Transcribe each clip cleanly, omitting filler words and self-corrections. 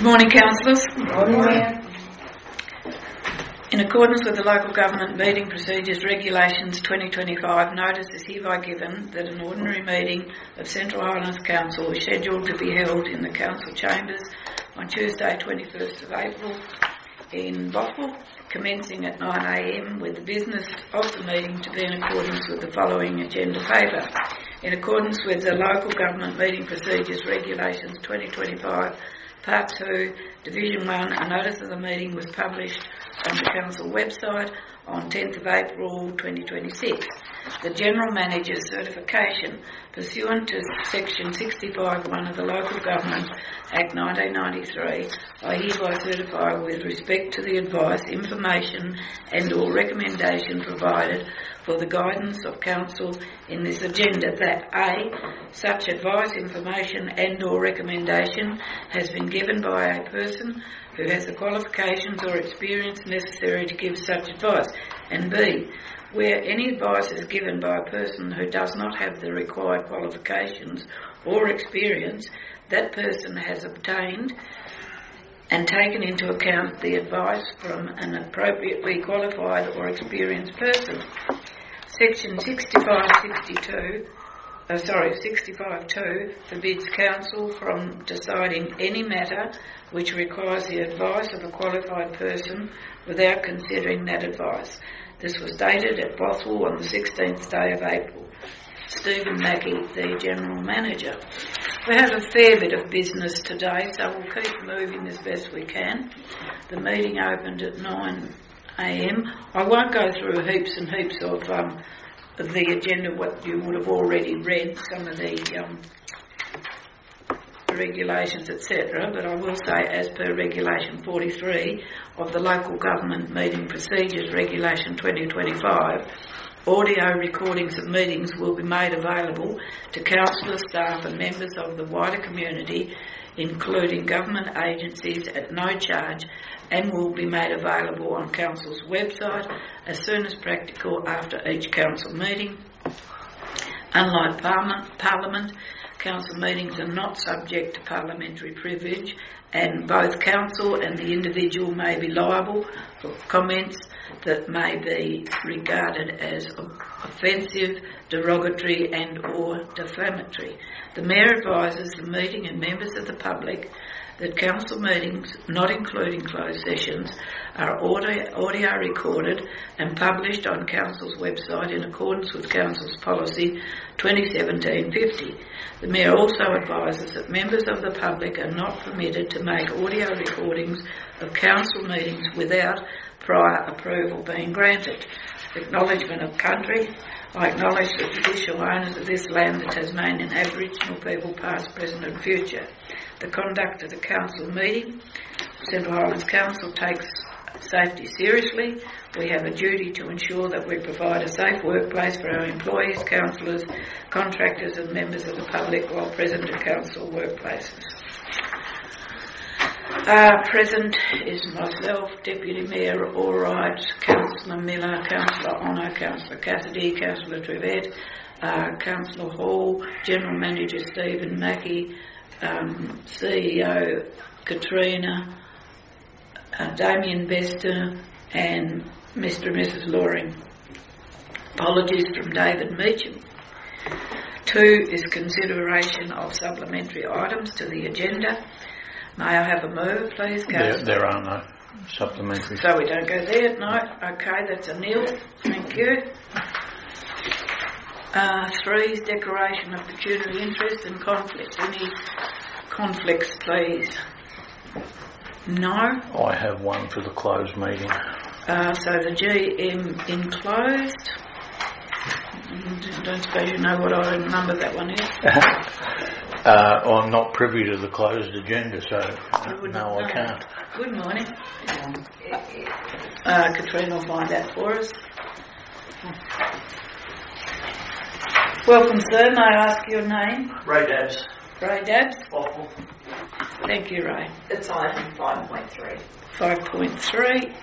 Morning, councillors. Morning. In accordance with the Local Government Meeting Procedures Regulations 2025, notice is hereby given that an ordinary meeting of Central Highlands Council is scheduled to be held in the Council Chambers on Tuesday 21st of April in Bothwell, commencing at 9 a.m, with the business of the meeting to be in accordance with the following agenda paper. In accordance with the Local Government Meeting Procedures Regulations 2025, Part 2, Division 1, a notice of the meeting was published on the Council website on 10th of April 2026. The General Manager's certification pursuant to Section 65(1) of the Local Government Act 1993, I hereby certify with respect to the advice, information and or recommendation provided for the guidance of Council in this agenda that A, such advice, information and or recommendation has been given by a person who has the qualifications or experience necessary to give such advice, and B, where any advice is given by a person who does not have the required qualifications or experience, that person has obtained and taken into account the advice from an appropriately qualified or experienced person. Section 65(2) forbids Council from deciding any matter which requires the advice of a qualified person without considering that advice. This was dated at Bothwell on the 16th day of April. Stephen Mackey, the General Manager. We have a fair bit of business today, so we'll keep moving as best we can. The meeting opened at 9 a.m. I won't go through heaps and heaps of the agenda, what you would have already read, some of the regulations, etc., but I will say, as per Regulation 43 of the Local Government Meeting Procedures Regulation 2025, audio recordings of meetings will be made available to councillors, staff and members of the wider community, including government agencies, at no charge, and will be made available on Council's website as soon as practical after each Council meeting. Unlike Parliament, Council meetings are not subject to parliamentary privilege, and both Council and the individual may be liable for comments that may be regarded as offensive, derogatory and or defamatory. The Mayor advises the meeting and members of the public that Council meetings, not including closed sessions, are audio recorded and published on Council's website in accordance with Council's Policy 2017-50. The Mayor also advises that members of the public are not permitted to make audio recordings of Council meetings without prior approval being granted. Acknowledgement of country. I acknowledge the traditional owners of this land, the Tasmanian Aboriginal people, past, present and future. The conduct of the Council meeting. Central Highlands Council takes safety seriously. We have a duty to ensure that we provide a safe workplace for our employees, councillors, contractors and members of the public while present at Council workplaces. Present is myself, Deputy Mayor Allwright, Councillor Miller, Councillor Honour, Councillor Cassidy, Councillor Trevette, Councillor Hall, General Manager Stephen Mackey, CEO Katrina, Damien Bester and Mr. and Mrs. Loring. Apologies from David Meacham. 2 is consideration of supplementary items to the agenda. May I have a move, please, Councillor? There are no supplementary. So we don't go there? No? Okay, that's a nil. Thank you. 3 is declaration of pecuniary interest and conflict. Any conflicts, please? No? I have one for the closed meeting. So the GM enclosed. I don't suppose you know what item number that one is? I'm not privy to the closed agenda, so no, I can't. Good morning. Katrina will find out for us. Welcome, sir. May I ask your name? Ray Dabbs. Ray Dabbs. Bothwell. Thank you, Ray. It's item 5.3. 5.3.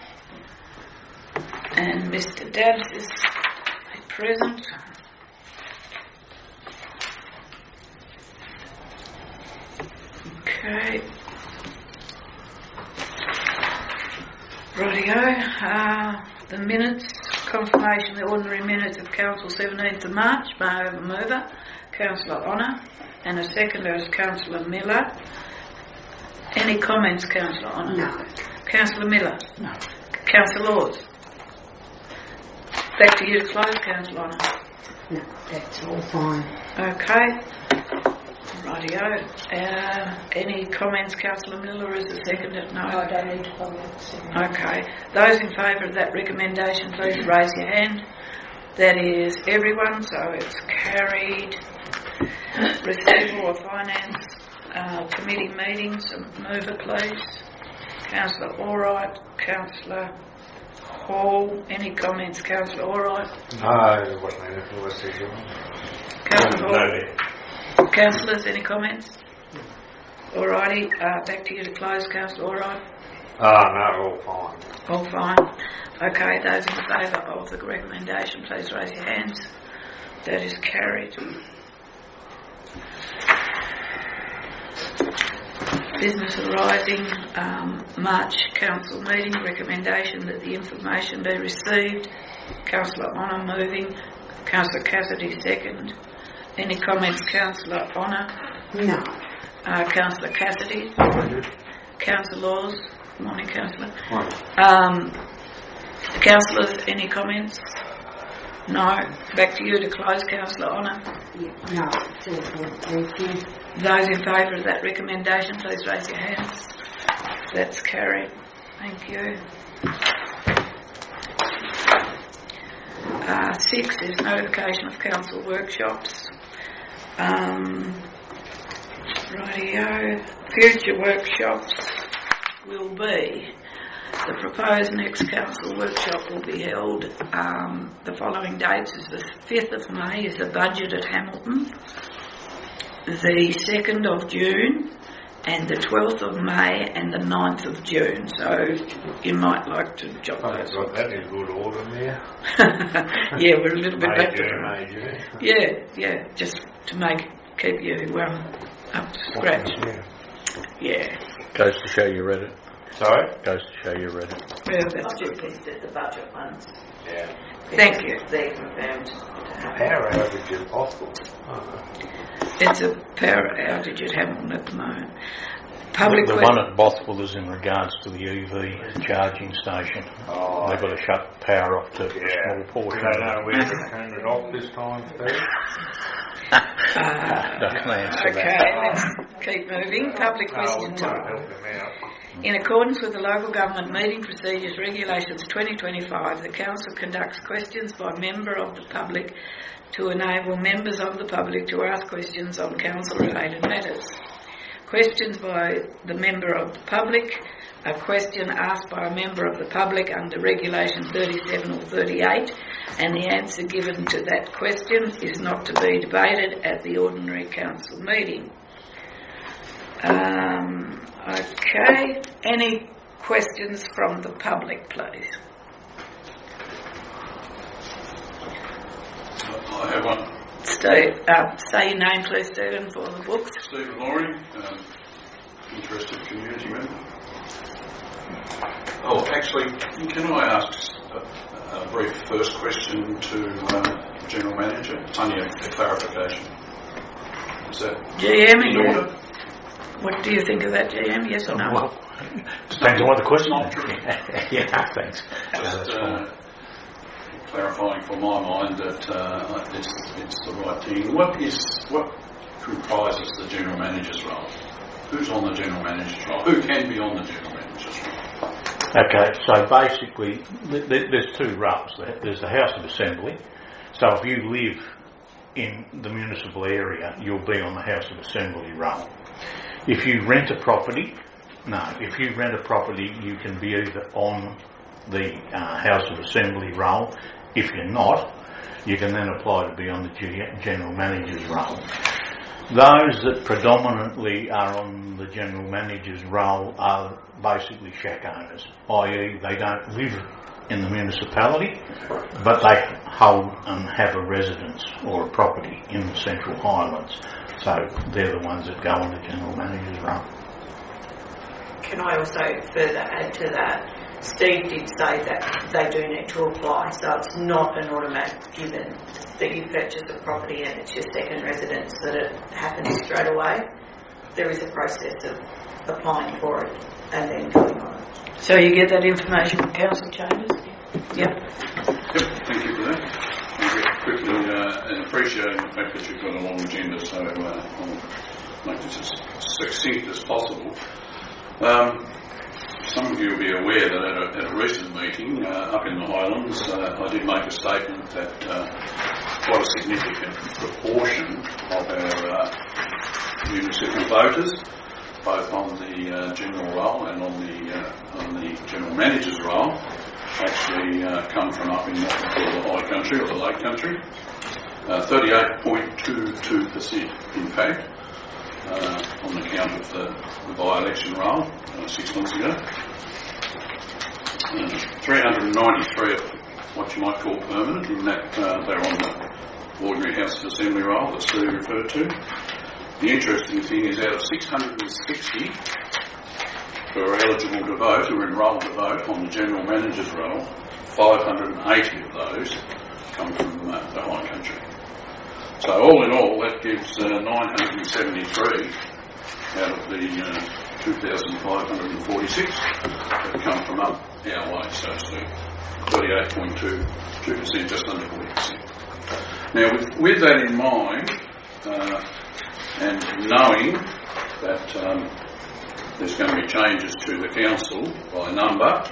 And Mr. Dabbs is present. Okay. Rightio. The minutes, confirmation of the ordinary minutes of Council 17th of March. May I have a mover? Councillor Honour. And a seconder is Councillor Miller. Any comments, Councillor Honour? No. Councillor Miller? No. Councillor Laws? Back to you to close, Councillor Honour. No, that's all fine. Okay. Rightio. Any comments, Councillor Miller? Is a seconder? No. I don't need to comment. Okay. Those in favour of that recommendation, please raise your hand. That is everyone, so it's carried. Receivable of Finance Committee meetings. Mover, please. Councillor Allwright. Councillor Hall. Any comments, Councillor Allwright? No, there wasn't anything was usual. Councillor Hall. No, Councillors, any comments? Alrighty, back to you to close, Councillor Allwright. no, all fine. All fine. Okay, those in favour of the recommendation, please raise your hands. That is carried. Business arising, March Council meeting, recommendation that the information be received. Councillor Honour moving, Councillor Cassidy second. Any comments, Councillor Honour? No. Councillor Cassidy? Councillor Laws? Morning, Councillor. Councillors, any comments? No. Back to you to close, Councillor Honour. No, it's all fine. Thank you. Those in favour of that recommendation, please raise your hands. That's carried. Thank you. 6 is notification of council workshops. Rightio. Future workshops will be, the proposed next council workshop will be held, the following dates is the 5th of May is the budget at Hamilton, the 2nd of June and the 12th of May and the 9th of June, so you might like to jot those. Got that in good order there. Yeah, we're a little bit back to May. Yeah, just to keep you up to scratch. Yeah. Goes to show you read it. Sorry? Goes to show you read it. Yeah, that's I've good. requested the budget ones. Yeah. Thank you. They're confirmed to happen. Power outage is possible. It's a power outage at Hamilton at the moment. Public The one at Bothwell is in regards to the EV charging station. Oh, They've got to shut power off to a small Do portion. they know where to turn it off this time, Steve? I can answer Okay, that. let's keep moving. Public question we'll time. help them out. In accordance with the Local Government Meeting Procedures Regulations 2025, the Council conducts questions by member of the public to enable members of the public to ask questions on council-related matters. Questions by the member of the public, a question asked by a member of the public under Regulation 37 or 38, and the answer given to that question is not to be debated at the ordinary council meeting. Okay, any questions from the public, please? I have one. Steve, say your name, please, Stephen, for the books. Stephen Loring, interested community member. Oh, actually, can I ask a brief first question to General Manager? It's only a clarification. Is that GM, in order? what do you think of that, GM? Yes or no? Well, depends on what the question Not is. true. Yeah, thanks. Just clarifying for my mind that it's the right thing. What comprises the General Manager's role? Who's on the General Manager's role? Who can be on the General Manager's role? Okay, so basically there's two roles. There's the House of Assembly. So if you live in the municipal area, you'll be on the House of Assembly role. If you rent a property, you can be either on the House of Assembly role. If you're not, you can then apply to be on the General Manager's role. Those that predominantly are on the General Manager's role are basically shack owners, i.e. they don't live in the municipality, but they hold and have a residence or a property in the Central Highlands. So they're the ones that go on the General Manager's role. Can I also further add to that? Steve did say that they do need to apply, so it's not an automatic given that you purchase a property and it's your second residence that it happens straight away. There is a process of applying for it and then going on it. So you get that information from council chambers? Yep. Yep, thank you for that. I'll get quickly and appreciating the fact that you've got a long agenda, so I'll make this as succinct as possible. Some of you will be aware that at a recent meeting up in the Highlands, I did make a statement that quite a significant proportion of our municipal voters, both on the general roll and on the general manager's roll, actually come from up in what we call the high country or the lake country. 38.22% in fact, on account of the by-election roll 6 months ago. 393 of what you might call permanent, in that they're on the ordinary House of Assembly roll that Sue referred to. The interesting thing is out of 660 who are eligible to vote, who are enrolled to vote on the General Manager's roll, 580 of those come from the high country. So all in all, that gives 973 out of the 2,546 that come from up our way, so to speak. 38.22%, just under 40%. Now, with that in mind, and knowing that there's going to be changes to the council by number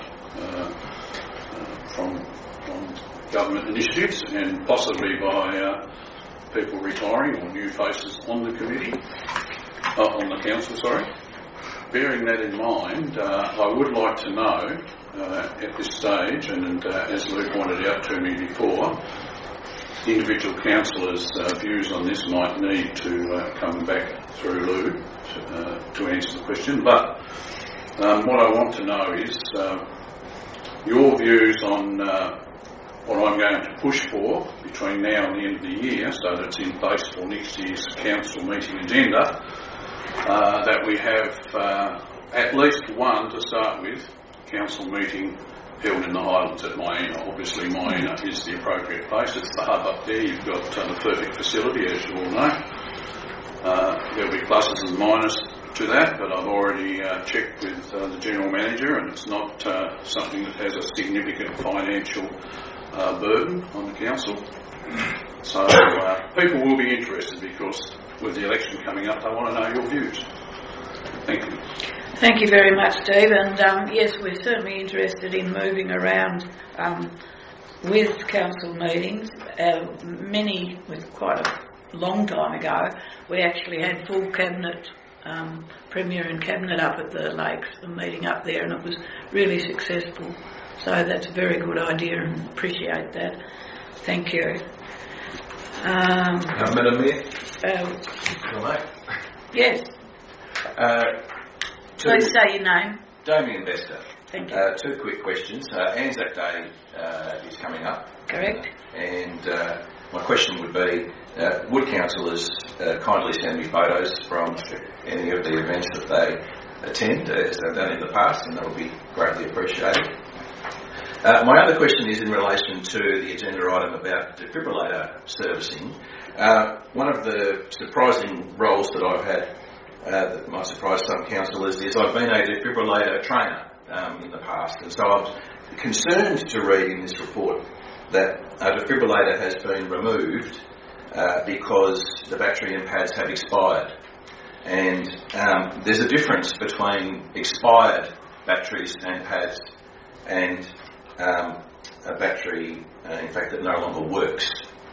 from government initiatives and possibly by people retiring or new faces on the committee, on the council, sorry. Bearing that in mind, I would like to know at this stage, and as Lou pointed out to me before, individual councillors' views on this might need to come back through Lou to answer the question. But what I want to know is your views on what I'm going to push for between now and the end of the year, so that it's in place for next year's council meeting agenda, that we have at least one, to start with, council meeting held in the Highlands at Moyena. Obviously Moyena is the appropriate place. It's the hub up there. You've got the perfect facility, as you all know. There'll be pluses and minuses to that, but I've already checked with the General Manager, and it's not something that has a significant financial burden on the council. So people will be interested, because with the election coming up, they want to know your views. Thank you. Thank you very much, Steve. And yes, we're certainly interested in moving around with council meetings. Many, with quite a long time ago, we actually had full cabinet, Premier and Cabinet up at the lakes, a meeting up there, and it was really successful. So that's a very good idea, and appreciate that. Thank you. Madam Mayor? Yes. Please say your name. Damien Vesta. Thank you. 2 quick questions. Anzac Day is coming up. Correct. And my question would be, would councillors kindly send me photos from any of the events that they attend, as they've done in the past, and that would be greatly appreciated. My other question is in relation to the agenda item about defibrillator servicing. One of the surprising roles that I've had that might surprise some councillors is I've been a defibrillator trainer in the past, and so I'm concerned to read in this report that a defibrillator has been removed because the battery and pads have expired. And there's a difference between expired batteries and pads and a battery, in fact, that no longer works.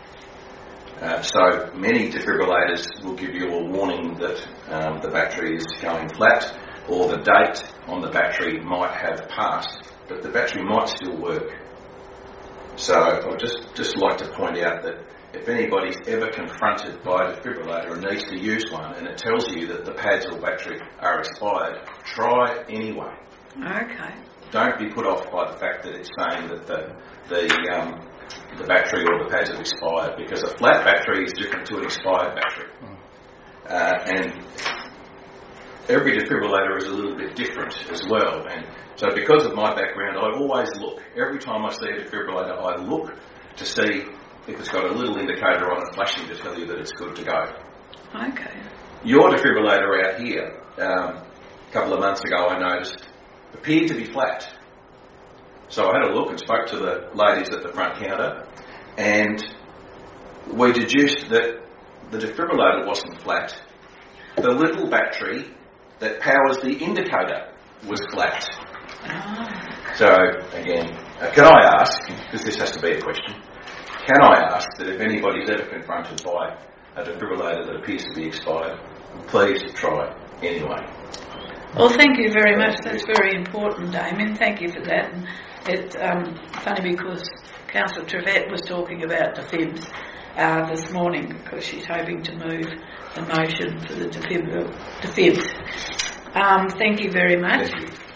So many defibrillators will give you a warning that the battery is going flat, or the date on the battery might have passed, but the battery might still work. So I'd just like to point out that if anybody's ever confronted by a defibrillator and needs to use one, and it tells you that the pads or battery are expired, try anyway. Okay. Don't be put off by the fact that it's saying that the battery or the pads have expired, because a flat battery is different to an expired battery. And every defibrillator is a little bit different as well. And so because of my background, I always look. Every time I see a defibrillator, I look to see if it's got a little indicator on it flashing to tell you that it's good to go. Okay. Your defibrillator out here, a couple of months ago I noticed, appeared to be flat. So I had a look and spoke to the ladies at the front counter, and we deduced that the defibrillator wasn't flat. The little battery that powers the indicator was flat. So, again, can I ask, because this has to be a question, can I ask that if anybody's ever confronted by a defibrillator that appears to be expired, please try anyway. Well, thank you very much. That's very important, Damien. Thank you for that. And it's funny because Councillor Trevette was talking about the fibs this morning because she's hoping to move the motion for the fibs. Thank you very much. Thank you.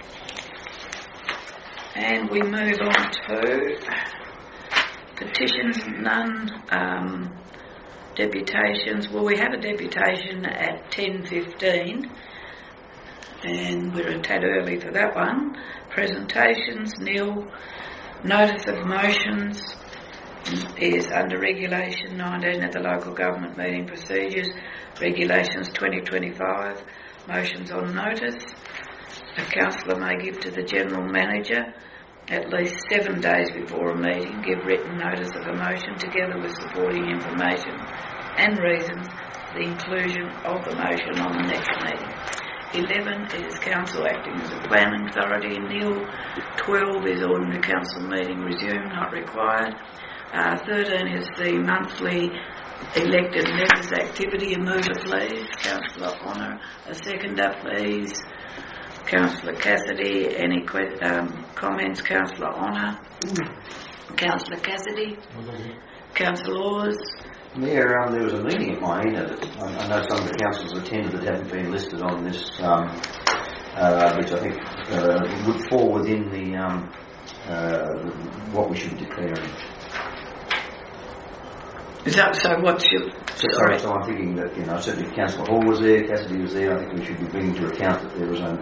And we move on to petitions, none. Deputations, well, we have a deputation at 10:15 and we're a tad early for that one. Presentations, nil. Notice of motions is under Regulation 19 at the Local Government Meeting Procedures, Regulations 2025. Motions on notice. A councillor may give to the General Manager at least 7 days before a meeting, give written notice of a motion together with supporting information and reasons for the inclusion of the motion on the next meeting. 11 is Council acting as a planning authority. Nil. 12 is ordinary council meeting resumed, not required. 13 is the monthly elected members activity. A mover, please. Councillor Honour. A seconder, please. Councillor Cassidy. Any comments? Councillor Honour. Councillor Cassidy. Councillor Laws. Mayor, there was a meeting at my end that I know some of the councillors attended that haven't been listed on this, which I think would fall within the what we should be declaring. Is that so? What's your... Sorry. So I'm thinking that, certainly Councillor Hall was there, Cassidy was there. I think we should be bringing to account that there was a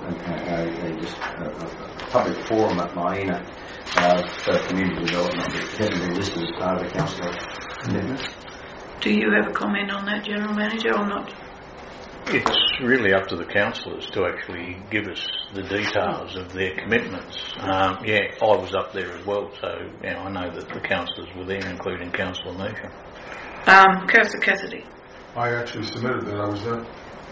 public forum at Maina for community development that hasn't been listed as part of the councillor commitment. Do you have a comment on that, General Manager, or not? It's really up to the councillors to actually give us the details of their commitments. I was up there as well, so I know that the councillors were there, including Councillor Nisha. Councillor Cassidy. I actually submitted that I was there.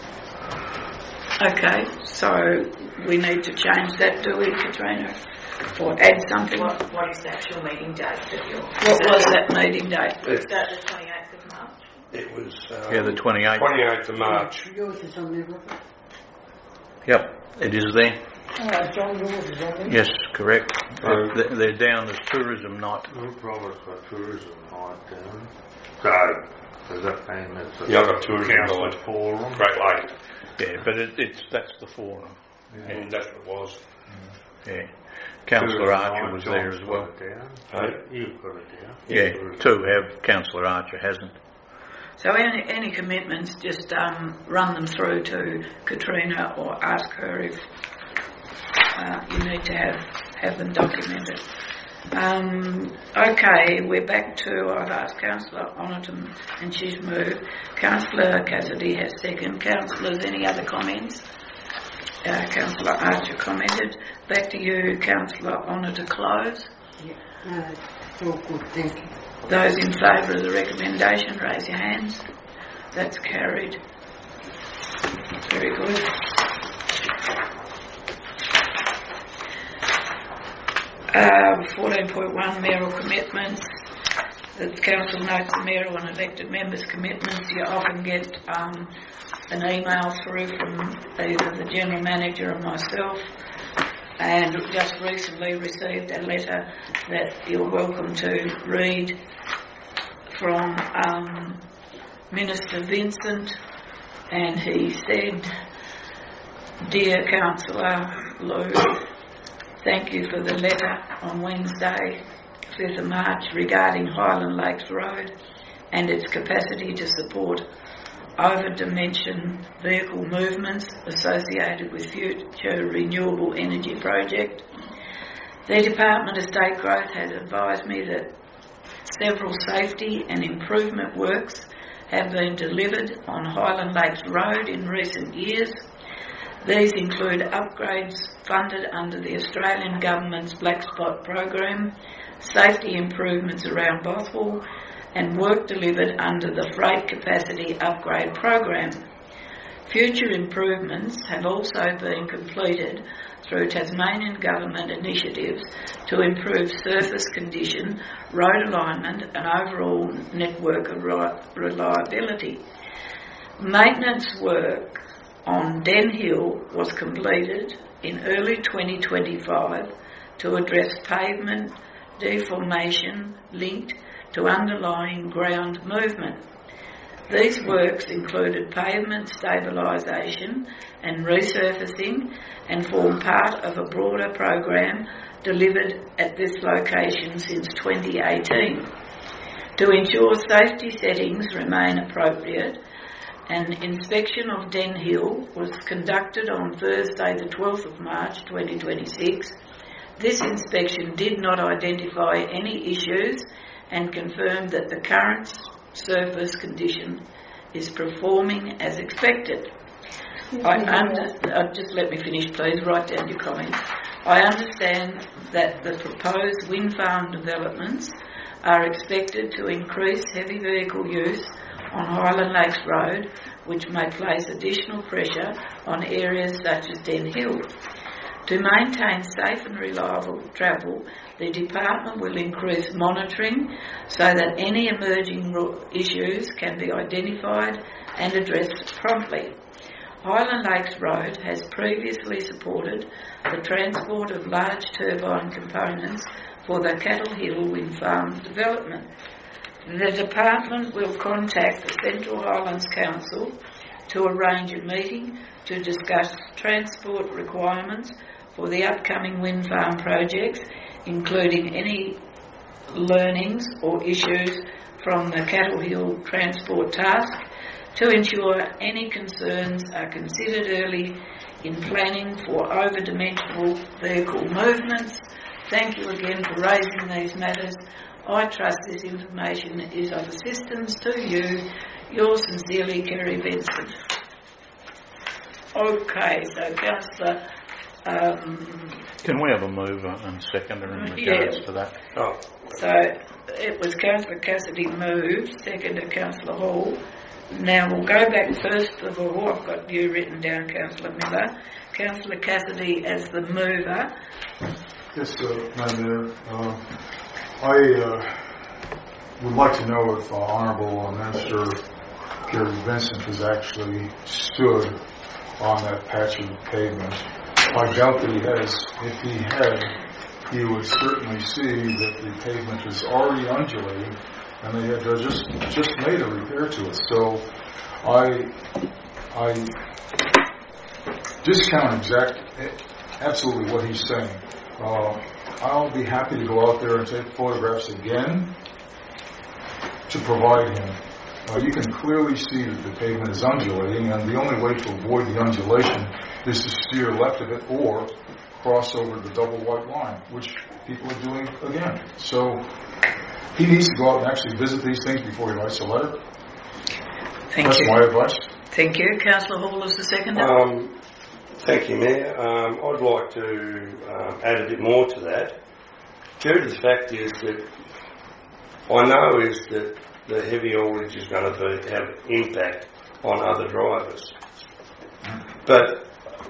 Okay, so we need to change that, do we, Katrina? Or add something? What is the actual meeting date that you're... What was that meeting date? Is that the 28th of March? It was... the 28th. 28th of March. Yours is on there, Robert. Yep, it is there. John, yours is on there. Yes, correct. They're down as tourism night. Robert's got tourism night down. So, does that mean that's a I've got tourism council night. forum? Great Lake. Yeah, but that's the forum. And that's what it was. Yeah. Councillor Archer was there as well. You've got it down. Yeah, two have. Councillor Archer hasn't. So any commitments, just run them through to Katrina or ask her if you need to have them documented. Okay, we're back to, I've asked Councillor Oniton and she's moved. Councillor Cassidy has second. Councillors, any other comments? Councillor Archer commented. Back to you, Councillor Honour, to close. Yeah, it's all good, thank you. Those in favour of the recommendation, raise your hands. That's carried. Very good. Uh, 14.1 mayoral commitments. The council notes the mayoral and elected members' commitments. You often get an email through from either the general manager or myself, and just recently received a letter that you're welcome to read from Minister Vincent, and he said, "Dear Councillor Lou, thank you for the letter on Wednesday, 5th of March, regarding Highland Lakes Road and its capacity to support over-dimension vehicle movements associated with future renewable energy project. The Department of State Growth has advised me that several safety and improvement works have been delivered on Highland Lakes Road in recent years. These include upgrades funded under the Australian Government's Black Spot program, safety improvements around Bothwell, and work delivered under the Freight Capacity Upgrade program. Future improvements have also been completed through Tasmanian Government initiatives to improve surface condition, road alignment and overall network reliability. Maintenance work on Den Hill was completed in early 2025 to address pavement deformation linked to underlying ground movement. These works included pavement stabilisation and resurfacing and form part of a broader program delivered at this location since 2018. To ensure safety settings remain appropriate, an inspection of Den Hill was conducted on Thursday the 12th of March 2026. This inspection did not identify any issues and confirmed that the current surface condition is performing as expected. Just let me finish please, write down your comments. I understand that the proposed wind farm developments are expected to increase heavy vehicle use on Highland Lakes Road, which may place additional pressure on areas such as Den Hill. To maintain safe and reliable travel, the Department will increase monitoring so that any emerging issues can be identified and addressed promptly. Highland Lakes Road has previously supported the transport of large turbine components for the Cattle Hill Wind Farm development. The Department will contact the Central Highlands Council to arrange a meeting to discuss transport requirements for the upcoming wind farm projects, including any learnings or issues from the Cattle Hill Transport Task, to ensure any concerns are considered early in planning for over-dimensional vehicle movements. Thank you again for raising these matters. I trust this information is of assistance to you. Yours sincerely, Kerry Benson. Okay, so Councillor... Can we have a mover and seconder in regards to that? Oh. So it was Councillor Cassidy moved, seconder Councillor Hall. Now we'll go back first of all. I've got you written down, Councillor Miller. Councillor Cassidy as the mover. Yes, Madam Mayor. I would like to know if Honourable Minister Gary Vincent has actually stood on that patch of pavement. I doubt that he has. If he had, he would certainly see that the pavement is already undulating, and they had just made a repair to it. So I discount absolutely what he's saying. I'll be happy to go out there and take photographs again to provide him. You can clearly see that the pavement is undulating, and the only way to avoid the undulation is to steer left of it or cross over the double white line, which people are doing again. So he needs to go out and actually visit these things before he writes a letter. That's my advice. Thank you. Councillor Hall is the seconder. Thank you, Mayor. I'd like to add a bit more to that. Due to the fact is that I know is that the heavy haulage is going to have impact on other drivers. But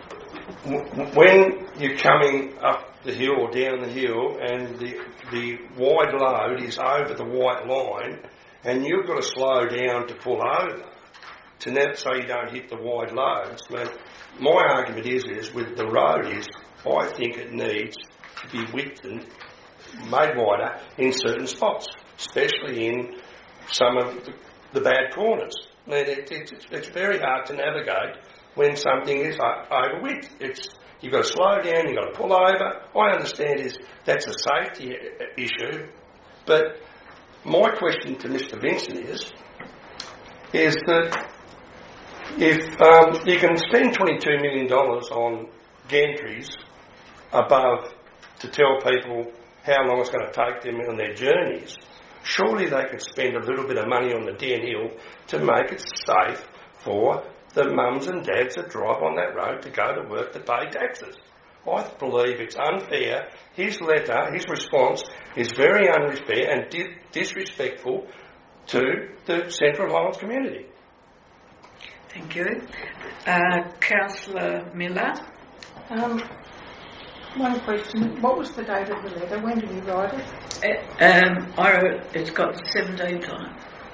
when you're coming up the hill or down the hill and the wide load is over the white line and you've got to slow down to pull over so you don't hit the wide loads. My argument is with the road I think it needs to be widthened, made wider in certain spots, especially in some of the bad corners. It's very hard to navigate when something is over width. You've got to slow down, you've got to pull over. I understand that's a safety issue, but my question to Mr. Vincent is that if you can spend $22 million on gantries above to tell people how long it's going to take them on their journeys, surely they could spend a little bit of money on the downhill to make it safe for the mums and dads that drive on that road to go to work to pay taxes. I believe it's unfair. His letter, his response is very unfair and disrespectful to the Central Highlands community. Thank you. Councillor Miller. One question. What was the date of the letter? When did you write it? It's got the 17th on it.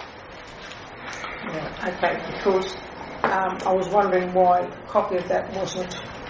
Right, okay, because I was wondering why a copy of that wasn't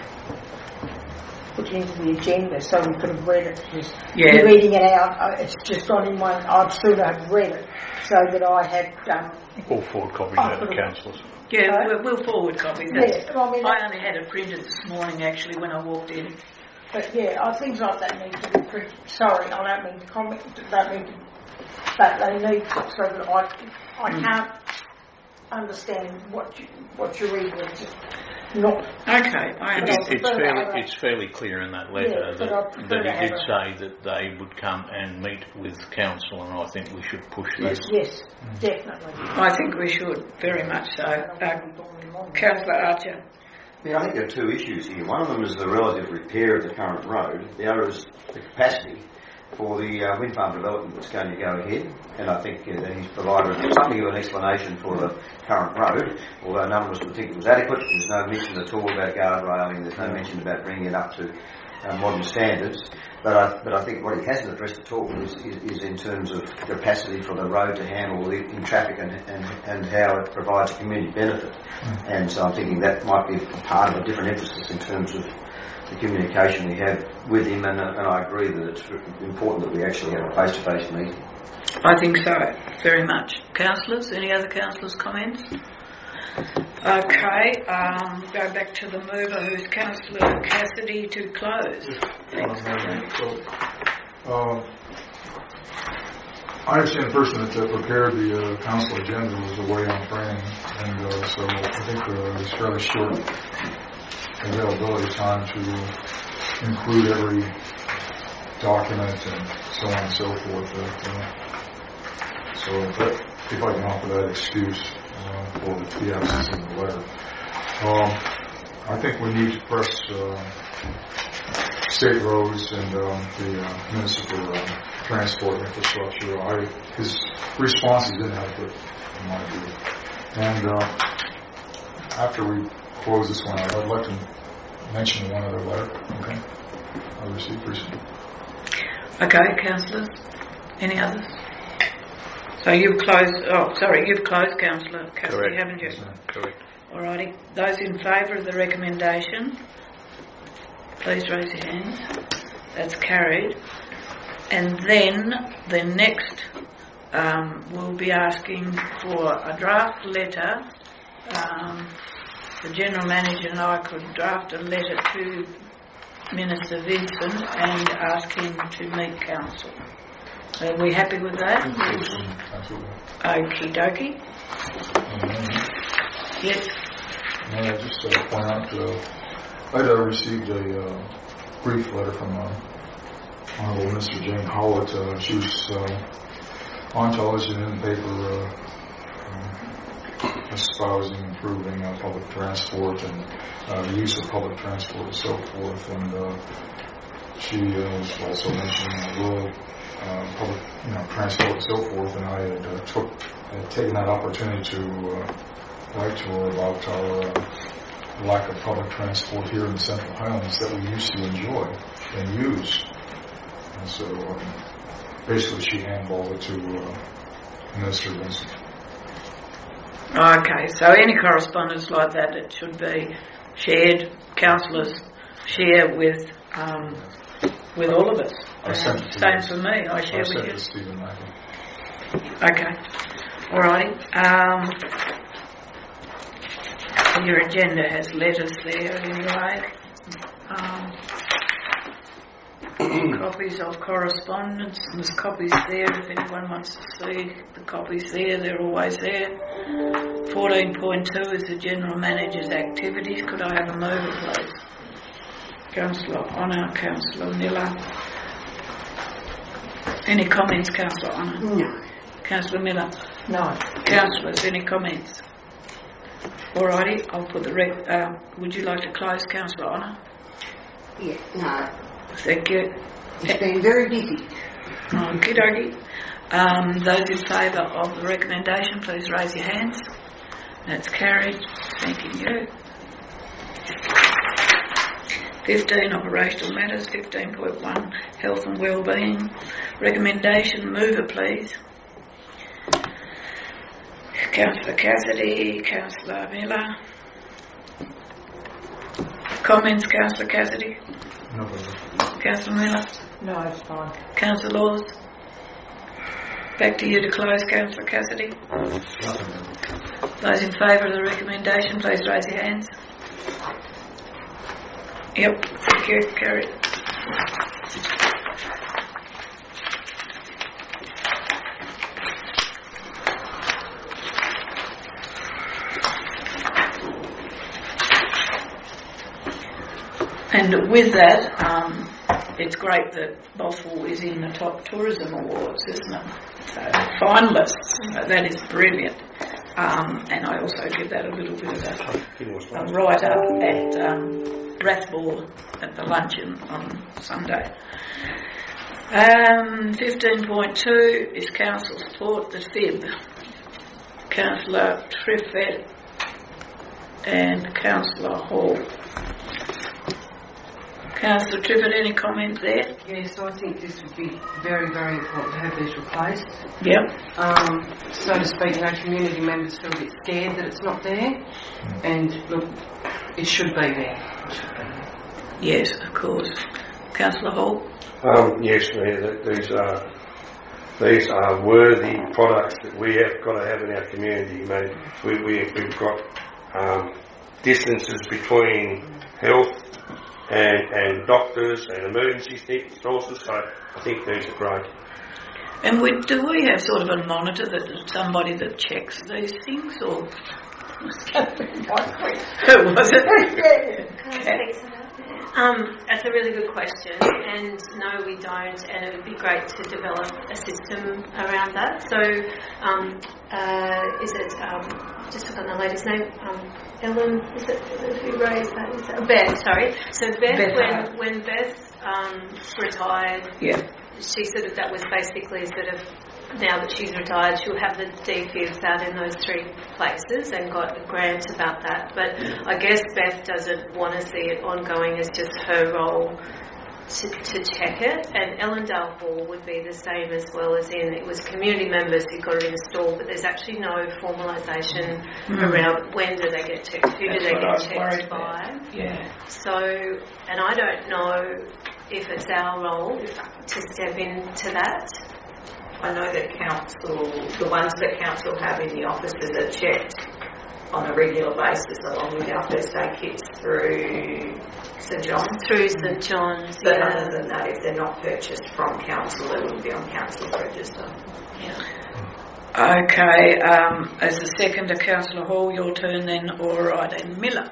put into the agenda so we could have read it. Yeah. Reading it out, it's just on in one. I'd sooner have read it so that I had. All 4 copies out of the councillors. Yeah, we'll forward copies. Yeah, I mean, I only had it printed this morning actually when I walked in. But yeah, things like that need to be printed. Sorry, I don't mean to comment. Don't mean to, but they need to, so that I can't understand what you're reading. It's just not. Okay, I understand. It's fairly clear in that letter that he did say that they would come and meet with council, and I think we should push this. Yes, definitely. I think we should, very much so. Councillor Archer. Yeah, I think there are 2 issues here. One of them is the relative repair of the current road. The other is the capacity for the wind farm development that's going to go ahead. And I think that he's provided something of an explanation for the current road, although none of us would think it was adequate. There's no mention at all about guardrailing. There's no mention about bringing it up to modern standards. But I think what he hasn't addressed at all is in terms of capacity for the road to handle the in traffic and how it provides a community benefit. And so I'm thinking that might be part of a different emphasis in terms of the communication we have with him, and I agree that it's important that we actually have a face-to-face meeting. I think so, very much. Councillors, any other councillors' comments? Okay, go back to the mover, who's Councillor Cassidy, to close. Thanks. I understand the person that prepared the council agenda was away on training, and so I think there's fairly short availability time to include every document and so on and so forth. So if I can offer that excuse for the absence in the letter. I think we need to press state roads and the municipal transport infrastructure. His response is inadequate, in my view. And after we close this one out, I'd like to mention one other letter. Okay, I received recently. Okay, councillors. Any others? So you've closed. You've closed, Councillor Cassidy, haven't you? Correct. Alrighty. Those in favour of the recommendation, please raise your hands. That's carried. And then the next, we'll be asking for a draft letter. The General Manager and I could draft a letter to Minister Vincent and ask him to meet council. Are we happy with that? Absolutely. Okie dokie. Yes. May I just point out, I received a brief letter from Honourable Mr. Jane Howlett. She was on television and in the paper espousing improving public transport and the use of public transport and so forth. And she was also mentioning rural public transport and so forth. And I had taken that opportunity to write to her about our lack of public transport here in the Central Highlands that we used to enjoy and use. And so basically she handballed it to Minister Vincent. Okay, so any correspondence like that, it should be shared, councillors share with all of us. Same for me, I share with you. To Stephen Mackey. Okay, alrighty. Your agenda has letters there anyway. Copies of correspondence, and there's copies there if anyone wants to see the copies there, they're always there. 14.2 is the General Manager's activities. Could I have a mover, please? Councillor Honour, Councillor Miller. Any comments, Councillor Honour? No. Councillor Miller? No. Councillors, any comments? Alrighty, I'll put the would you like to close, Councillor Honour? Yeah, no. Thank you. It's been very busy. Okie dokie. Those in favour of the recommendation, please raise your hands. That's carried. Thank you. 15, operational matters. 15.1, health and wellbeing. Recommendation, mover please. Councillor Cassidy, Councillor Miller. Comments, Councillor Cassidy? No. Councillor Miller? No, it's fine. Councillor Laws? Back to you to close, Councillor Cassidy. Those in favour of the recommendation, please raise your hands. Yep, thank you, carried. And with that, it's great that Bothwell is in the top tourism awards, isn't it? So, finalists, that is brilliant. And I also give that a little bit of a write-up at Rathball at the luncheon on Sunday. 15.2 is council support, the FIB. Councillor Triffett and Councillor Hall. Councillor Triffett, any comment there? Yes, I think this would be very, very important to have these replaced. Yep. So to speak, community members feel a bit scared that it's not there, and look, it should be there. Yes, of course. Councillor Hall? Yes, Mayor, these are worthy products that we have got to have in our community. We've got distances between health and doctors and emergency sources, so I think these are great. And do we have sort of a monitor, that somebody that checks these things, or? Who was it? That's a really good question, and no, we don't, and it would be great to develop a system around that. So, is it, just forgotten the lady's name, Ellen, is it who raised that? Is that Beth, sorry. So Beth, when Beth retired, she sort of, that was basically sort of, now that she's retired, she'll have the DFIBs out in those 3 places, and got a grant about that. But I guess Beth doesn't want to see it ongoing as just her role to check it. And Ellendale Hall would be the same as well, as in it was community members who got it installed, but there's actually no formalisation around when do they get checked, who do they get checked by. Yeah. So, and I don't know if it's our role to step into that. I know that the ones that council have in the offices are checked on a regular basis along with our first aid kits through St John's. Through St John's, But other than that, if they're not purchased from council, they wouldn't be on council's register. Yeah. Okay, as the second to Councillor Hall, your turn then, alright, and Miller.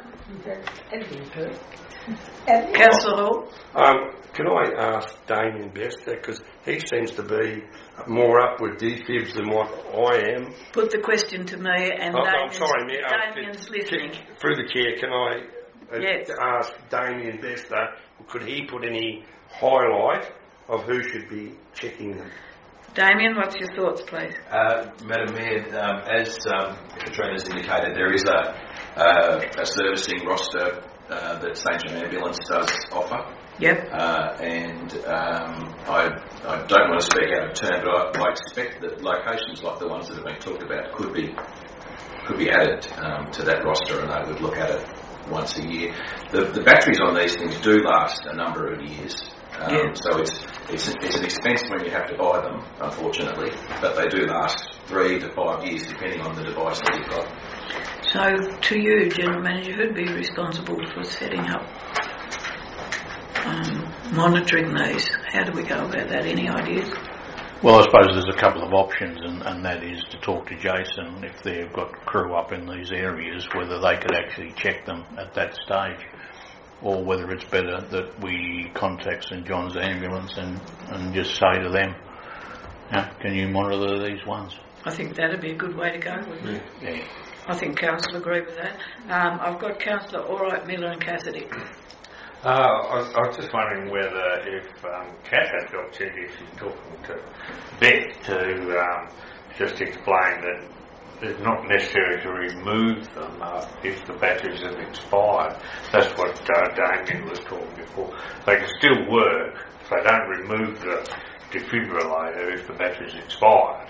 Councillor Hall? Can I ask Damien Best that, because he seems to be more up with DFIBs than what I am. Put the question to me, and Damien's listening. Through the chair, can I ask Damien Best that, could he put any highlight of who should be checking them? Damien, what's your thoughts, please? Madam Mayor, as Katrina's indicated, there is a servicing roster that St John Ambulance does offer. Yep. And I don't want to speak out of turn, but I expect that locations like the ones that have been talked about could be added to that roster, and they would look at it once a year. The batteries on these things do last a number of years, so it's an expense when you have to buy them, unfortunately, but they do last 3 to 5 years depending on the device that you've got. So, to you, General Manager, who'd be responsible for setting up? monitoring these? How do we go about that? Any ideas? Well, I suppose there's a couple of options, and that is to talk to Jason if they've got crew up in these areas, whether they could actually check them at that stage, or whether it's better that we contact St John's Ambulance and just say to them, can you monitor these ones? I think that'd be a good way to go, wouldn't it? Yeah. I think Council agree with that. I've got Councillor Alright, Miller and Cassidy. I was just wondering whether if Kat had the opportunity, if she's talking to Beth, to just explain that it's not necessary to remove them if the batteries have expired. That's what Damien was talking before. They can still work if they don't remove the defibrillator if the battery's expired.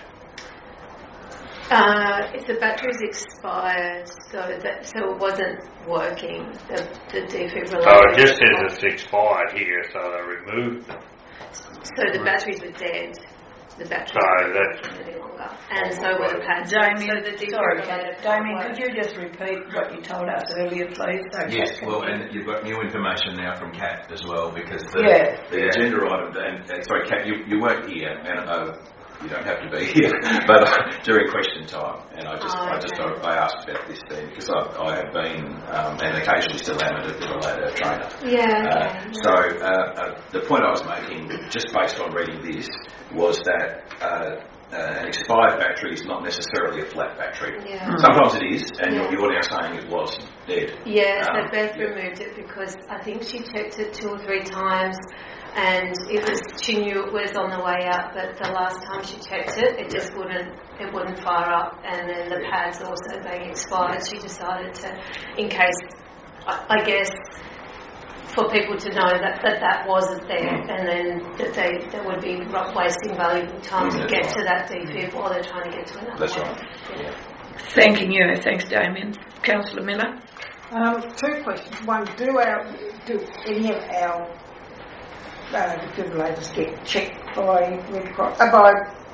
If the battery's expired, so it wasn't working, the defibrillator. So it just says it's expired here, so they removed them. So the batteries were dead. The batteries So weren't working any longer, and so were the pads. Damien, so the sorry, defibrillator Damien, could you just repeat what you told us earlier, please? So Yes, Kat can well, hear. and you've got new information now from Kat as well, because the agenda item, and sorry, Kat, you weren't here, and you don't have to be here, but during question time, and I asked about this thing because I have been and occasionally still am a defibrillator trainer. Yeah. So the point I was making, just based on reading this, was that an expired battery is not necessarily a flat battery. Yeah. Sometimes it is, and you're now saying it was dead. Yeah, so Beth removed it because I think she checked it 2 or 3 times. And she knew it was on the way out, but the last time she checked it, it just wouldn't fire up. And then the pads also being expired, she decided to, in case, I guess, for people to know that wasn't there, and then that they would be wasting valuable time to get to that defib while they're trying to get to another That's one. right. Yeah. Thanking you. Thanks, Damien. Councillor Miller? 2 questions. One, do any of our defibrillators get checked by Red Cross, by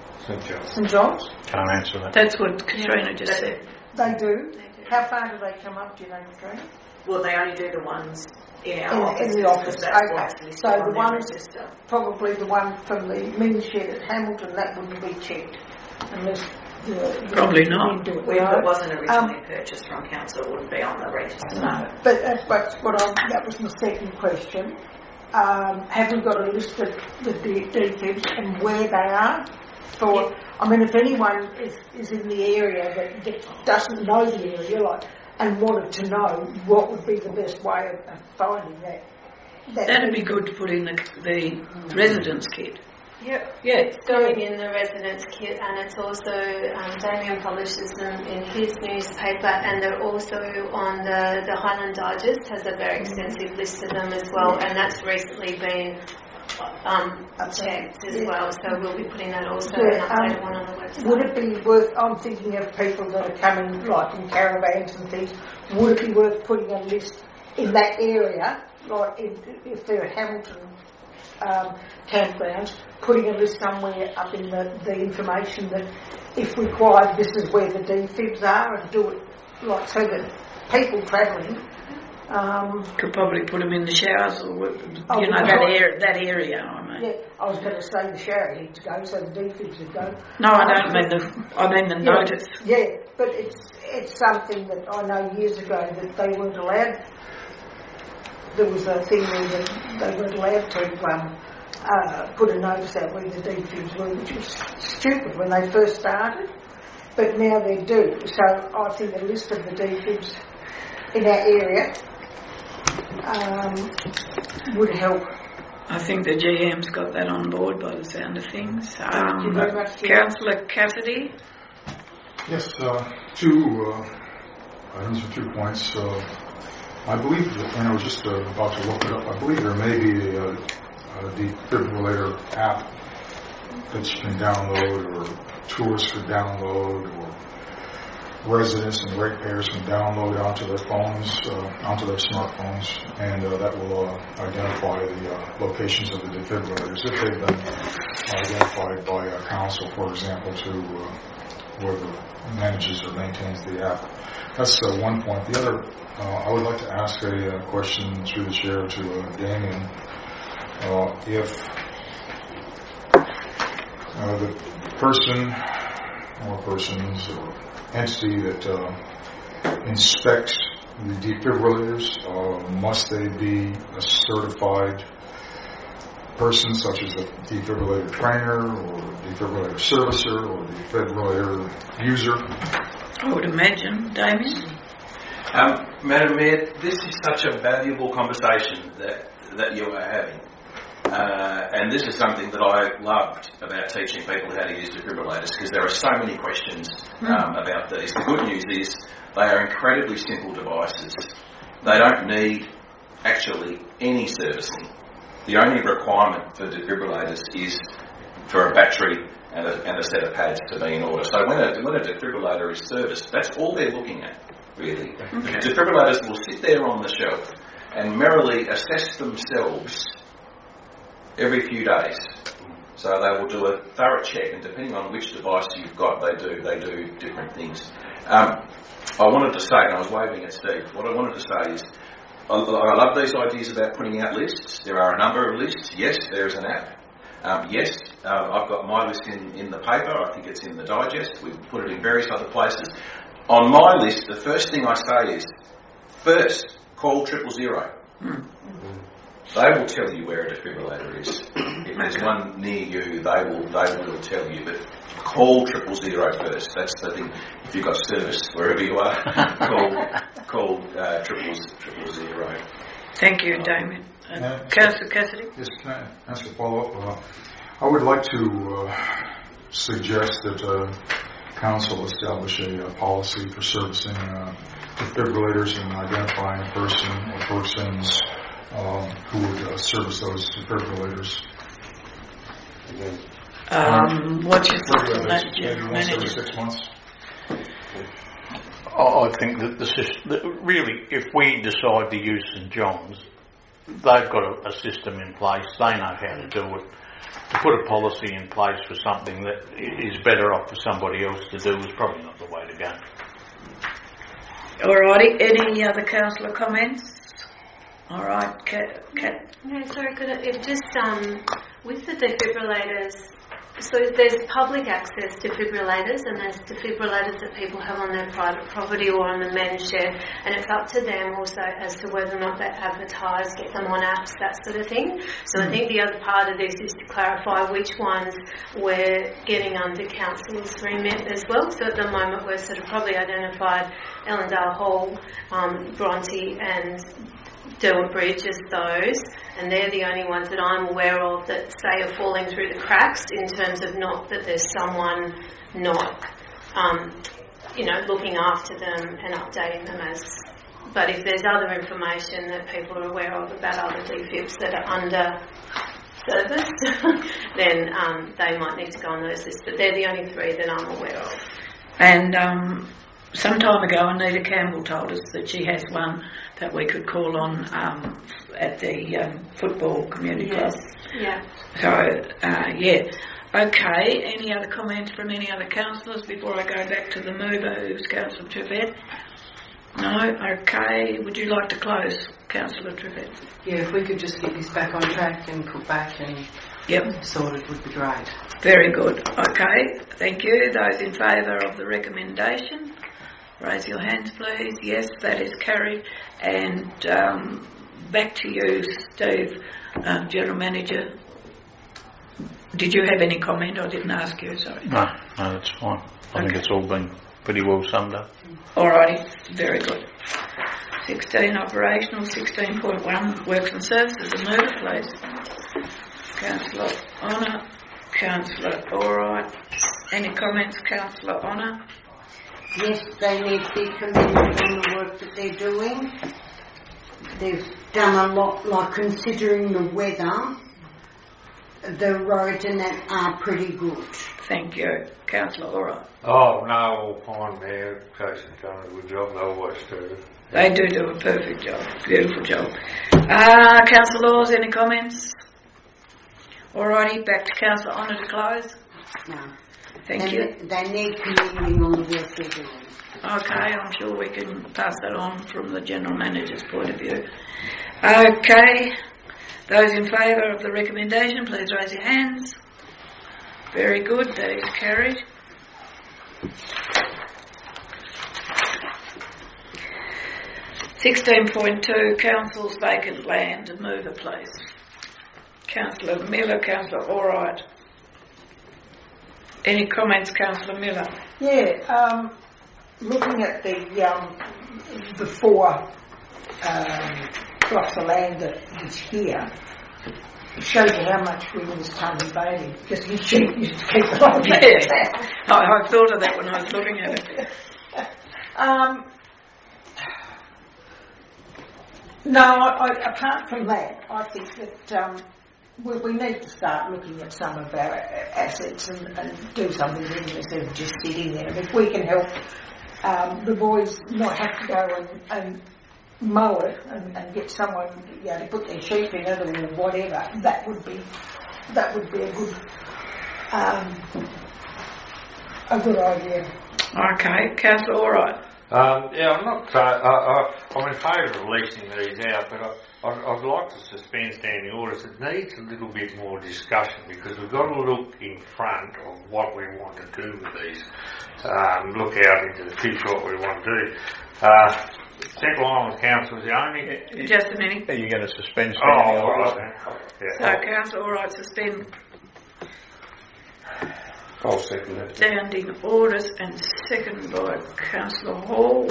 St John's? Can't answer that. That's what Katrina just said. They do. How far do they come up, do you know, Katrina? Well, they only do the ones in our office. In the office, That's okay. what's listed So on the their ones, register. probably the one from the mini shed at Hamilton, that wouldn't be checked unless Probably not. do it. If it wasn't originally purchased from council, it wouldn't be on the register. No. But that was my second question. Have we got a list of the defibs and where they are? I mean, if anyone is in the area that doesn't know the area, and wanted to know what would be the best way of finding that. That'd be good to put in the residence kit. Yep. Yeah. It's going in the residence kit, and it's also Damien publishes them in his newspaper, and they're also on the Highland Digest has a very extensive list of them as well, and that's recently been checked as well. So we'll be putting that also an updated one on the website. Would it be worth? I'm thinking of people that are coming like in caravans and things. Would it be worth putting a list in that area, like if they're Hamilton campgrounds, putting a list somewhere up in the information that if required this is where the defibs are, and do it so that people travelling could probably put them in the showers or that area. I mean. Yeah, I was going to say the shower heads go, so the defibs would go. No, I don't mean the notice. Yeah, but it's something that I know years ago that they weren't allowed. There was a thing where they weren't allowed to put a notice out where the defibs were, which was stupid when they first started. But now they do. So I think a list of the defibs in our area would help. I think the GM's got that on board by the sound of things. Councillor Cassidy? Yes, 2 items or 2 points. I believe, and I was just about to look it up, I believe there may be a defibrillator app that you can download, or tourists could download, or residents and ratepayers can download onto their phones, onto their smartphones, and that will identify the locations of the defibrillators if they've been identified by council, for example, to whoever manages or maintains the app. That's one point. The other, I would like to ask a question through the chair to Damien. if the person or persons or entity that inspects the defibrillators, must they be a certified person such as a defibrillator trainer or defibrillator servicer or defibrillator user? I would imagine. Damien? Madam Mayor, this is such a valuable conversation that you are having. And this is something that I loved about teaching people how to use defibrillators, because there are so many questions about these. The good news is they are incredibly simple devices. They don't need actually any servicing. The only requirement for defibrillators is for a battery and a set of pads to be in order. So when a defibrillator is serviced, that's all they're looking at, really. The defibrillators will sit there on the shelf and merrily assess themselves every few days. So they will do a thorough check, and depending on which device you've got, they do different things. I wanted to say, and I was waving at Steve, what I wanted to say is, I love these ideas about putting out lists. There are a number of lists. Yes, there is an app. Yes, I've got my list in the paper. I think it's in the digest. We've put it in various other places. On my list, the first thing I say is, first, call 000. They will tell you where a defibrillator is. If there's one near you, they will tell you. But call 000 first. That's the thing. If you've got service wherever you are, call 000. Thank you, Damien. Councillor Cassidy? Yes, can I ask a follow-up? I would like to suggest that Council establish a policy for servicing defibrillators and identifying a person or persons who would service those defibrillators. What's your thoughts on that, maybe once every 6 months? I think that really, if we decide to use St John's, they've got a system in place. They know how to do it. To put a policy in place for something that is better off for somebody else to do is probably not the way to go. Alrighty, any other councillor comments? Alright, Kat. No, sorry, if just with the defibrillators, so there's public access defibrillators and there's defibrillators that people have on their private property or on the men's shed, and it's up to them also as to whether or not they advertise, get them on apps, that sort of thing. So I think the other part of this is to clarify which ones we're getting under council's remit as well. So at the moment we're sort of probably identified Ellendale Hall, Bronte and Derwent Bridge as those, and they're the only ones that I'm aware of that say are falling through the cracks in terms of not that there's someone not, looking after them and updating them as. But if there's other information that people are aware of about other defibs that are under service, then they might need to go on those lists. But they're the only three that I'm aware of. And some time ago, Anita Campbell told us that she has one that we could call on at the football community club. Yeah. So, yeah. Okay, any other comments from any other councillors before I go back to the mover, who's Councillor Trevett? No? Okay. Would you like to close, Councillor Trevett? Yeah, if we could just get this back on track and put back and sorted would be great. Very good. Okay, thank you. Those in favour of the recommendation, raise your hands please. Yes, that is carried. And back to you, Steve, General Manager. Did you have any comment? I didn't ask you, sorry. No, that's fine. I think it's all been pretty well summed up. Alrighty, very good. 16 operational, 16.1 works and services. A mover, please. Councillor Honour, Councillor Alright. Any comments, Councillor Honour? Yes, they need to be commended on the work that they're doing. They've done a lot, like considering the weather, the roads and that are pretty good. Thank you. Councillor Alright. Oh, no, all fine there. Casey's done a good job, they always do. They do a perfect job. Beautiful job. Councillor Laws, any comments? Alrighty, back to Councillor Honour to close. No. Thank you. They need commending on the work they're doing. Okay, I'm sure we can pass that on from the General Manager's point of view. Okay, Those in favour of the recommendation, please raise your hands. Very good, that is carried. (16.2) Council's vacant land. Mover, please. Councillor Miller, Councillor Allright. Any comments, Councillor Miller? Yeah, looking at the 4 blocks of land that is here, it shows you how much we was Tony Bailey, because he used to keep it on that. Yeah, I thought of that when I was looking at it. No, apart from that, I think that we need to start looking at some of our assets and do something with them instead of just sitting there. And if we can help the boys not have to go and mow it and get someone, to put their sheep in it or whatever, that would be a good idea. Okay, Councillor Allright. Yeah, I'm in favour of leasing these out, but I'd like to suspend standing orders. It needs a little bit more discussion because we've got to look in front of what we want to do with these. Look out into the future what we want to do. Central Island Council is the only... Just a minute. Are you going to suspend standing orders? Yeah. So, Councillor Allright, suspend I'll second that. standing orders and second by Councillor Hall.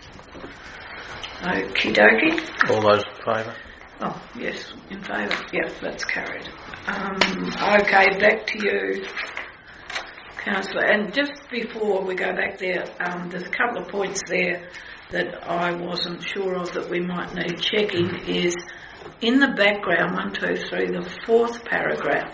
Okie dokie. All those in favour? Oh, yes, in favour. Yep, that's carried. Okay, back to you, Councillor. And just before we go back there, there's a couple of points there that I wasn't sure of that we might need checking. Is in the background, 1, 2, 3, the 4th paragraph.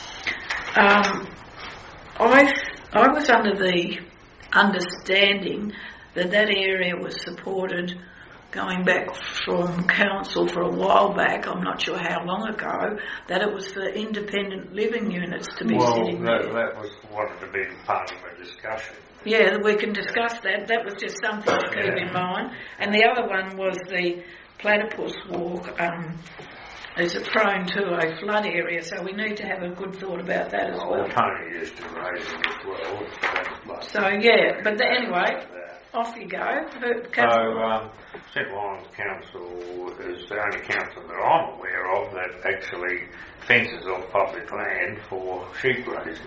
I was under the understanding that area was supported going back from council for a while back, I'm not sure how long ago, that it was for independent living units to be sitting there. That was wanted to be part of a discussion. Yeah, we can discuss that. That was just something to keep in mind. And the other one was the Platypus Walk is prone to a flood area, so we need to have a good thought about that as well. Tony used to raise it as well. So, yeah, but anyway, off you go. Central Island Council is the only council that I'm aware of that actually fences off public land for sheep grazing.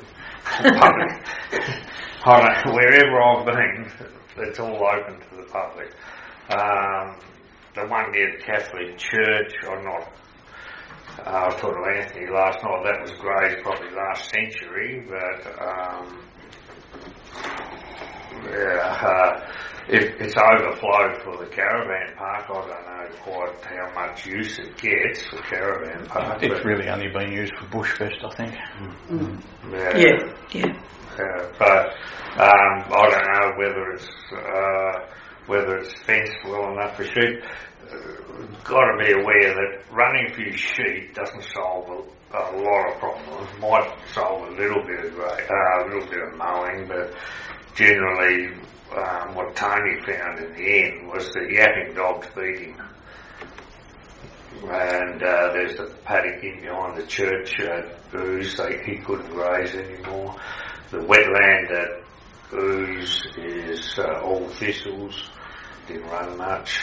Wherever I've been, it's all open to the public. The one near the Catholic Church, I was talking to Anthony last night, that was grazed probably last century, but if it's overflowed for the caravan park, I don't know quite how much use it gets for caravan park. It's really only been used for Bushfest, I think. Yeah. But I don't know whether it's fenced well enough for sheep. Got to be aware that running a few sheep doesn't solve a lot of problems. Might solve a little bit of mowing, but generally, what Tony found in the end was the yapping dogs beat him. And there's the paddock in behind the church at Ooze, he couldn't graze anymore. The wetland at Ooze is all thistles, didn't run much.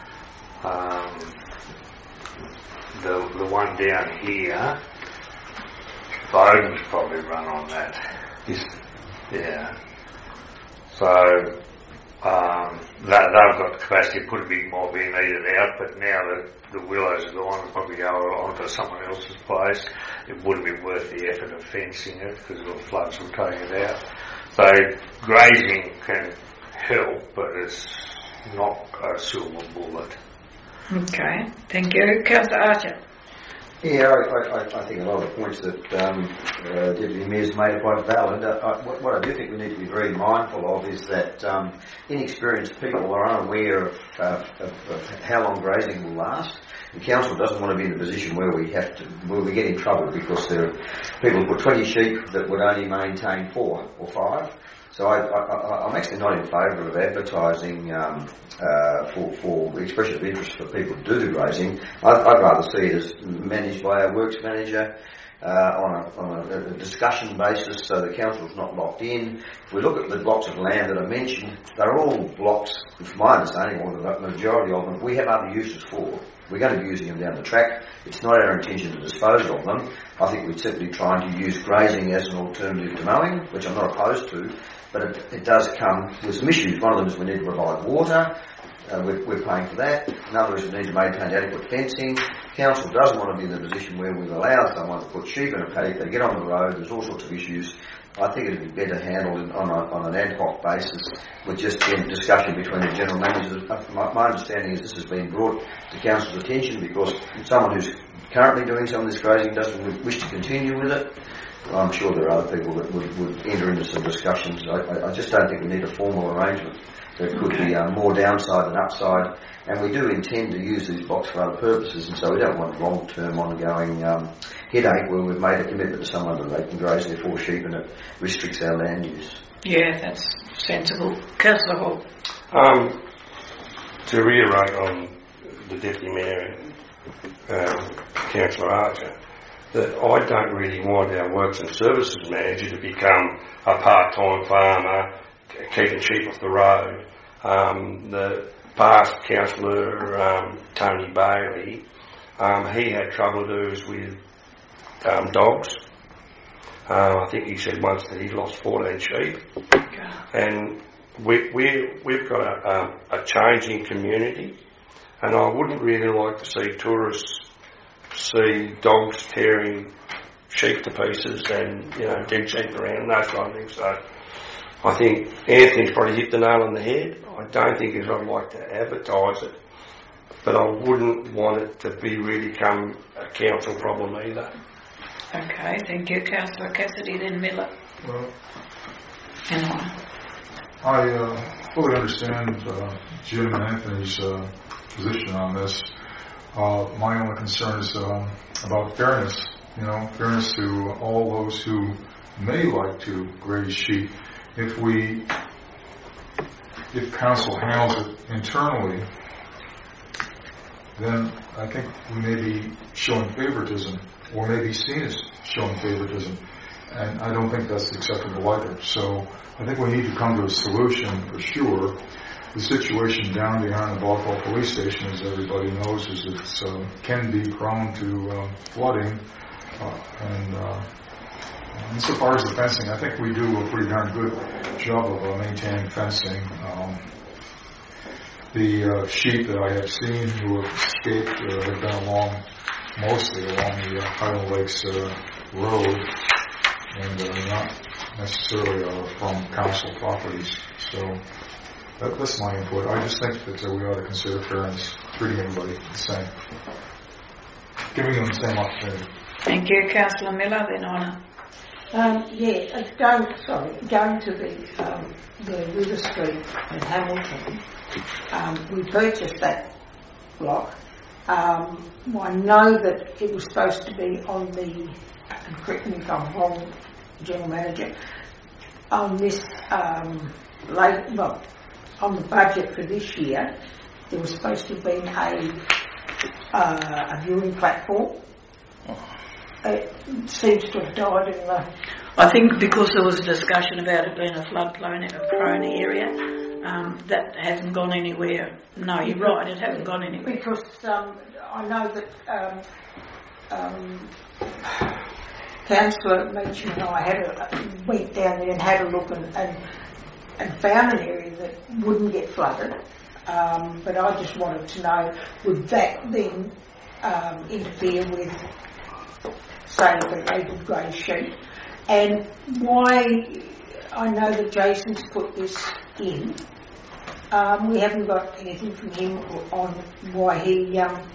The one down here, Bowden's probably run on that. Yeah. So they've got capacity to put a big mob in, eat it out, but now that the willows are gone, it'll probably go on to someone else's place. It wouldn't be worth the effort of fencing it because the floods will take it out. So grazing can help, but it's not a silver bullet. Okay, thank you. Councillor Archer. Yeah, I think a lot of the points that Deputy Mayor's made are quite valid. What I do think we need to be very mindful of is that inexperienced people are unaware of how long grazing will last. The council doesn't want to be in a position where we get in trouble because there are people who put 20 sheep that would only maintain 4 or 5. So I'm actually not in favour of advertising for expression of interest for people to do the grazing. I'd rather see it as managed by a works manager on a discussion basis, so the council's not locked in. If we look at the blocks of land that I mentioned, they're all blocks, from my understanding, or the majority of them, we have other uses for. We're going to be using them down the track. It's not our intention to dispose of them. I think we're simply trying to use grazing as an alternative to mowing, which I'm not opposed to, but it does come with some issues. One of them is we need to provide water. We're paying for that. Another is we need to maintain adequate fencing. Council doesn't want to be in the position where we've allowed someone to put sheep in a paddock, they get on the road, there's all sorts of issues. I think it would be better handled on an ad hoc basis with just discussion between the general managers. My understanding is this has been brought to council's attention because someone who's currently doing some of this grazing doesn't wish to continue with it. I'm sure there are other people that would enter into some discussions. I just don't think we need a formal arrangement. There could be more downside than upside, and we do intend to use these blocks for other purposes, and so we don't want long-term ongoing headache where we've made a commitment to someone that they can graze their 4 sheep and it restricts our land use. Yeah, that's sensible. Councillor Hall. To reiterate on the Deputy Mayor and Councillor Archer, that I don't really want our Works and Services Manager to become a part-time farmer keeping sheep off the road. The past councillor, Tony Bailey, he had trouble with dogs. I think he said once that he lost 14 sheep. And we've got a changing community, and I wouldn't really like to see tourists see dogs tearing sheep to pieces and, dead sheep around and those kind of things. So I think Anthony's probably hit the nail on the head. I don't think I'd like to advertise it, but I wouldn't want it to really become a council problem either. Okay, thank you. Councillor Cassidy, then Miller. Well, I fully understand Jim and Anthony's position on this. My only concern is about fairness. Fairness to all those who may like to graze sheep. If council handles it internally, then I think we may be showing favoritism, or may be seen as showing favoritism, and I don't think that's acceptable either. So I think we need to come to a solution for sure. The situation down behind the Bothwell Police Station, as everybody knows, is it can be prone to flooding, and insofar as the fencing, I think we do a pretty darn good job of maintaining fencing. The sheep that I have seen who have escaped have been mostly along the Highland Lakes road, and not necessarily from council properties. So that's my input. I just think that we ought to consider fairness, treating everybody the same, giving them the same opportunity. Thank you, Councillor Miller. Then Honor. Going to the River Street in Hamilton, we purchased that block. I know that it was supposed to be on the, and correct me if I'm wrong, General Manager, on this on the budget for this year, there was supposed to have been a viewing platform. It seems to have died in the... I think because there was a discussion about it being a flood-prone area, that hasn't gone anywhere. No, you're right, it hasn't gone anywhere. Because I know that Councillor Meacham and I went down there and had a look and found an area that wouldn't get flooded. But I just wanted to know, would that then interfere with, say, the able graze sheep? And why, I know that Jason's put this in, we haven't got anything from him on why he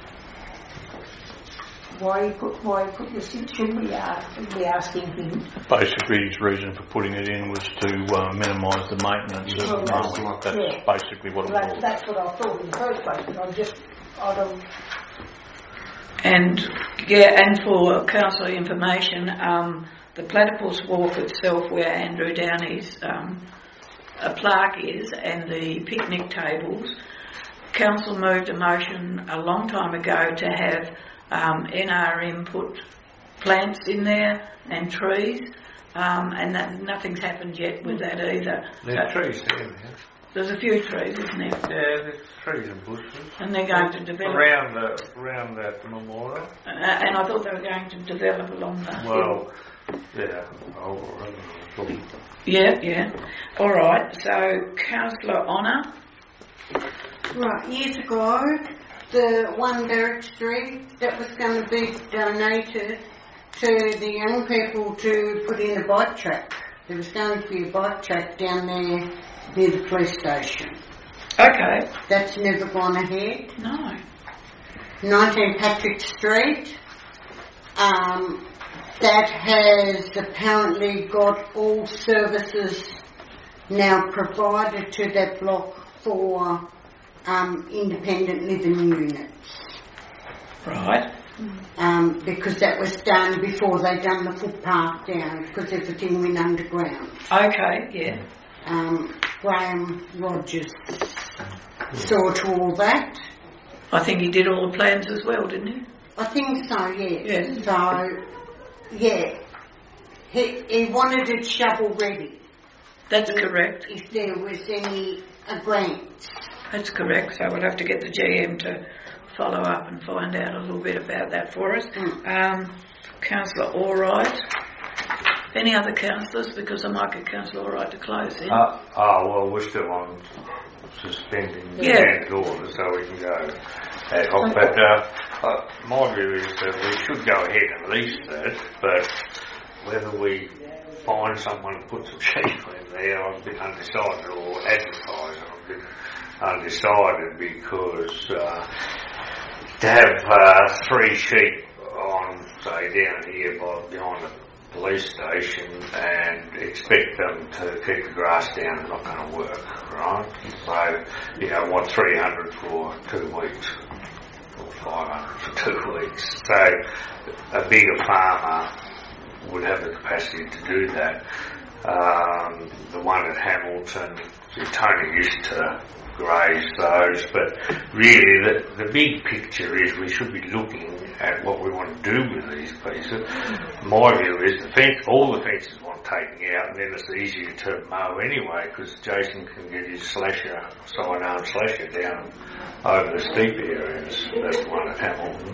put this in. Should we be asking him? Basically, his reason for putting it in was to minimise the maintenance of mowing. That's basically what it was. That's what I thought in the first place, but I don't... And for council information, the Platypus Wharf itself, where Andrew Downey's a plaque is and the picnic tables, council moved a motion a long time ago to have NRM put plants in there and trees, and nothing's happened yet with that either. There's trees there. There's a few trees, isn't there? Yeah, there's trees and bushes. And they're going to develop around that memorial. And I thought they were going to develop along the hill. Yeah. All right. So, Councillor Honour. Right, years ago, the one Derrick Street that was going to be donated to the young people to put in a bike track. There was going to be a bike track down there near the police station. Okay. That's never gone ahead. No. 19 Patrick Street. That has apparently got all services now provided to that block for independent living units. Right. Because that was done before they done the footpath down, because everything went underground. Okay, yeah. Graham Rogers saw to all that. I think he did all the plans as well, didn't he? I think so, yes. Yes. So, yeah. He wanted it shovel ready. That's correct. If there was any grants. That's correct. So we'll have to get the GM to follow up and find out a little bit about that for us. Councillor Allwright. Any other councillors? Because I might get Councillor Allwright to close in. Well, we're still on suspending the order, so we can go ad hoc. But my view is that we should go ahead and lease that, but whether we find someone to put some sheep in there, I'm a bit undecided, or advertise, I'm a bit undecided, because to have 3 sheep on, say, down here behind the police station and expect them to keep the grass down is not going to work, right? So, want 300 for 2 weeks or 500 for 2 weeks. So a bigger farmer would have the capacity to do that. The one at Hamilton, Tony used to graze those, but really the big picture is we should be looking at what we want to do with these pieces. My view is all the fences want taking out, and then it's easier to mow anyway, because Jason can get his sidearm slasher down over the steep areas. That's the one at Hamilton.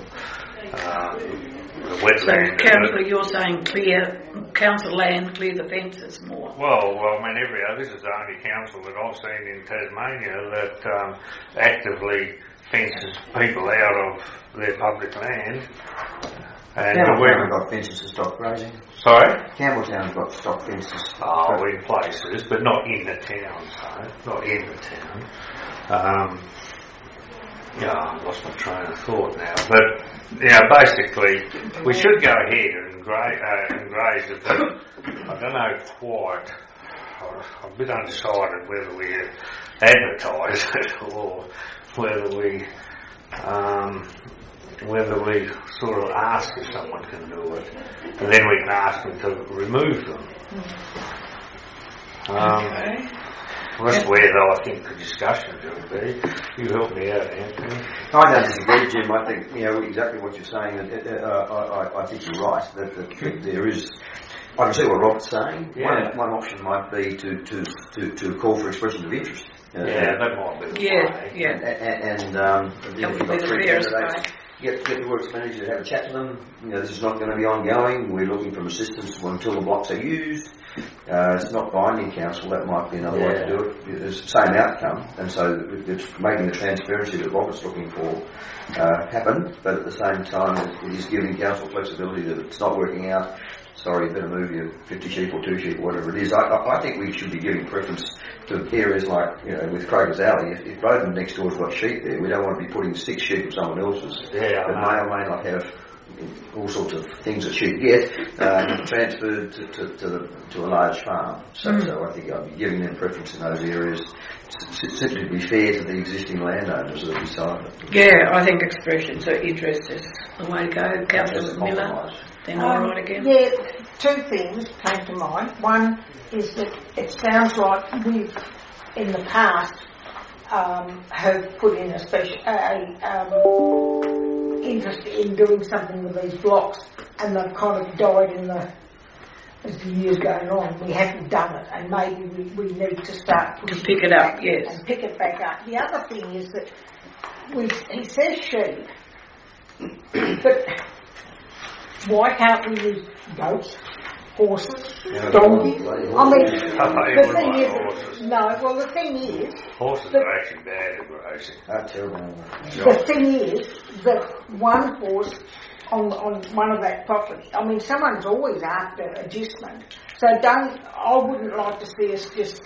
The wetland. So, Councillor, you're saying council land, clear the fences more? Well, this is the only council that I've seen in Tasmania that actively fences people out of their public land. And Campbelltown got fences to stop grazing. Sorry? Campbelltown's got stock fences. In places, but not in the town, so not in the town. I lost my train of thought now, but basically we should go ahead and graze it, but I don't know quite. I'm a bit undecided whether we advertise it or whether we sort of ask if someone can do it, and then we can ask them to remove them. That's where, though, I think the discussion will be. You help me out, Anthony. I don't disagree, Jim. I think exactly what you're saying. I think you're right. That there is. I can see what Robert's saying. Yeah. One option might be to call for expression of interest. That might be. And you've got 3 candidates. Get the works manager to have a chat to them. This is not going to be ongoing. We're looking for assistance until the blocks are used. It's not binding council. That might be another way to do it. It's the same outcome, and so it's making the transparency that Robert's looking for happen. But at the same time, it is giving council flexibility that if it's not working out, sorry, you better move your 50 sheep or 2 sheep or whatever it is. I think we should be giving preference to areas like, with Kroger's Alley. If Bowden next door's got sheep there, we don't want to be putting 6 sheep of someone else's that may or may not have all sorts of things that she'd get transferred to a large farm. So I think I'd be giving them preference in those areas, simply to be fair to the existing landowners that are beside it. Yeah, I think expressions of interest is the way to go. Councillor Miller, then all right again. Yeah, two things came to mind. One is that it sounds like we've, in the past, have put in a special interest in doing something with these blocks, and they've kind of died as the years going on. We haven't done it, and maybe we need to start to pick it up, yes, and pick it back up. The other thing is that he says sheep, but why can't we use goats, horses, donkeys? I mean, the thing is, the thing is, horses are actually bad at grazing. The thing is that one horse on one of that property, I mean, someone's always after adjustment. So I wouldn't like to see us just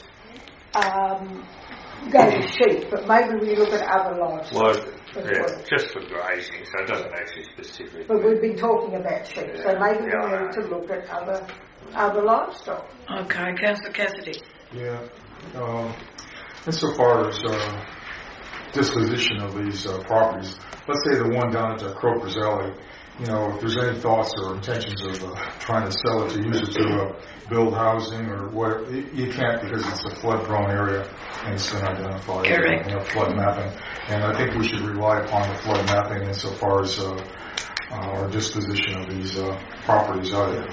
go to sheep, but maybe we look at other livestock. Just for grazing, so it doesn't actually specifically. But we've been talking about sheep, so maybe we need to look at other livestock. Okay, Councillor Cassidy. Yeah. Insofar as disposition of these properties, let's say the one down at Croker's Alley, if there's any thoughts or intentions of trying to sell it, to use it to build housing or whatever, you can't, because it's a flood-prone area and it's been identified. Correct. Flood mapping. And I think we should rely upon the flood mapping insofar as our disposition of these properties either.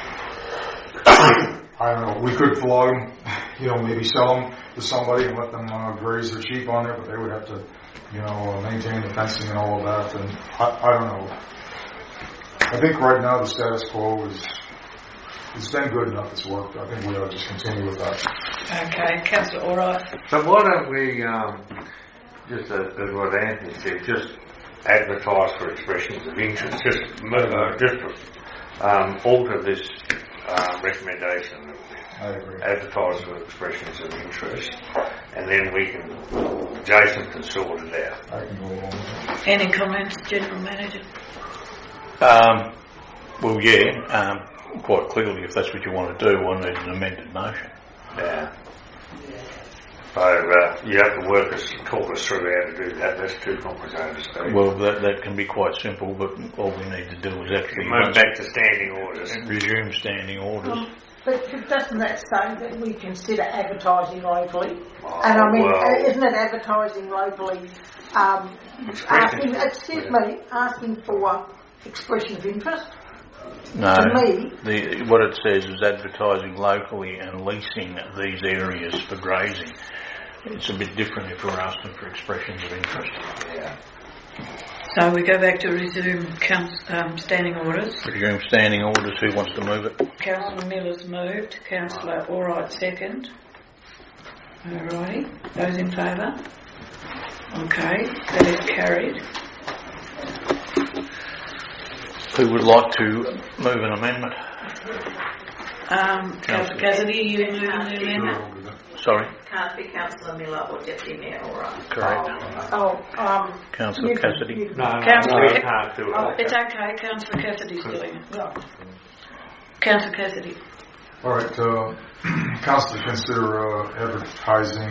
I don't know, we could flog them, maybe sell them to somebody and let them graze their sheep on there, but they would have to, maintain the fencing and all of that, and I don't know. I think right now the status quo it's been good enough, it's worked. I think we ought to just continue with that. Okay, Councillor Allright. So why don't we, just as what Anthony said, just advertise for expressions of interest, just alter this recommendation. I agree. Advertise for expressions of interest, and then Jason can sort it out. I can go along with that. Any comments, General Manager? Quite clearly, if that's what you want to do, we'll need an amended motion. Yeah. So you have to talk us through how to do that. That's too complicated. Well, that can be quite simple, but all we need to do is actually move back to standing orders. Resume standing orders. But doesn't that say that we consider advertising locally? And I mean, isn't it advertising locally? Asking for expression of interest? No, to me, what it says is advertising locally and leasing these areas for grazing. It's a bit different if we're asking for expressions of interest. Yeah. So we go back to resume standing orders. Resume standing orders. Who wants to move it? Councillor Miller's moved. Councillor Allright second. Alrighty. Those in favour? Okay, that is carried. Who would like to move an amendment? Councillor Cassidy, you moving the amendment? Sorry? Can't be Councillor Miller or Deputy Mayor Allright. Correct. Councillor Cassidy? No, can't do it. It's okay, Councillor Cassidy's doing it. Councillor Cassidy. All right, Council to consider advertising.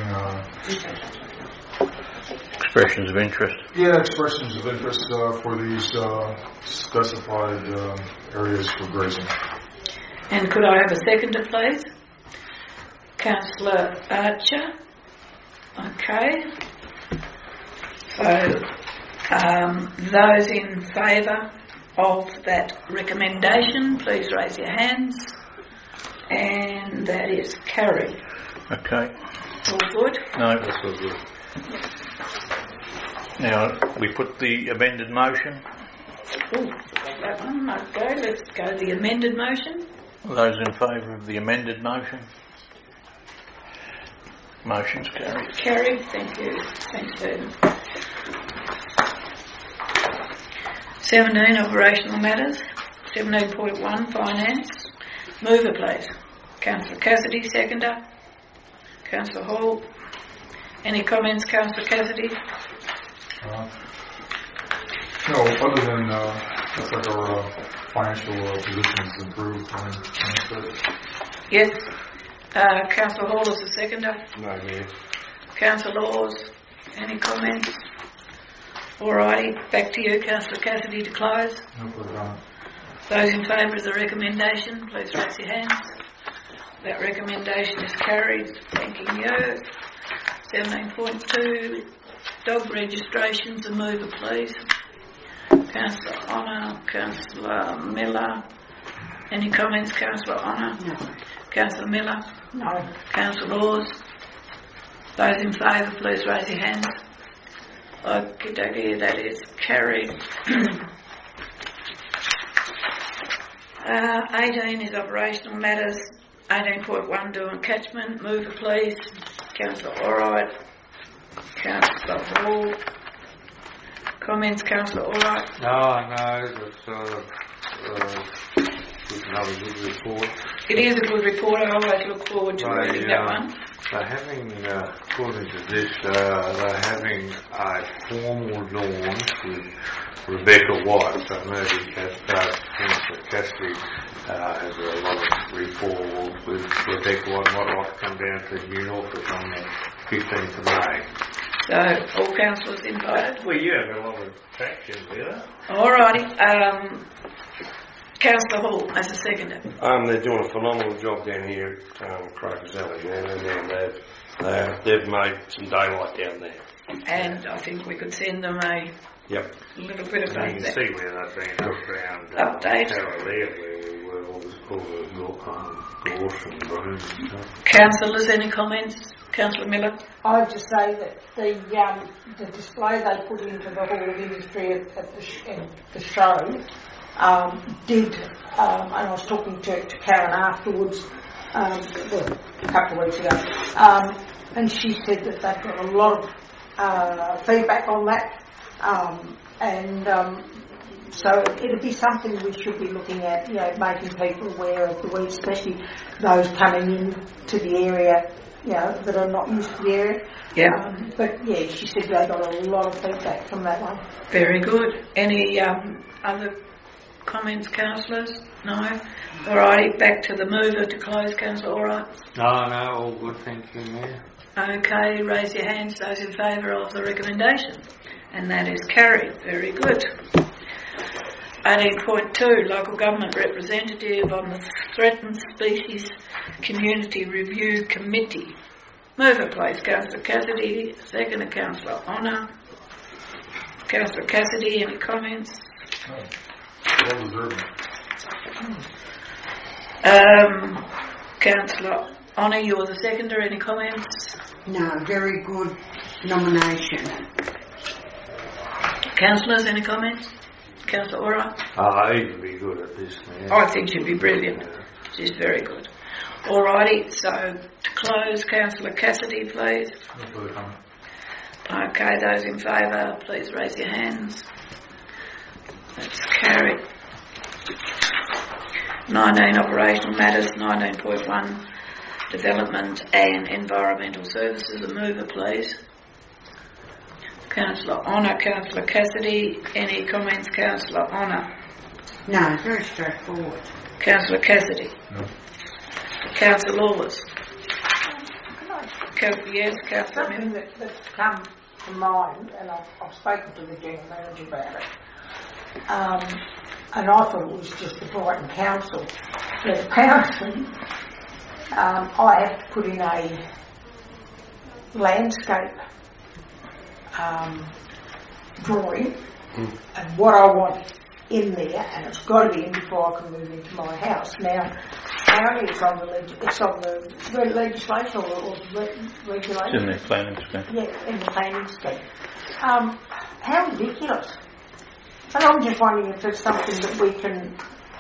Expressions of interest. Yeah, expressions of interest for these specified areas for grazing. And could I have a seconder, please? Councillor Archer. Okay. So, those in favour of that recommendation, please raise your hands. And that is carried. Okay. All good? No, that's all good. Now, we put the amended motion. Ooh, that one. Okay, let's go to the amended motion. Those in favour of the amended motion? Motion's carried. Carried, thank you. Thanks, Stephen. 17, operational matters. 17.1, finance. Mover, please. Councillor Cassidy, seconder. Councillor Hall. Any comments, Councillor Cassidy? No, other than Looks like our financial position has improved. Yes. Councillor Hall is the seconder. No, Mayor. Councillor Laws, any comments? Alrighty, back to you, Councillor Cassidy, to close. No further comment. Those in favour of the recommendation, please raise your hands. That recommendation is carried. Thanking you. 17.2, dog registrations, a mover, please. Councillor Honour, Councillor Miller. Any comments, Councillor Honour? No. Councillor Miller? No. Councillor Laws? Those in favour, please raise your hands. Okay, that is carried. 18 is operational matters. 18.1, doing catchment. Mover, please. Councillor Allright. Councillor Hall. Comments, Councillor Allright? No, it's another good report. It is a good report. I always look forward to reading that one. They're having, according to this, they're having a formal launch with Rebecca White. So maybe Councillor Cassidy has a lot of rapport with Rebecca White. Might like to come down to New Norfolk on the 15th of May. So, all councillors invited? Well, you have a lot of traction there. Alrighty. Councillor Hall as a seconder. They're doing a phenomenal job down here at Crocus Alley, and they've made some daylight down there. And I think we could send them a little bit of you can see where they've been around update. Parallel, where all the gorse and brooms and stuff. Councillors, any comments? Councillor Miller? I'd just say that the display they put into the Hall of Industry at the show did, and I was talking to Karen afterwards, a couple of weeks ago, and she said that they've got a lot of feedback on that, so it'd be something we should be looking at, making people aware of the weeds, especially those coming in to the area, that are not used to the area. Yeah. But yeah, she said they got a lot of feedback from that one. Very good. Any other comments, councillors? No? Alrighty, back to the mover to close, Councillor Allright. No, all good, thank you, Mayor. Okay, raise your hands, those in favour of the recommendation. And that is carried. Very good. 18.2, local government representative on the Threatened Species Community Review Committee. Mover, please, Councillor Cassidy. Second, Councillor Honour. Councillor Cassidy, any comments? Well deserved. Councillor Honour, you are the seconder. Any comments? No, very good nomination. Councillors, any comments? Councillor Allright? He'd be good at this, Mayor. I think she'd be brilliant. She's very good. Alrighty, so to close, Councillor Cassidy, please. No further comment. Okay, those in favour, please raise your hands. That's carried. 19, operational matters. 19.1, development and environmental services. A mover, please. Councillor Honour, Councillor Cassidy. Any comments, Councillor Honour? No, very straightforward. Councillor Cassidy? No. Councillor Lawless? Yes, Councillor something that's come to mind, and I've spoken to the General Manager about it, and I thought it was just the Brighton Council. But apparently, I have to put in a landscape drawing, and what I want in there, and it's got to be in before I can move into my house. Now, apparently it's on the legislation or regulation. It's in the planning scheme. Yeah, in the planning scheme. How ridiculous. And I'm just wondering if there's something that we can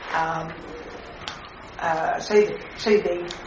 see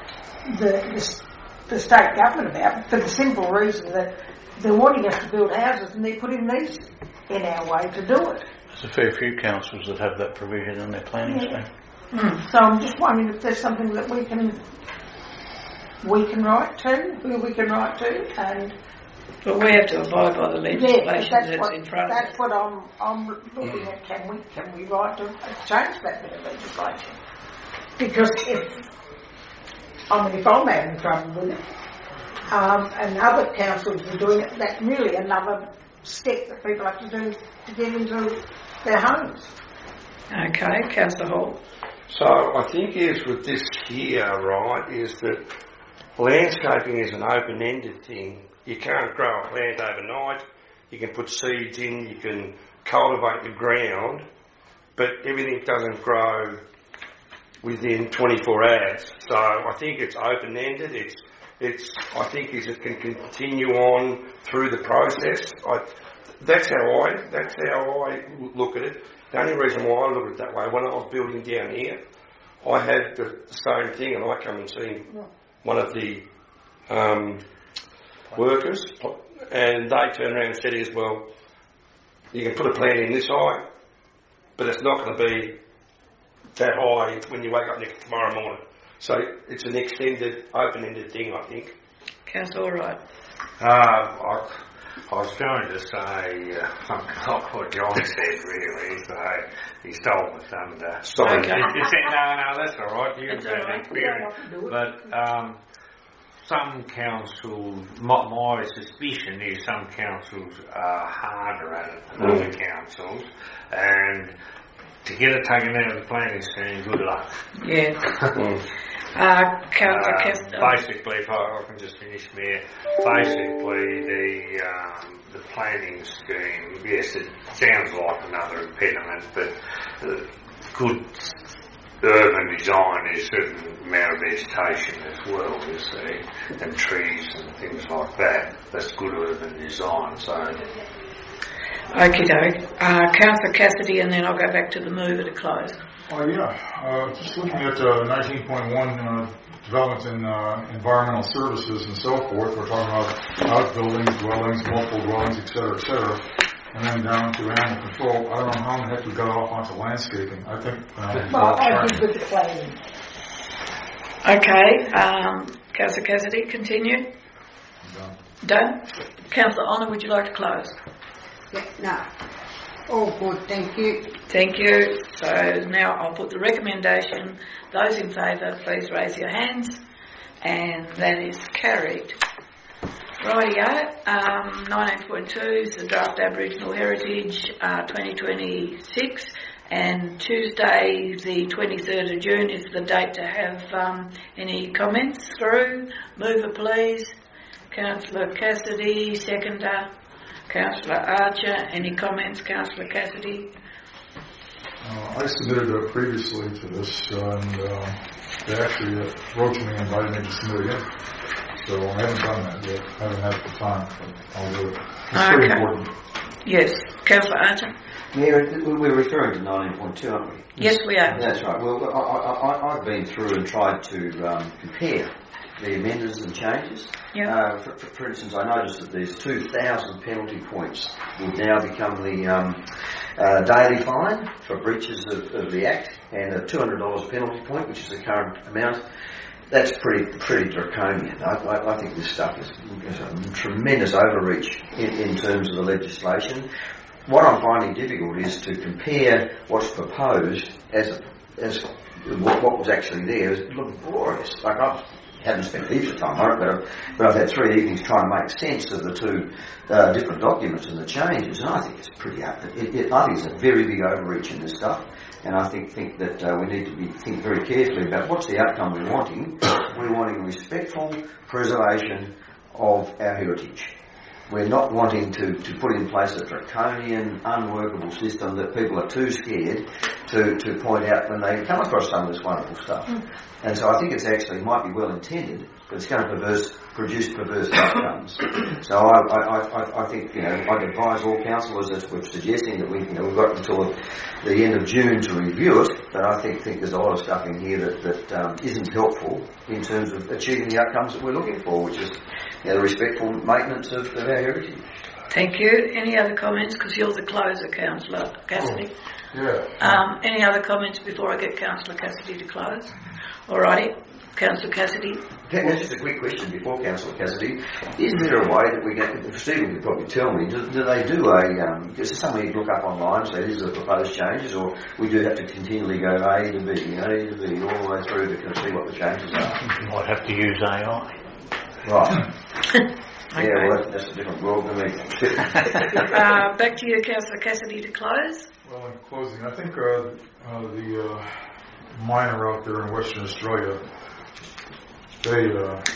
the state government about, for the simple reason that they're wanting us to build houses and they're putting these in our way to do it. There's a fair few councils that have that provision in their planning scheme. So I'm just wondering if there's something that we can write to, who we can write to, and But we have to abide by the legislation that's in front of us. That's what I'm looking at. Can we write to change that bit of legislation? Because if I'm having trouble with it, and other councils are doing it, that's really another step that people have to do to get into their homes. Okay, Councillor Hall. So I think is with this here, right, is that landscaping is an open-ended thing. You can't grow a plant overnight. You can put seeds in, you can cultivate the ground, but everything doesn't grow within 24 hours. So I think it's open-ended. I think it can continue on through the process. That's how I look at it. The only reason why I look at it that way, when I was building down here, I had the same thing, and I come and see one of the workers, and they turned around and said, well, you can put a plant in this high, but it's not going to be that high when you wake up tomorrow morning. So it's an extended, open-ended thing, I think. Councillor Wright. I was going to say not what John said, really. So he stole my thunder. Sorry. Okay. No, that's all right. You've had experience. But some councils, my suspicion is some councils are harder at it than other councils, and to get it taken out of the planning scheme, good luck. Yeah. Basically, if I can just finish there, basically the planning scheme, yes, it sounds like another impediment, but good urban design is a certain amount of vegetation as well, you see, and trees and things like that. That's good urban design, so... Okie doke. Councillor Cassidy, and then I'll go back to the mover to close. Just looking at 19.1 development in environmental services and so forth. We're talking about outbuildings, dwellings, multiple dwellings, etc., and then down to animal control. I don't know how in the heck we got off onto landscaping. I think. I think with the planning. Okay, Councillor Cassidy, continue. Done. Councillor Honour, would you like to close? Yeah, no. All good, thank you. Thank you. So now I'll put the recommendation. Those in favour, please raise your hands. And that is carried. Rightio. 19.2 is the draft Aboriginal Heritage 2026. And Tuesday, the 23rd of June, is the date to have any comments through. Mover, please. Councillor Cassidy, seconder. Councillor Archer, any comments? Councillor Cassidy? I submitted previously to this, and they actually wrote to me and invited me to submit again. So I haven't done that yet. I haven't had the time, but I'll do it. It's pretty important. Yes. Councillor Archer? Mayor, we're referring to 19.2, aren't we? Yes, we are. That's right. Well, I've been through and tried to compare the amendments and changes. Yeah. For instance, I noticed that there's 2,000 penalty points will now become the daily fine for breaches of the Act, and a $200 penalty point, which is the current amount. That's pretty draconian. I think this stuff is a tremendous overreach in terms of the legislation. What I'm finding difficult is to compare what's proposed as what was actually there. It looked glorious. Like I haven't spent heaps of time on it, but I've had 3 evenings trying to make sense of the two different documents and the changes, and I think it's pretty. I think it's a very big overreach in this stuff, and I think that we need to think very carefully about what's the outcome we're wanting. We're wanting respectful preservation of our heritage. We're not wanting to put in place a draconian, unworkable system that people are too scared to point out when they come across some of this wonderful stuff. And so I think it's actually might be well intended, but it's going to produce perverse outcomes. So I think, I'd advise all councillors, as we're suggesting, that we've got until the end of June to review it, but I think there's a lot of stuff in here that isn't helpful in terms of achieving the outcomes that we're looking for, which is the respectful maintenance of our heritage. Thank you. Any other comments? Because you're the closer, Councillor Cassidy. Yeah. Any other comments before I get Councillor Cassidy to close? Alrighty. Councillor Cassidy. Just a quick question before Councillor Cassidy. Is there a way that we can, Stephen could probably tell me, do they do is there somewhere you look up online, say these are the proposed changes, or we do have to continually go A to B, A to B, all the way through to see what the changes are? You might have to use AI. Right. Okay. Yeah, well, that's a different world to me. Back to you, Councillor Cassidy, to close. Well, in closing, I think the miner out there in Western Australia, they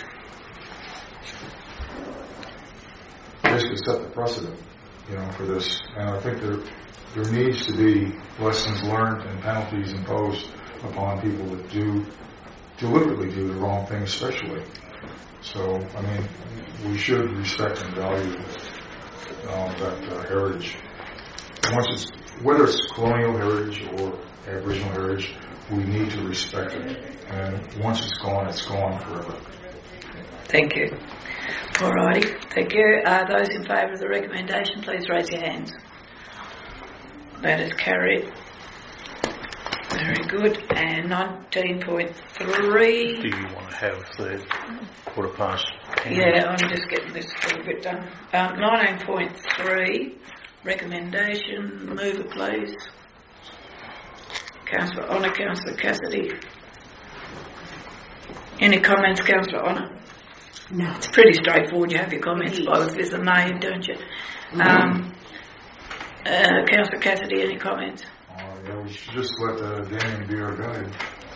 basically set the precedent, for this. And I think there needs to be lessons learned and penalties imposed upon people that deliberately do the wrong thing, especially. So, I mean, we should respect and value that heritage. Whether it's colonial heritage or Aboriginal heritage, we need to respect it. And once it's gone forever. Thank you. Alrighty, thank you. Those in favour of the recommendation, please raise your hands. That is carried. Very good. And 19.3. Do you want to have the 10:15? Yeah, I'm just getting this a little bit done. 19.3, recommendation. Move it, please. Councillor Honour, Councillor Cassidy. Any comments, Councillor Honour? No. It's pretty straightforward. You have your comments both with a name, don't you? Councillor Cassidy, any comments? Yeah, we should just let Damien be our guide.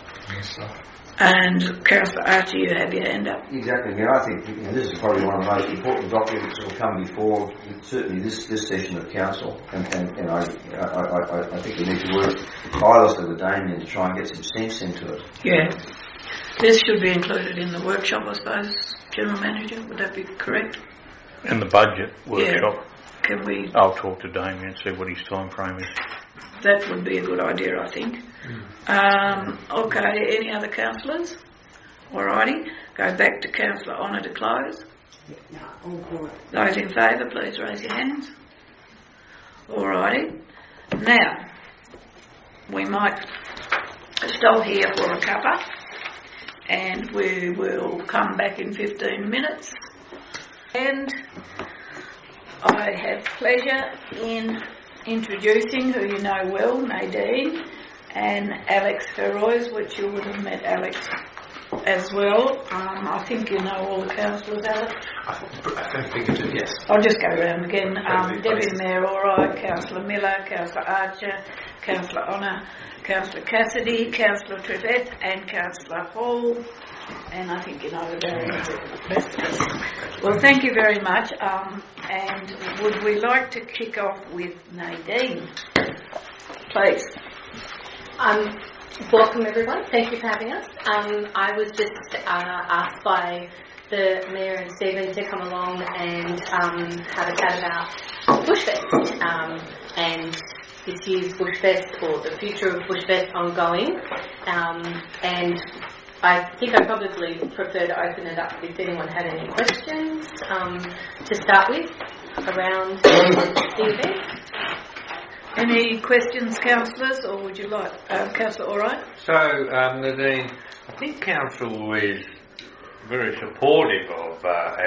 And Councillor Archie, you have your hand up. Exactly. I think this is probably one of the most important documents that will come before certainly this session of council, and I think we need to work tirelessly with Damien to try and get some sense into it. Yeah. This should be included in the workshop, I suppose, General Manager. Would that be correct? And the budget workshop. Yeah. Can we? I'll talk to Damien and see what his time frame is. That would be a good idea, I think. Okay, any other councillors? Alrighty, go back to Councillor Honour to close. No, all good. Those in favour, please raise your hands. Alrighty. Now, we might stop here for a cuppa, and we will come back in 15 minutes. And I have pleasure in introducing, who you know well, Nadine and Alex Feroz, which you would have met Alex as well. I think you know all the councillors, Alex. I think you do, yes. I'll just go around again. Deputy Mayor Alright, Councillor Miller, Councillor Archer, Councillor Honour, Councillor Cassidy, Councillor Trevette and Councillor Hall. And I think you know the rest of us. Well, thank you very much. And would we like to kick off with Nadine, please? Welcome everyone. Thank you for having us. I was just asked by the Mayor and Stephen to come along and have a chat about Bushfest and this year's Bushfest, or the future of Bushfest ongoing. And I think I'd probably prefer to open it up if anyone had any questions to start with around the event. Any questions, councillors, or would you like Councillor Alright? So, Nadine, I think Council is very supportive of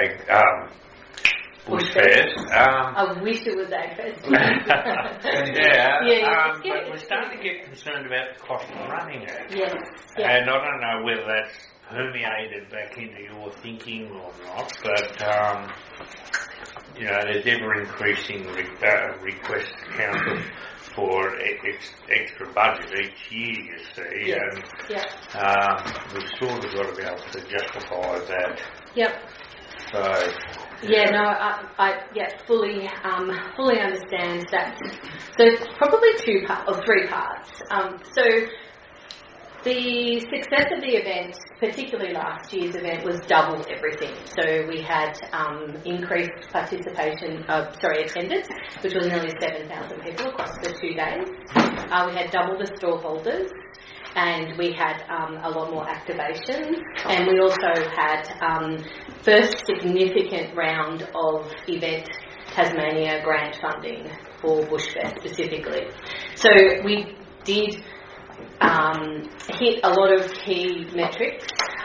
Bushfest. I wish it was AgFest. But we're starting to get concerned about the cost of running it. Yes. Yeah. And I don't know whether that's permeated back into your thinking or not, but there's ever increasing requests to council for extra budget each year, you see. Yes. And we've sort of got to be able to justify that. Yep. So. I fully understand that. So it's probably three parts. So the success of the event, particularly last year's event, was double everything. So we had increased attendance, which was nearly 7,000 people across the 2 days. We had double the stallholders, and we had a lot more activations, and we also had first significant round of event Tasmania grant funding for Bushfest specifically. So we did hit a lot of key metrics.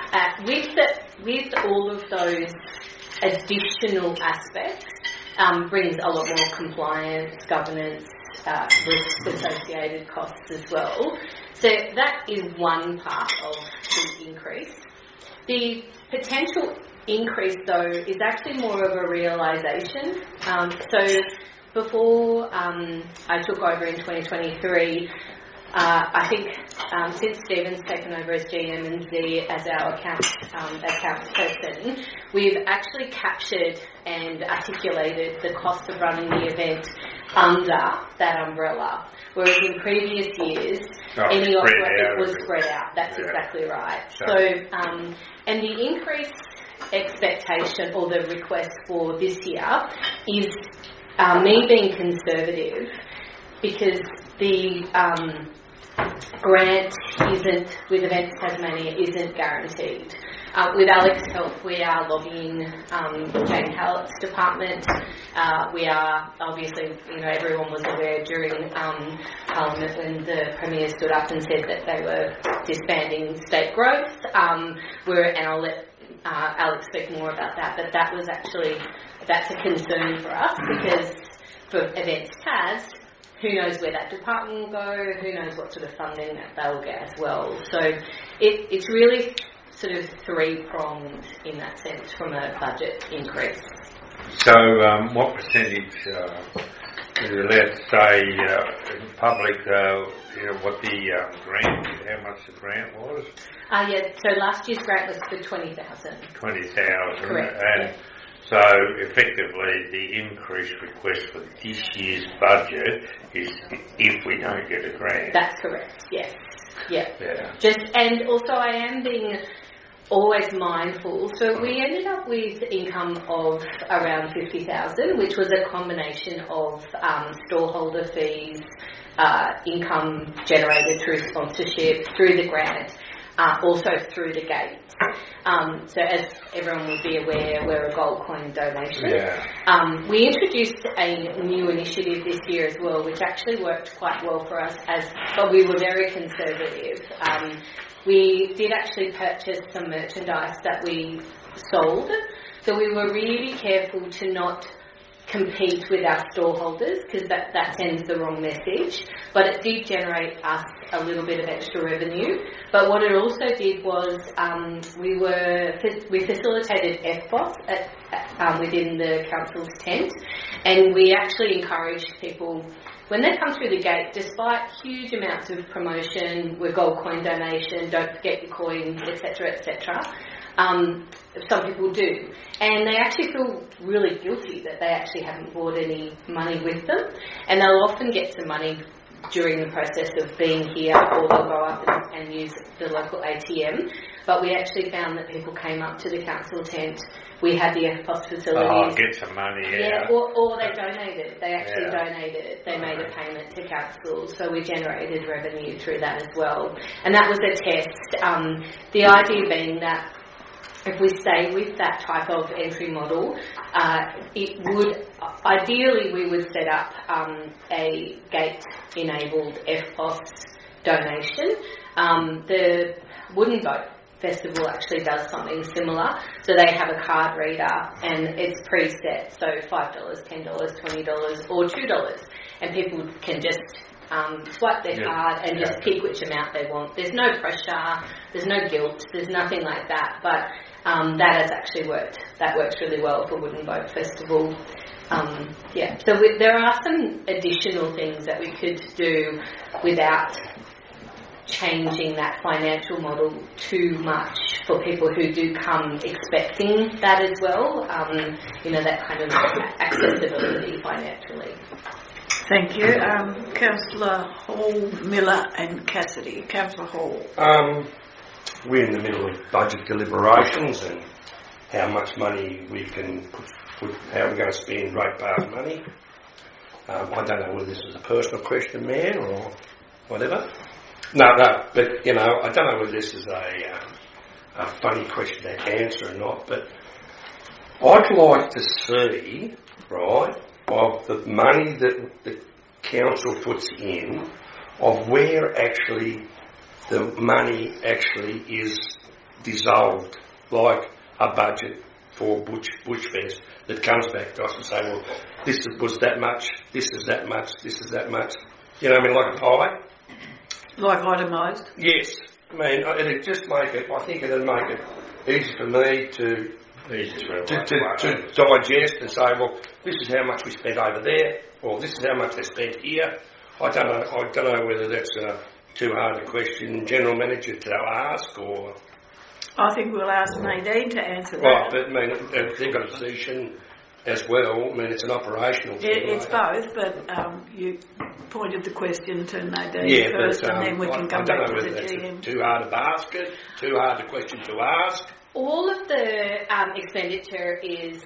With all of those additional aspects, brings a lot more compliance, governance, risk associated costs as well. So that is one part of the increase. The potential increase though is actually more of a realisation. So before I took over in 2023, I think since Stephen's taken over as GM and Z as our accounts person, we've actually captured and articulated the cost of running the event under that umbrella. Whereas in previous years, any operator was spread out. That's exactly right. So, and the increased expectation or the request for this year is me being conservative, because the grant with Events Tasmania isn't guaranteed. With Alex's help, we are lobbying Jane Hallett's department. We are obviously, everyone was aware during Parliament when the Premier stood up and said that they were disbanding state growth. And I'll let Alex speak more about that. But that's a concern for us, because for Events Tas, who knows where that department will go, who knows what sort of funding that they'll get as well. So it's really sort of three-pronged in that sense from a budget increase. So what percentage are you allowed to say in public, what the grant, how much the grant was? So last year's grant was for 20,000. 20,000. Correct. And so effectively the increased request for this year's budget is if we don't get a grant. That's correct, yes. Yeah. And also I am being always mindful. So we ended up with income of around 50,000, which was a combination of storeholder fees, income generated through sponsorship, through the grant, also through the gate. So as everyone will be aware, we're a gold coin donation. We introduced a new initiative this year as well, which actually worked quite well for us, but we were very conservative. We did actually purchase some merchandise that we sold, so we were really careful to not compete with our storeholders, because that sends the wrong message, but it did generate us a little bit of extra revenue. But what it also did was we facilitated FPOS within the council's tent, and we actually encouraged people, when they come through the gate, despite huge amounts of promotion, we're gold coin donation, don't forget your coins, etc., etc., some people do, and they actually feel really guilty that they actually haven't brought any money with them, and they'll often get some money during the process of being here, or they'll go up and use the local ATM. But we actually found that people came up to the council tent. We had the FPOS facilities. Get some money, or they donated. They actually donated. They made a payment to council, so we generated revenue through that as well. And that was a test. The idea being that if we stay with that type of entry model, ideally we would set up a gate-enabled FPOS donation. The Wooden Boat Festival actually does something similar. So they have a card reader and it's preset, so $5, $10, $20 or $2. And people can just swipe their card and just pick which amount they want. There's no pressure, there's no guilt, there's nothing like that. But that has actually worked. That works really well for Wooden Boat Festival. So there are some additional things that we could do without changing that financial model too much for people who do come expecting that as well. That kind of accessibility financially. Thank you. Councillor Hall, Miller and Cassidy. Councillor Hall. We're in the middle of budget deliberations and how much money we can put how we're going to spend ratepayers' money. I don't know whether this is a personal question, Mayor, or whatever. No, but, I don't know whether this is a funny question to answer or not, but I'd like to see, right, of the money that the council puts in, of where actually the money actually is dissolved, like a budget for Bushfest that comes back to us and say, well, this was that much, this is that much, this is that much. You know what I mean, like a pie? Like itemised? Yes. I mean, it'd just make it, I think it'd make it easy for me to digest and say, well, this is how much we spent over there, or this is how much they spent here. I don't know whether that's too hard a question, General Manager, to ask, or... I think we'll ask Nadine to answer that. Right, but I mean, they've got a position as well. I mean, it's an operational thing. It's both, but you pointed the question to Nadine first, and then we can come back to the GM. Too hard a basket, too hard a question to ask. All of the expenditure is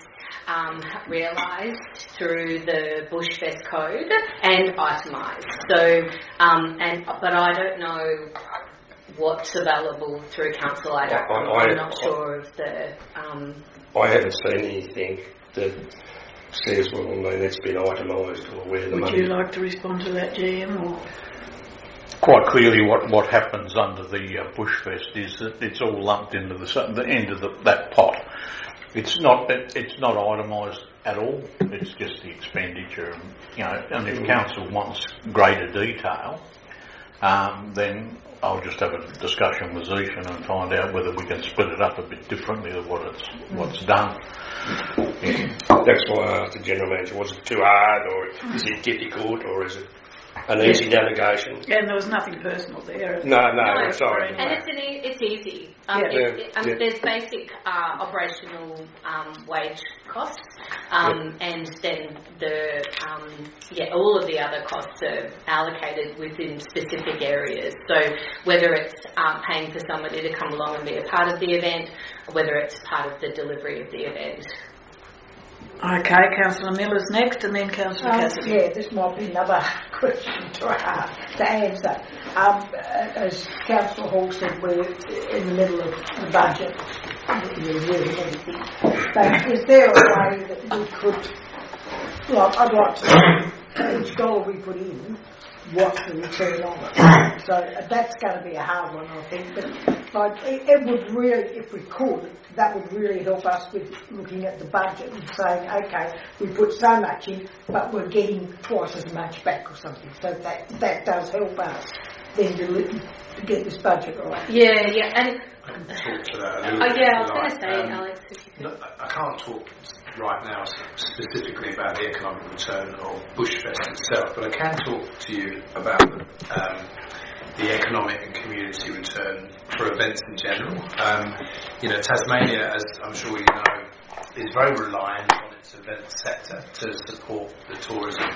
realised through the Bushfest code and itemised. So, but I don't know what's available through council. I'm not sure of the... I haven't seen anything that says, well, I mean, it's been itemised or where the money... Would you like to respond to that, GM? Or? Quite clearly what happens under the Bushfest is that it's all lumped into the end of that pot. It's not itemised at all. It's just the expenditure, and if council wants greater detail, then I'll just have a discussion with Zishan and find out whether we can split it up a bit differently than what's done. That's why I asked the General Manager, was it too hard, or is it difficult, or is it an easy navigation? And there was nothing personal there. No, sorry. And it's easy. There's basic operational wage costs, and then all of the other costs are allocated within specific areas. So whether it's paying for somebody to come along and be a part of the event, or whether it's part of the delivery of the event. Okay, Councillor Miller's next, and then Councillor Cassidy. Yeah, this might be another question to answer. As Councillor Hall said, we're in the middle of the budget, reviewing everything. But is there a way that we could, I'd like to know each dollar we put in, what's the return on it? So that's going to be a hard one, I think. But it would really, if we could, that would really help us with looking at the budget and saying, okay, we put so much in, but we're getting twice as much back or something. So that does help us then to get this budget right. Yeah, and I can talk to that a little bit. Yeah, I was going to say, Alex. I can't talk right now specifically about the economic return of Bushfest itself, but I can talk to you about the economic and community return for events in general. Tasmania, as I'm sure you know, is very reliant on its event sector to support the tourism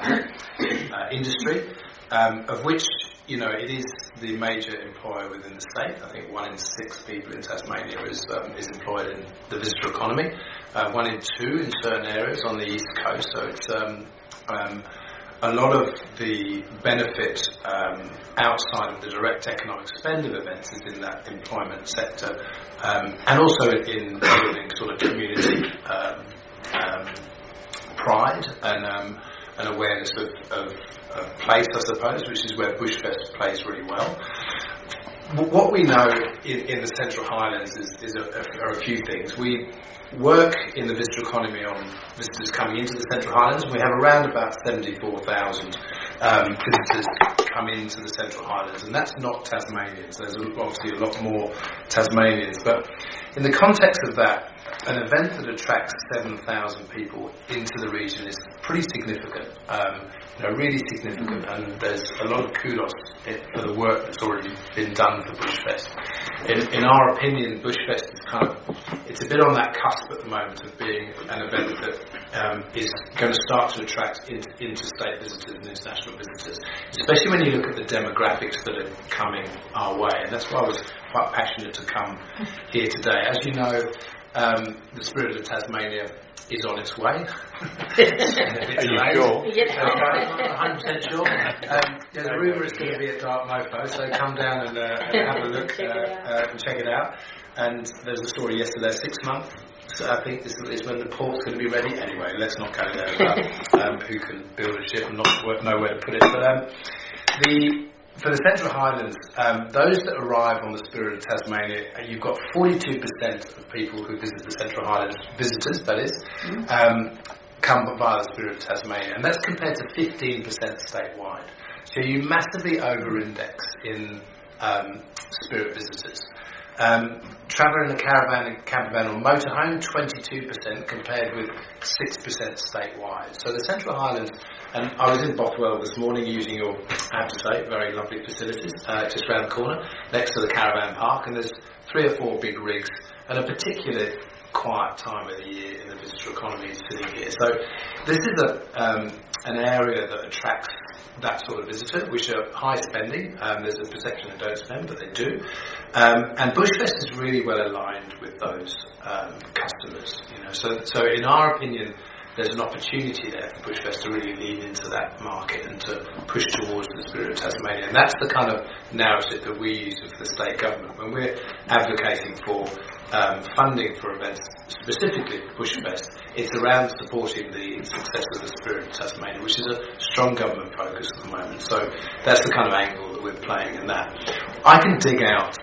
industry, of which it is the major employer within the state. I think 1 in 6 people in Tasmania is employed in the visitor economy. 1 in 2 in certain areas on the east coast. So it's a lot of the benefit outside of the direct economic spend of events is in that employment sector, and also in building sort of community pride and awareness of place, I suppose, which is where Bushfest plays really well. What we know in the Central Highlands are a few things. We work in the visitor economy on visitors coming into the Central Highlands. We have around about 74,000 visitors come into the Central Highlands, and that's not Tasmanians. There's obviously a lot more Tasmanians, but in the context of that, an event that attracts 7,000 people into the region is pretty significant, really significant, and there's a lot of kudos for the work that's already been done for Bushfest. In our opinion, Bushfest is it's a bit on that cusp at the moment of being an event that is going to start to attract interstate visitors and international visitors, especially when you look at the demographics that are coming our way, and that's why I was quite passionate to come here today. As you know, the Spirit of Tasmania is on its way. Are you sure? I'm not 100% sure. There's a rumour it's going to be at Dark Mofo, so come down and have a look and check it out. And there's a story yesterday, 6 I think is when the port's going to be ready. Anyway, let's not go there about who can build a ship and not know where to put it. But for the Central Highlands, those that arrive on the Spirit of Tasmania, you've got 42% of people who visit the Central Highlands, visitors that is, come via the Spirit of Tasmania, and that's compared to 15% statewide. So you massively over-index in Spirit visitors. Travel in a caravan, campervan or motorhome, 22% compared with 6% statewide. So the Central Highlands, and I was in Bothwell this morning using your, I have to say, very lovely facilities, just round the corner, next to the caravan park, and there's 3 or 4 big rigs, and a particularly quiet time of the year in the visitor economy sitting here. So this is an area that attracts that sort of visitor, which are high spending. There's a perception they don't spend, but they do. And Bushfest is really well aligned with those customers. So in our opinion, there's an opportunity there for Bushfest to really lean into that market and to push towards the Spirit of Tasmania. And that's the kind of narrative that we use with the state government when we're advocating for funding for events, specifically Bushfest. It's around supporting the success of the Spirit of Tasmania, which is a strong government focus at the moment. So that's the kind of angle that we're playing in that. I can dig out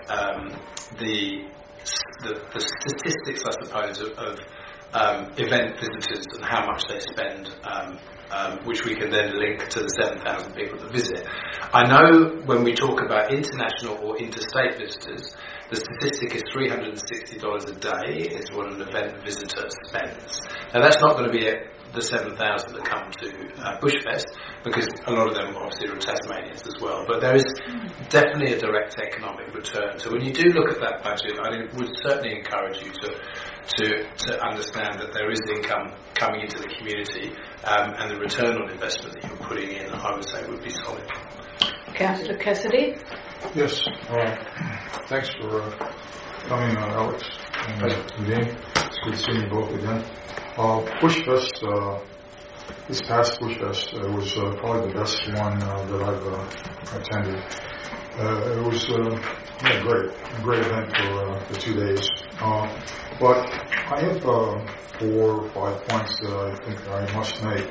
the statistics, I suppose, of event visitors and how much they spend, which we can then link to the 7,000 people that visit. I know when we talk about international or interstate visitors, the statistic is $360 a day is what an event visitor spends. Now that's not going to be the 7,000 that come to Bushfest, because a lot of them obviously are Tasmanians as well. But there is definitely a direct economic return. So when you do look at that budget, I would certainly encourage you to understand that there is income coming into the community, and the return on investment that you're putting in, I would say, would be solid. Councillor Cassidy? Yes, thanks for coming, Alex and Dean. It's good seeing you both again. Bushfest, this past Bushfest was probably the best one that I've attended. It was a great event for the 2 days. But I have 4 or 5 points that I think I must make.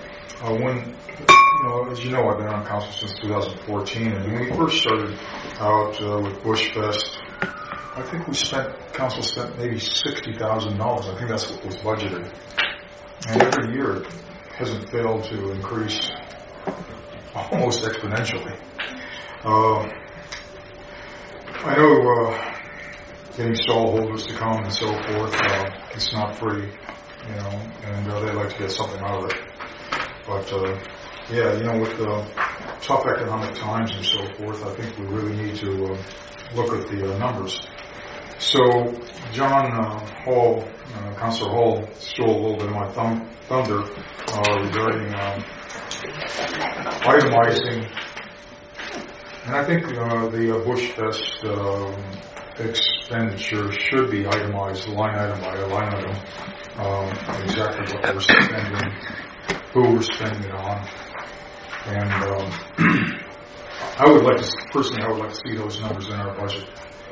As you know, I've been on council since 2014, and when we first started out with Bushfest, I think council spent maybe $60,000. I think that's what was budgeted. And every year it hasn't failed to increase almost exponentially. I know getting stall holders to come and so forth, it's not free, and they like to get something out of it. But with the tough economic times and so forth, I think we really need to look at the numbers. So John Hall, Councillor Hall, stole a little bit of my thunder regarding itemizing, and I think the Bushfest expenditure should be itemized line item by line item, exactly what we're spending, who we're spending it on, and I would like to see those numbers in our budget.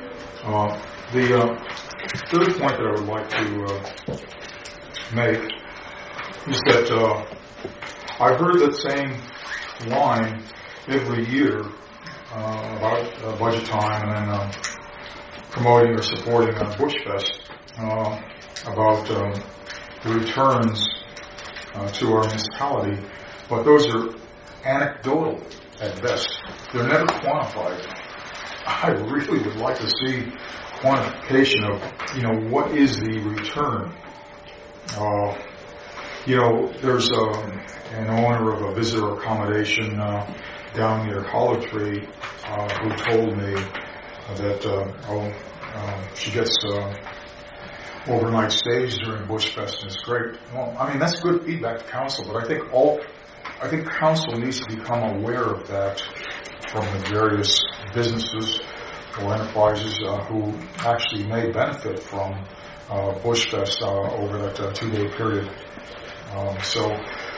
The third point that I would like to make is that I've heard that same line every year about budget time and then promoting or supporting Bushfest about the returns to our municipality, but those are anecdotal at best. They're never quantified. I really would like to see quantification of, what is the return. There's an owner of a visitor accommodation down near Hollow Tree who told me that she gets overnight stays during Bushfest, and it's great. Well, that's good feedback to council, but I think council needs to become aware of that from the various businesses or enterprises who actually may benefit from Bushfest over that 2-day period. So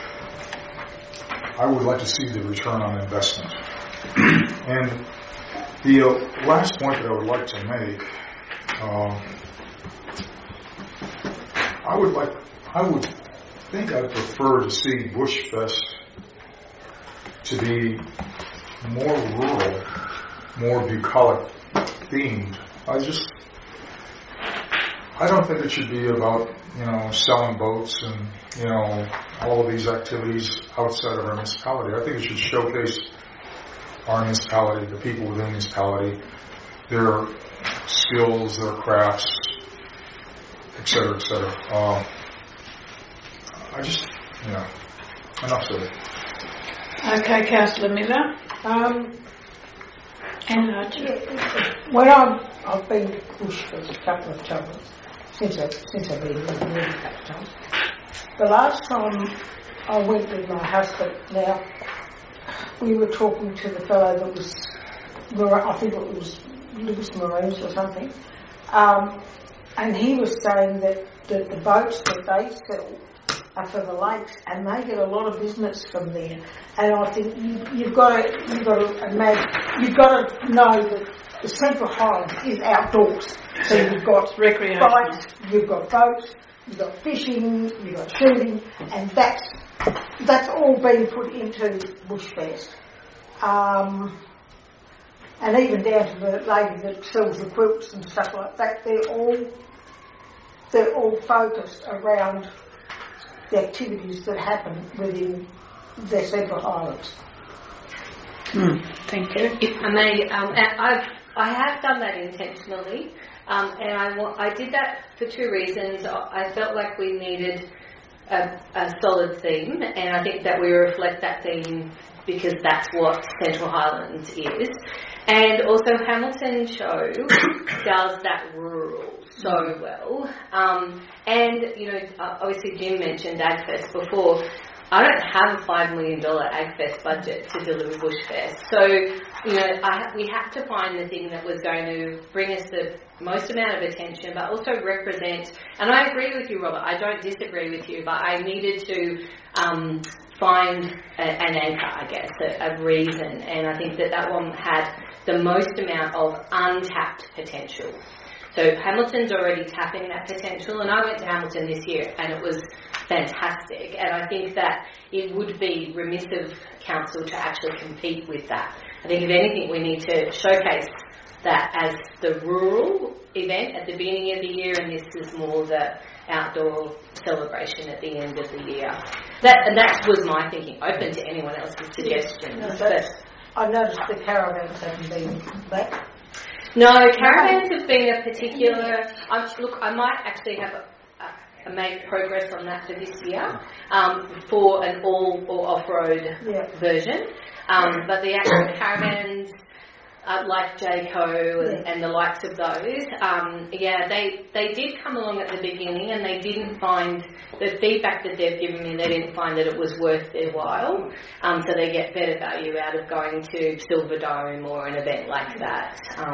I would like to see the return on investment. And the last point that I would like to make, I would think I'd prefer to see Bushfest to be more rural, more bucolic themed. I don't think it should be about, selling boats and, all of these activities outside of our municipality. I think it should showcase our municipality, the people within the municipality, their skills, their crafts, et cetera, et cetera. Enough said. Okay, Councillor Miller. When I've been to Bushfest a couple of times since I've been here, really a couple of times. The last time I went with my husband, now we were talking to the fellow that was, I think it was Lewis Marines or something, and he was saying that the boats that they sell are for the lakes, and they get a lot of business from there. And I think you've got to imagine, you've got to know that the Central Highlands is outdoors. So you've got recreation, bikes, you've got boats, you've got fishing, you've got shooting, and that's all been put into Bushfest. And even down to the lady that sells the quilts and stuff like that, they're all focused around the activities that happen within the Central Highlands. Thank you. If I may, I have done that intentionally, and I did that for two reasons. I felt like we needed a solid theme, and I think that we reflect that theme because that's what Central Highlands is. And also Hamilton Show does that rural so well. And, obviously Jim mentioned AgFest before. I don't have a $5 million AgFest budget to deliver Bushfest. So, we had to find the thing that was going to bring us the most amount of attention, but also represent, and I agree with you, Robert, I don't disagree with you, but I needed to find an anchor, I guess, a reason, and I think that one had the most amount of untapped potential. So Hamilton's already tapping that potential, and I went to Hamilton this year and it was fantastic, and I think that it would be remiss of council to actually compete with that. I think if anything we need to showcase that as the rural event at the beginning of the year, and this is more the outdoor celebration at the end of the year. That was my thinking, open to anyone else's suggestions. I noticed the caravans haven't been back. No, caravans have been a particular. I might actually have make progress on that for this year for an all or off-road version. But the actual caravans, like Jayco and the likes of those, they did come along at the beginning, and they didn't find the feedback that they've given me. They didn't find that it was worth their while. So they get better value out of going to Silver Dome or an event like that.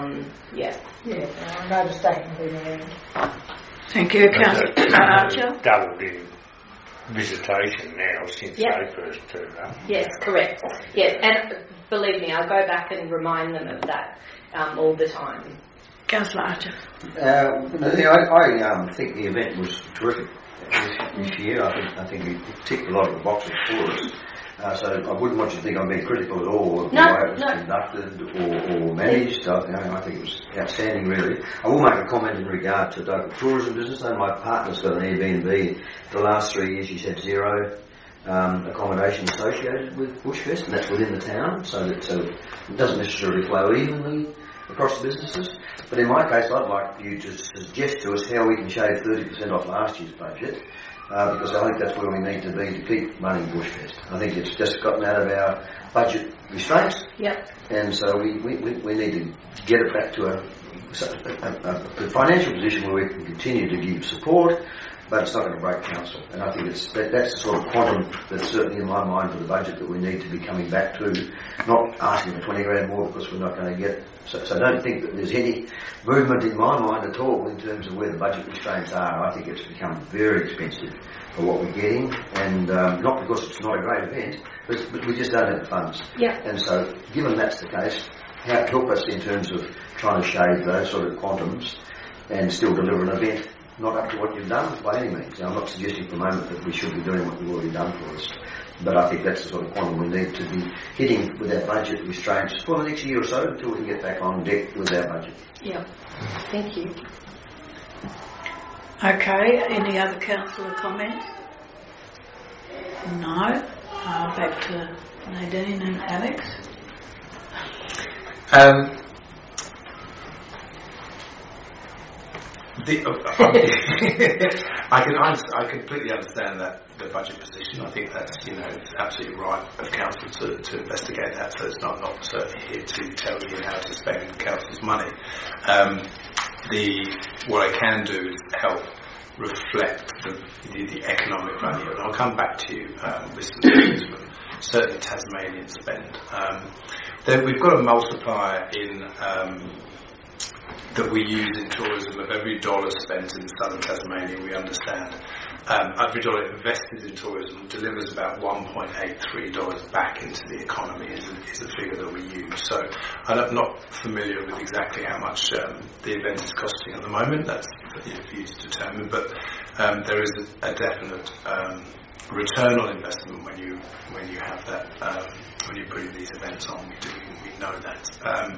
I noticed that in the end. Thank you, Councillor Archer. Doubled in visitation now since they first turned up. Yes, correct. Yes, and believe me, I'll go back and remind them of that all the time. Councillor Archer. I think the event was terrific this year. I think it ticked a lot of the boxes for us. So I wouldn't want you to think I'm being critical at all of the way it was conducted or managed. I think it was outstanding, really. I will make a comment in regard to local tourism business. So my partner's got an Airbnb. For the last 3 years she's had zero accommodation associated with Bushfest, and that's within the town, so it doesn't necessarily flow evenly across the businesses. But in my case, I'd like you to suggest to us how we can shave 30% off last year's budget, because I think that's where we need to be to keep running Bushfest. I think it's just gotten out of our budget restraints, and so we need to get it back to a financial position where we can continue to give support, but it's not going to break council. And I think that's the sort of quantum that's certainly in my mind for the budget that we need to be coming back to, not asking for 20 grand more because we're not going to get. So I don't think that there's any movement in my mind at all in terms of where the budget restraints are. I think it's become very expensive for what we're getting, and not because it's not a great event, but we just don't have the funds. And so, given that's the case, help us in terms of trying to shave those sort of quantums and still deliver an event not up to what you've done by any means. Now, I'm not suggesting for a moment that we should be doing what you've already done for us, but I think that's the sort of quantum we need to be hitting with our budget restraints for the next year or so until we can get back on deck with our budget. Yeah. Thank you. Okay, any other councillor comments? No. Back to Nadine and Alex. I completely understand that the budget position. I think that's it's absolutely right of council to investigate that. So it's not certainly here to tell you how to spend council's money. What I can do is help reflect the economic value, and I'll come back to you with some figures from certainly Tasmanian spend. Then we've got a multiplier in that we use in tourism of every dollar spent in southern Tasmania. We understand every dollar invested in tourism delivers about $1.83 back into the economy is a figure that we use. So I'm not familiar with exactly how much the event is costing at the moment. That's for you to determine, but there is a definite return on investment when you have that when you bring these events on. We know that.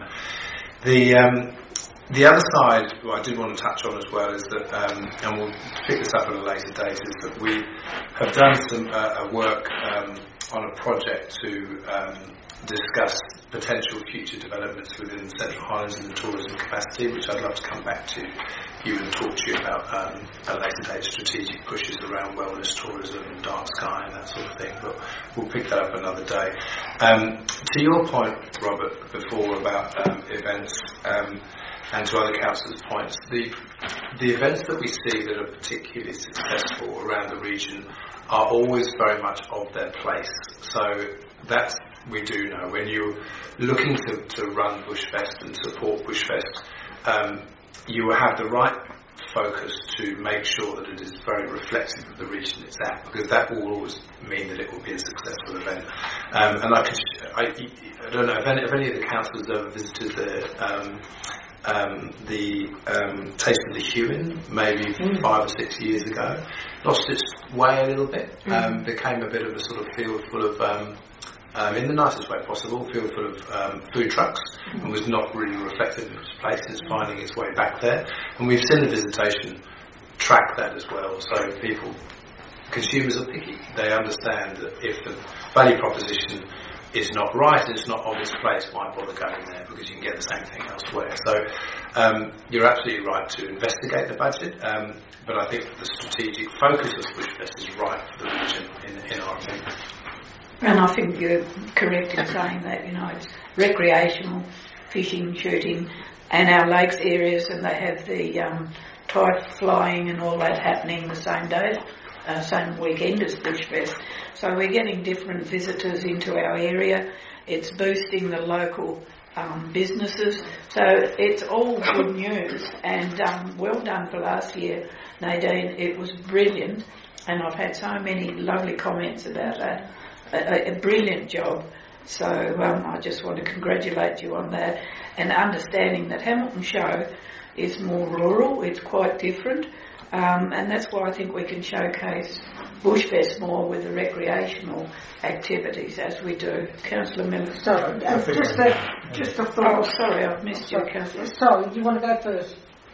The other side, what I did want to touch on as well, is that, and we'll pick this up at a later date, is that we have done some work on a project to discuss potential future developments within the Central Highlands in the tourism capacity, which I'd love to come back to you and talk to you about at a later date, strategic pushes around wellness tourism and dark sky and that sort of thing, but we'll pick that up another day. To your point, Robert, before about events, and to other councillors' points, the events that we see that are particularly successful around the region are always very much of their place. So that's, we do know, when you're looking to run Bushfest and support Bushfest, you have the right focus to make sure that it is very reflective of the region it's at, because that will always mean that it will be a successful event. And I don't know if any of the councillors ever visited the Taste of the Huon, maybe 5 or 6 years ago. Lost its way a little bit, became a bit of a sort of field full of, in the nicest way possible, field full of food trucks, and was not really reflective of its place, and it's finding its way back there. And we've seen the visitation track that as well, so consumers are picky. They understand that if the value proposition is not right, it's not of its place, why bother going there, because you can get the same thing elsewhere. So you're absolutely right to investigate the budget, but I think the strategic focus of Bushfest is right for the region in our opinion. And I think you're correct in saying that, it's recreational, fishing, shooting, and our lakes areas, and they have the tide flying and all that happening the same day, same weekend as Bushfest. So we're getting different visitors into our area. It's boosting the local businesses. So it's all good news, and well done for last year, Nadine. It was brilliant, and I've had so many lovely comments about that. A brilliant job. So I just want to congratulate you on that, and understanding that Hamilton Show is more rural, it's quite different, and that's why I think we can showcase Bushfest more with the recreational activities as we do. Councillor Miller. Sorry, just a thought. Oh, sorry, I've missed you, Councillor. Sorry, do you want to go first?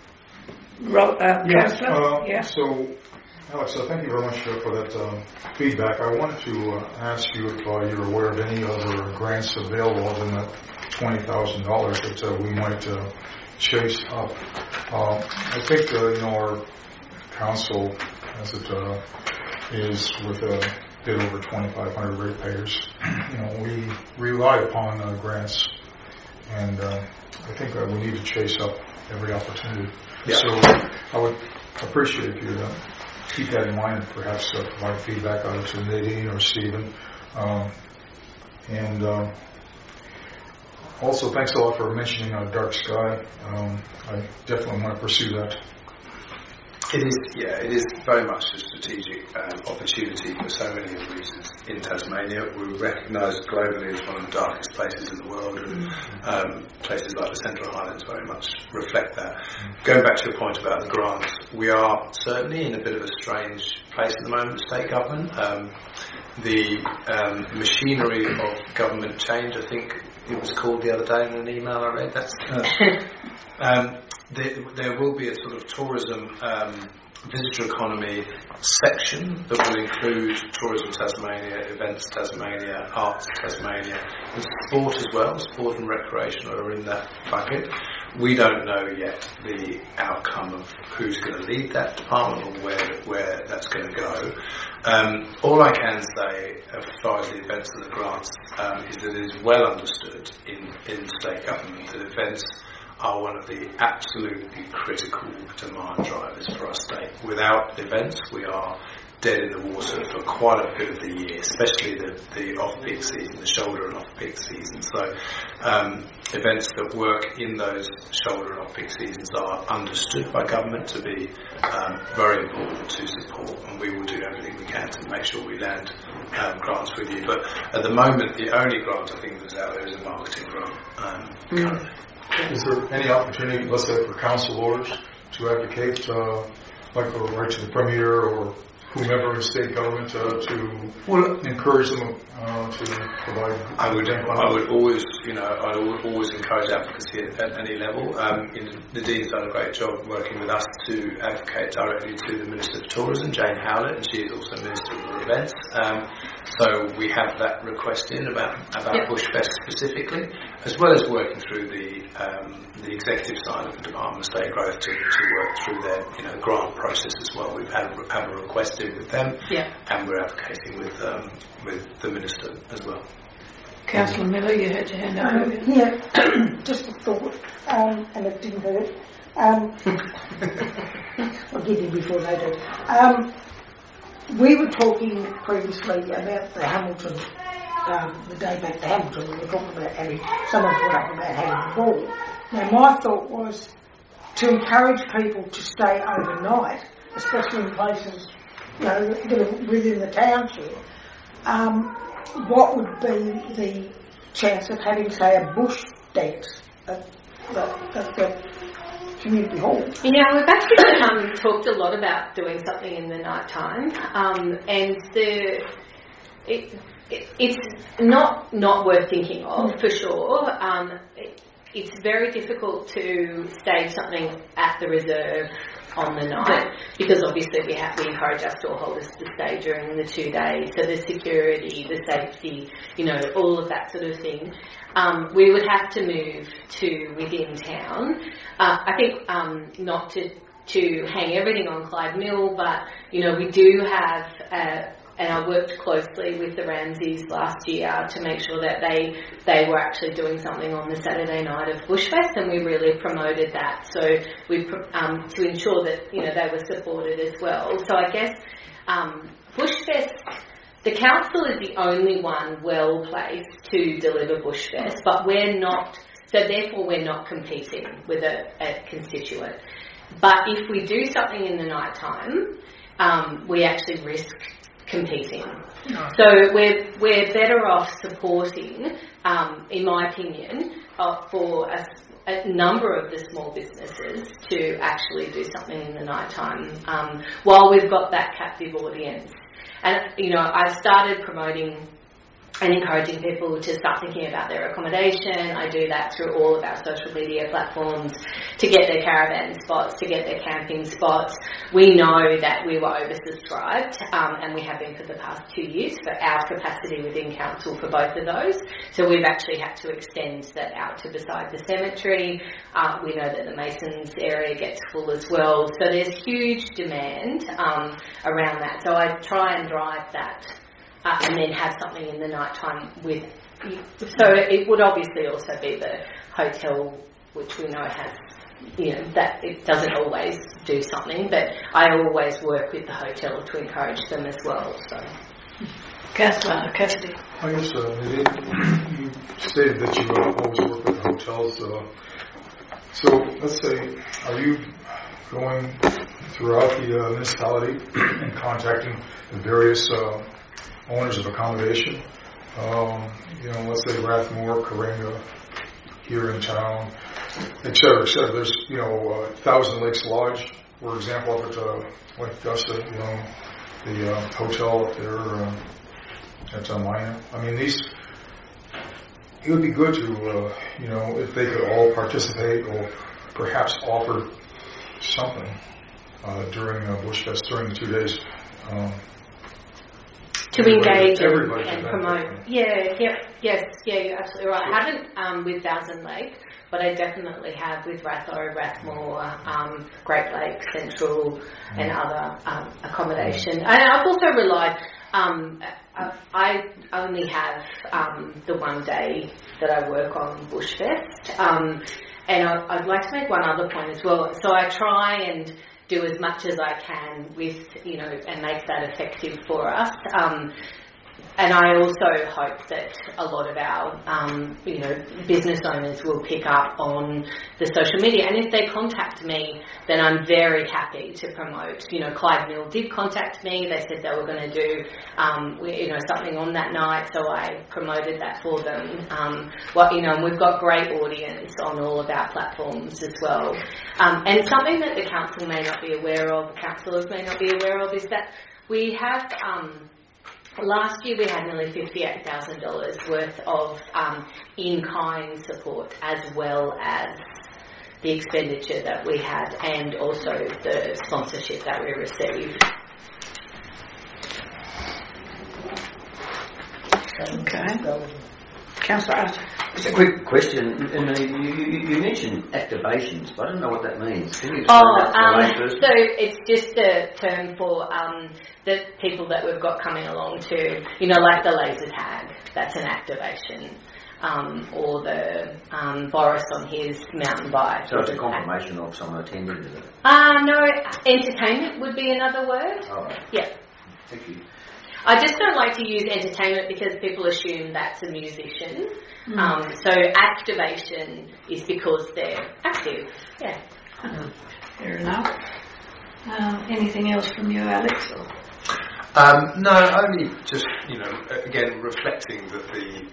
Councillor? Yeah. So, Alex, thank you very much for that feedback. I wanted to ask you if you're aware of any other grants available other than that $20,000 that we might chase up. I think our council, as it is with a bit over 2,500 ratepayers, we rely upon grants, and I think we need to chase up every opportunity. Yeah. So I would appreciate if you keep that in mind and perhaps provide feedback either to Nadine or Stephen. And also, thanks a lot for mentioning dark sky. I definitely want to pursue that. It is very much a strategic opportunity for so many of the regions in Tasmania. We're recognised globally as one of the darkest places in the world, and places like the Central Highlands very much reflect that. Going back to your point about the grants, we are certainly in a bit of a strange place at the moment, state government. The machinery of government change, I think it was called the other day in an email I read, there will be a sort of tourism visitor economy section that will include Tourism Tasmania, Events Tasmania, Arts Tasmania, and sport as well. Sport and recreation are in that bucket. We don't know yet the outcome of who's going to lead that department or where that's going to go. All I can say as far as the events and the grants is that it is well understood in state government that events are one of the absolutely critical demand drivers for our state. Without events, we are dead in the water for quite a bit of the year, especially the off-peak season, the shoulder and off-peak season. So events that work in those shoulder and off-peak seasons are understood by government to be very important to support, and we will do everything we can to make sure we land grants with you. But at the moment, the only grant I think that's out there is a marketing grant currently. Is there any opportunity, let's say, for council orders to advocate, like the right to the Premier or whomever in state government to encourage them to provide? I would always encourage advocacy at any level. Nadine's done a great job working with us to advocate directly to the Minister for Tourism, Jane Howlett, and she is also Minister for Events. So we have that request in about Bushfest specifically, as well as working through the executive side of the Department of State Growth to work through their grant process as well. We've had a request in with them, and we're advocating with the Minister as well. Councillor Miller, you had your hand up. Yeah, just a thought, and it didn't hurt. I'll get you before they do. We were talking previously about the Hamilton, the day back to Hamilton, we were talking about having, someone brought up about having a ball. Now my thought was to encourage people to stay overnight, especially in places, that are within the township. What would be the chance of having, say, a bush dance at the community hall? We've actually talked a lot about doing something in the night time, and it's not worth thinking of for sure. It's very difficult to stage something at the reserve on the night because obviously we encourage our store holders to stay during the 2 days. So the security, the safety, all of that sort of thing. We would have to move to within town. I think not to hang everything on Clyde Mill, but we do have. And I worked closely with the Ramsays last year to make sure that they were actually doing something on the Saturday night of Bushfest, and we really promoted that. So we to ensure that they were supported as well. So I guess Bushfest, the council is the only one well placed to deliver Bushfest, but we're not. So therefore, we're not competing with a constituent. But if we do something in the night time, we actually risk competing. So we're better off supporting, in my opinion, for a number of the small businesses to actually do something in the night time while we've got that captive audience. And I've started promoting and encouraging people to start thinking about their accommodation. I do that through all of our social media platforms to get their caravan spots, to get their camping spots. We know that we were oversubscribed, and we have been for the past 2 years for our capacity within council for both of those. So we've actually had to extend that out to beside the cemetery. We know that the Masons area gets full as well. So there's huge demand around that. So I try and drive that. And then have something in the night time with. So it would obviously also be the hotel, which we know has, that it doesn't always do something, but I always work with the hotel to encourage them as well. So, Councillor Cassidy. I guess you stated that you always work with hotels. So let's say, are you going throughout the municipality and contacting the various owners of accommodation. Let's say Rathmore, Karenga, here in town, et cetera, et cetera. There's, Thousand Lakes Lodge, for example, up at Lake Augusta, the hotel up there at Mina. I mean, it would be good to, if they could all participate or perhaps offer something during Bushfest, during the 2 days. To engage and everybody promote. Yes, you're absolutely right. I haven't with Thousand Lakes, but I definitely have with Ratho, Rathmore, Great Lakes, Central, and other accommodation. And I've also relied. I only have the 1 day that I work on Bushfest, and I'd like to make one other point as well. So I try and do as much as I can with, and make that effective for us. And I also hope that a lot of our, business owners will pick up on the social media. And if they contact me, then I'm very happy to promote. Clyde Mill did contact me. They said they were going to do, something on that night, so I promoted that for them. And we've got great audience on all of our platforms as well. And something that the council may not be aware of, councillors may not be aware of, is that we have... last year we had nearly $58,000 worth of in-kind support, as well as the expenditure that we had and also the sponsorship that we received. Okay. Councillor, just a quick question. You mentioned activations, but I don't know what that means. Can you explain that to the layperson? So it's just a term for the people that we've got coming along to, like the laser tag. That's an activation. Or the Boris on his mountain bike. So it's a confirmation of someone attending, is it? No, entertainment would be another word. All right. Yeah. Thank you. I just don't like to use entertainment because people assume that's a musician. So activation is because they're active. Yeah. Fair enough. Anything else from you, Alex? No, only just, again, reflecting that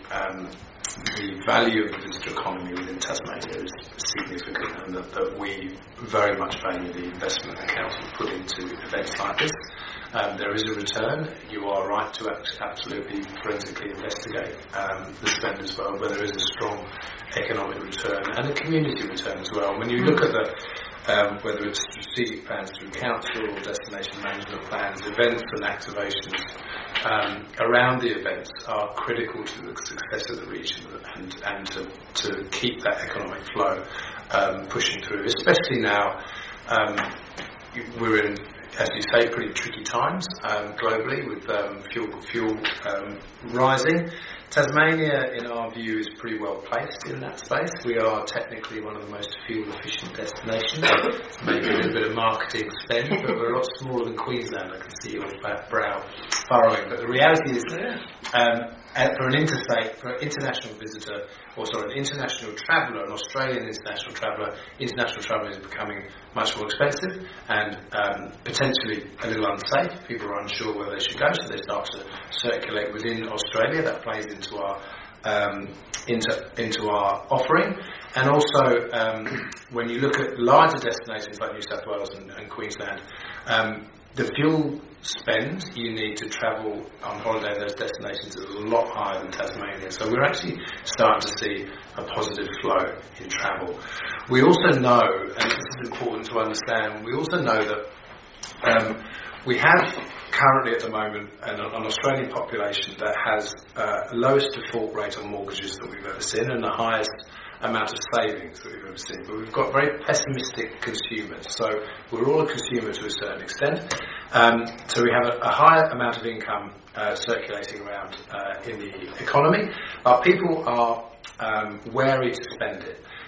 the value of the digital economy within Tasmania is significant, and that we very much value the investment the council put into events like this. There is a return. You are right to absolutely forensically investigate the spend as well, but there is a strong economic return and a community return as well. When you look at whether it's strategic plans through council or destination management plans, events and activations around the events are critical to the success of the region and to keep that economic flow pushing through, especially now. We're in, as you say, pretty tricky times globally with fuel rising. Tasmania, in our view, is pretty well placed in that space. We are technically one of the most fuel-efficient destinations. Maybe a little bit of marketing spend, but we're a lot smaller than Queensland. I can see your brow furrowing. But the reality is, for an international visitor, an international traveller, an Australian international traveller is becoming much more expensive and potentially a little unsafe. People are unsure whether they should go, so they start to circulate within Australia. That plays into our into our offering. And also, when you look at larger destinations like New South Wales and Queensland, the fuel spend you need to travel on holiday in those destinations is a lot higher than Tasmania. So we're actually starting to see a positive flow in travel. We also know, and this is important to understand, we also know that we have currently at the moment an Australian population that has lowest default rate on mortgages that we've ever seen and the highest amount of savings that we've ever seen, but we've got very pessimistic consumers. So we're all a consumer to a certain extent. So we have a higher amount of income circulating around in the economy. Our people are wary to spend it.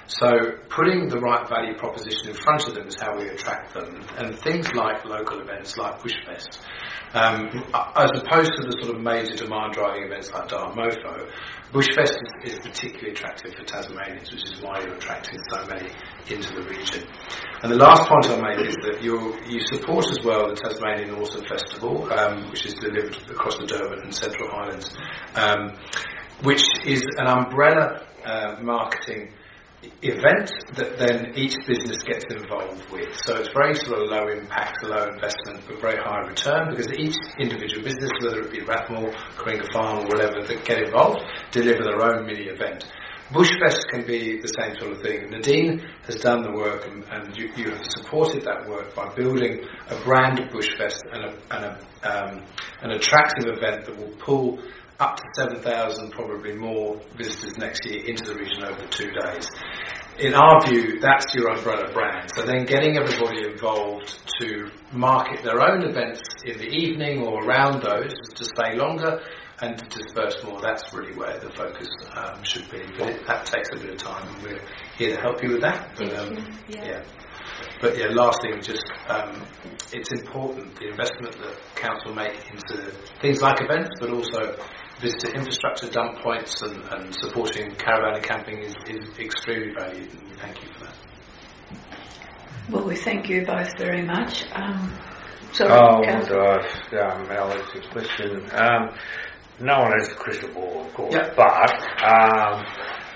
So putting the right value proposition in front of them is how we attract them. And things like local events like Bushfest, as opposed to the sort of major demand driving events like Dartmofo, Bushfest is particularly attractive for Tasmanians, which is why you're attracting so many into the region. And the last point I'll make is that you support as well the Tasmanian Autumn Festival, which is delivered across the Derwent and Central Highlands, which is an umbrella marketing event that then each business gets involved with. So it's very sort of low impact, low investment, but very high return, because each individual business, whether it be Rathmore, Coringa Farm or whatever, that get involved, deliver their own mini event. Bushfest can be the same sort of thing. Nadine has done the work, and you have supported that work by building a brand of Bushfest and an attractive event that will pull up to 7,000, probably more, visitors next year into the region over 2 days. In our view, that's your umbrella brand. So then getting everybody involved to market their own events in the evening or around those to stay longer and to disperse more, that's really where the focus should be. But that takes a bit of time, and we're here to help you with that. But, But last thing, just it's important, the investment that council make into things like events, but also visitor infrastructure, dump points, and supporting caravan and camping is extremely valued, and we thank you for that. Well, we thank you both very much. I want to ask Alex a question. No one has a crystal ball, of course, but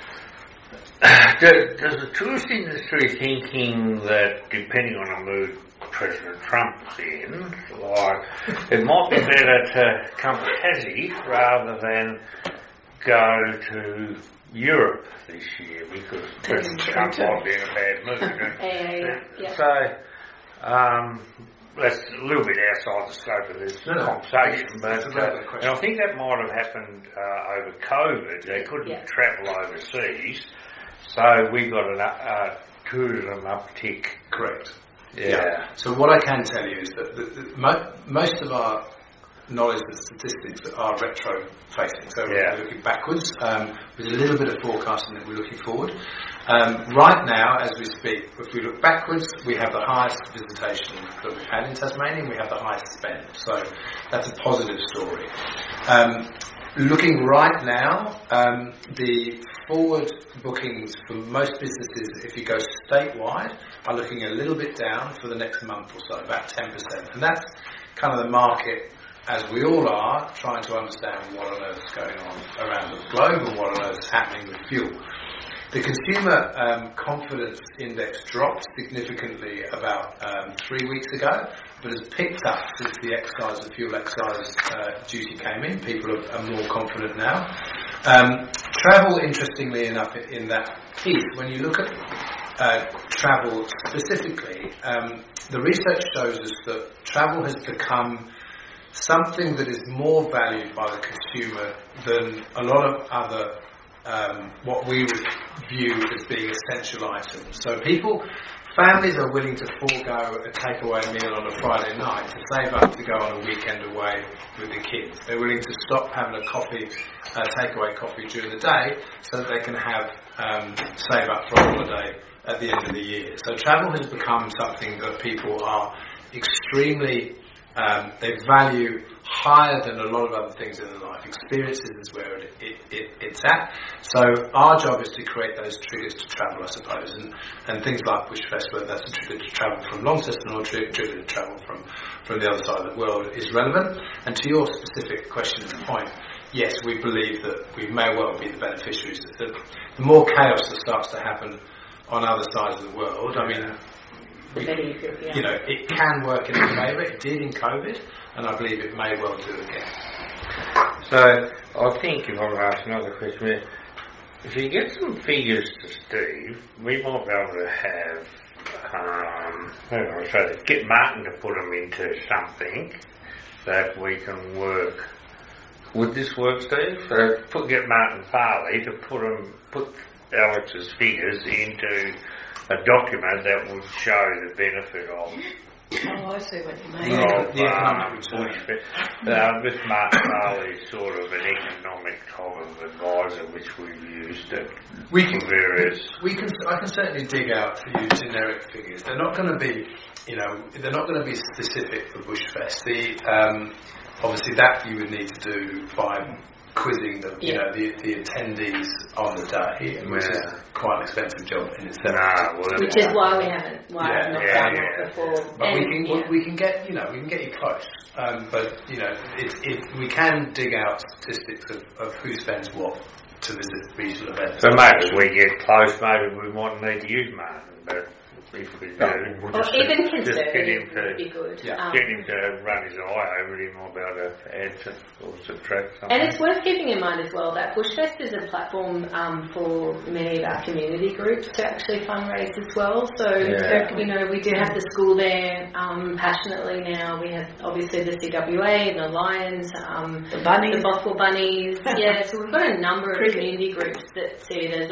does the tourist industry thinking that, depending on the mood President Trump's in, like, it might be better to come to Tassie rather than go to Europe this year because President Trump might be in a bad mood? So, that's a little bit outside the scope of this conversation, but and I think that might have happened over COVID. They couldn't travel overseas, so we got a tourism uptick. Correct. Yeah. So what I can tell you is that most of our knowledge and statistics are retro-facing. So we're looking backwards with a little bit of forecasting that we're looking forward. Right now, as we speak, if we look backwards, we have the highest visitation that we've had in Tasmania, and we have the highest spend. So that's a positive story. Looking right now, the forward bookings for most businesses, if you go statewide, are looking a little bit down for the next month or so, about 10%. And that's kind of the market, as we all are, trying to understand what on earth is going on around the globe and what on earth is happening with fuel. The consumer confidence index dropped significantly about 3 weeks ago, but has picked up since the fuel excise duty came in. People are more confident now. Travel, interestingly enough, in that piece, when you look at travel specifically, the research shows us that travel has become something that is more valued by the consumer than a lot of other what we would view as being essential items. So families are willing to forego a takeaway meal on a Friday night to save up to go on a weekend away with the kids. They're willing to stop having a takeaway coffee during the day so that they can save up for a holiday at the end of the year. So travel has become something that people are extremely they value higher than a lot of other things in their life. Experiences is where it's at. So our job is to create those triggers to travel, I suppose, and things like Bushfest, whether that's a trigger to travel from Launceston or a trigger to travel from the other side of the world, is relevant. And to your specific question and point, yes, we believe that we may well be the beneficiaries. The more chaos that starts to happen on other sides of the world, I mean, it can work in our favour. It did in COVID, and I believe it may well do again. So I think, if I were to ask another question, if you get some figures to Steve, we might be able to have, get Martin to put them into something that we can work. Would this work, Steve? So get Martin Farley to put Alex's figures into a document that would show the benefit of Oh, I see what you mean. This Mark Crowley is sort of an economic type of advisor which we've used at various. I can certainly dig out for you generic figures. They're not going to be, they're not going to be specific for Bushfest. Obviously that you would need to do by quizzing the attendees on the day, which is quite an expensive job in itself. Which is why I've not done that before. But we can get you close. But we can dig out statistics of who spends what to visit regional events. So maybe we get close. Maybe we might need to use Martin, but. If we do, even conservative would be good. Get him to run his eye over it, he might be able to add or subtract something. And it's worth keeping in mind as well that Bushfest is a platform for many of our community groups to actually fundraise as well. So, we do have the school there passionately now. We have obviously the CWA and the Lions, the Bunnies, the Bothwell Bunnies. So we've got a number of community groups that see it as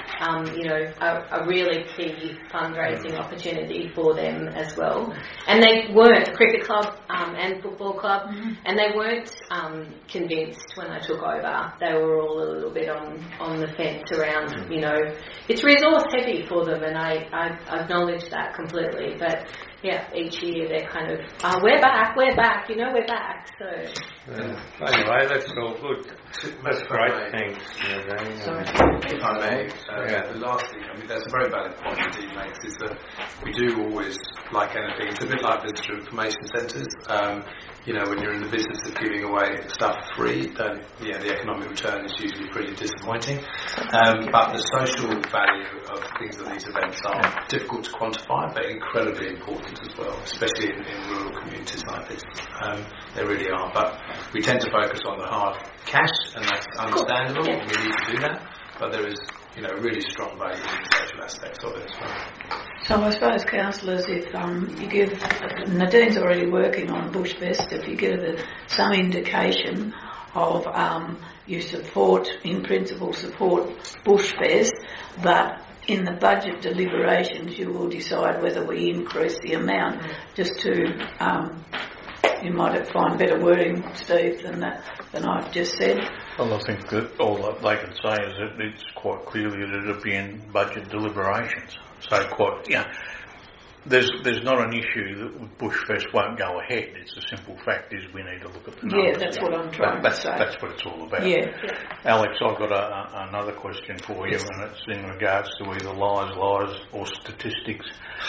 a really key fundraising opportunity for them as well. And they weren't cricket club and football club, and they weren't convinced when I took over. They were all a little bit on the fence around, it's resource heavy for them, and I acknowledge that completely. But each year they're kind of, we're back, we're back. So anyway, that's all good. That's great. Thanks. If I may, the last thing, that's a very valid point that Dean makes, is that we do always, like anything, it's a bit like visitor information centres. When you're in the business of giving away stuff free, the economic return is usually pretty disappointing. But the social value of things at these events are difficult to quantify, but incredibly important as well, especially in rural communities like this. They really are. But we tend to focus on the hard cash, and that's understandable. We need to do that. But there is, really strong value in the social aspects of it as well. So I suppose, councillors, if you give, Nadine's already working on Bushfest, if you give some indication of you support, in principle support Bushfest, but in the budget deliberations you will decide whether we increase the amount just to, you might find better wording, Steve, than I've just said. Well, I think that all that they can say is that it's quite clearly that it'll be in budget deliberations. So there's not an issue that Bushfest won't go ahead. It's the simple fact is we need to look at the numbers. Yeah, that's what I'm trying to say. That's what it's all about. Yeah. Alex, I've got another question for you, and it's in regards to either lies, or statistics.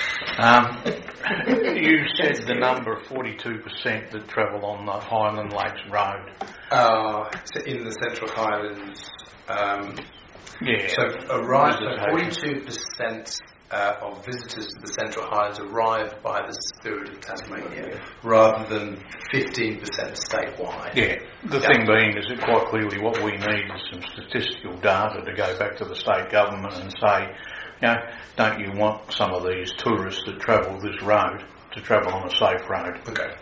You said the number of 42% that travel on the Highland Lakes Road. In the Central Highlands. So 42% of visitors to the Central Highlands arrive by the Spirit of Tasmania, rather than 15% statewide. The thing being is that quite clearly what we need is some statistical data to go back to the state government and say, don't you want some of these tourists that travel this road to travel on a safe road? Okay.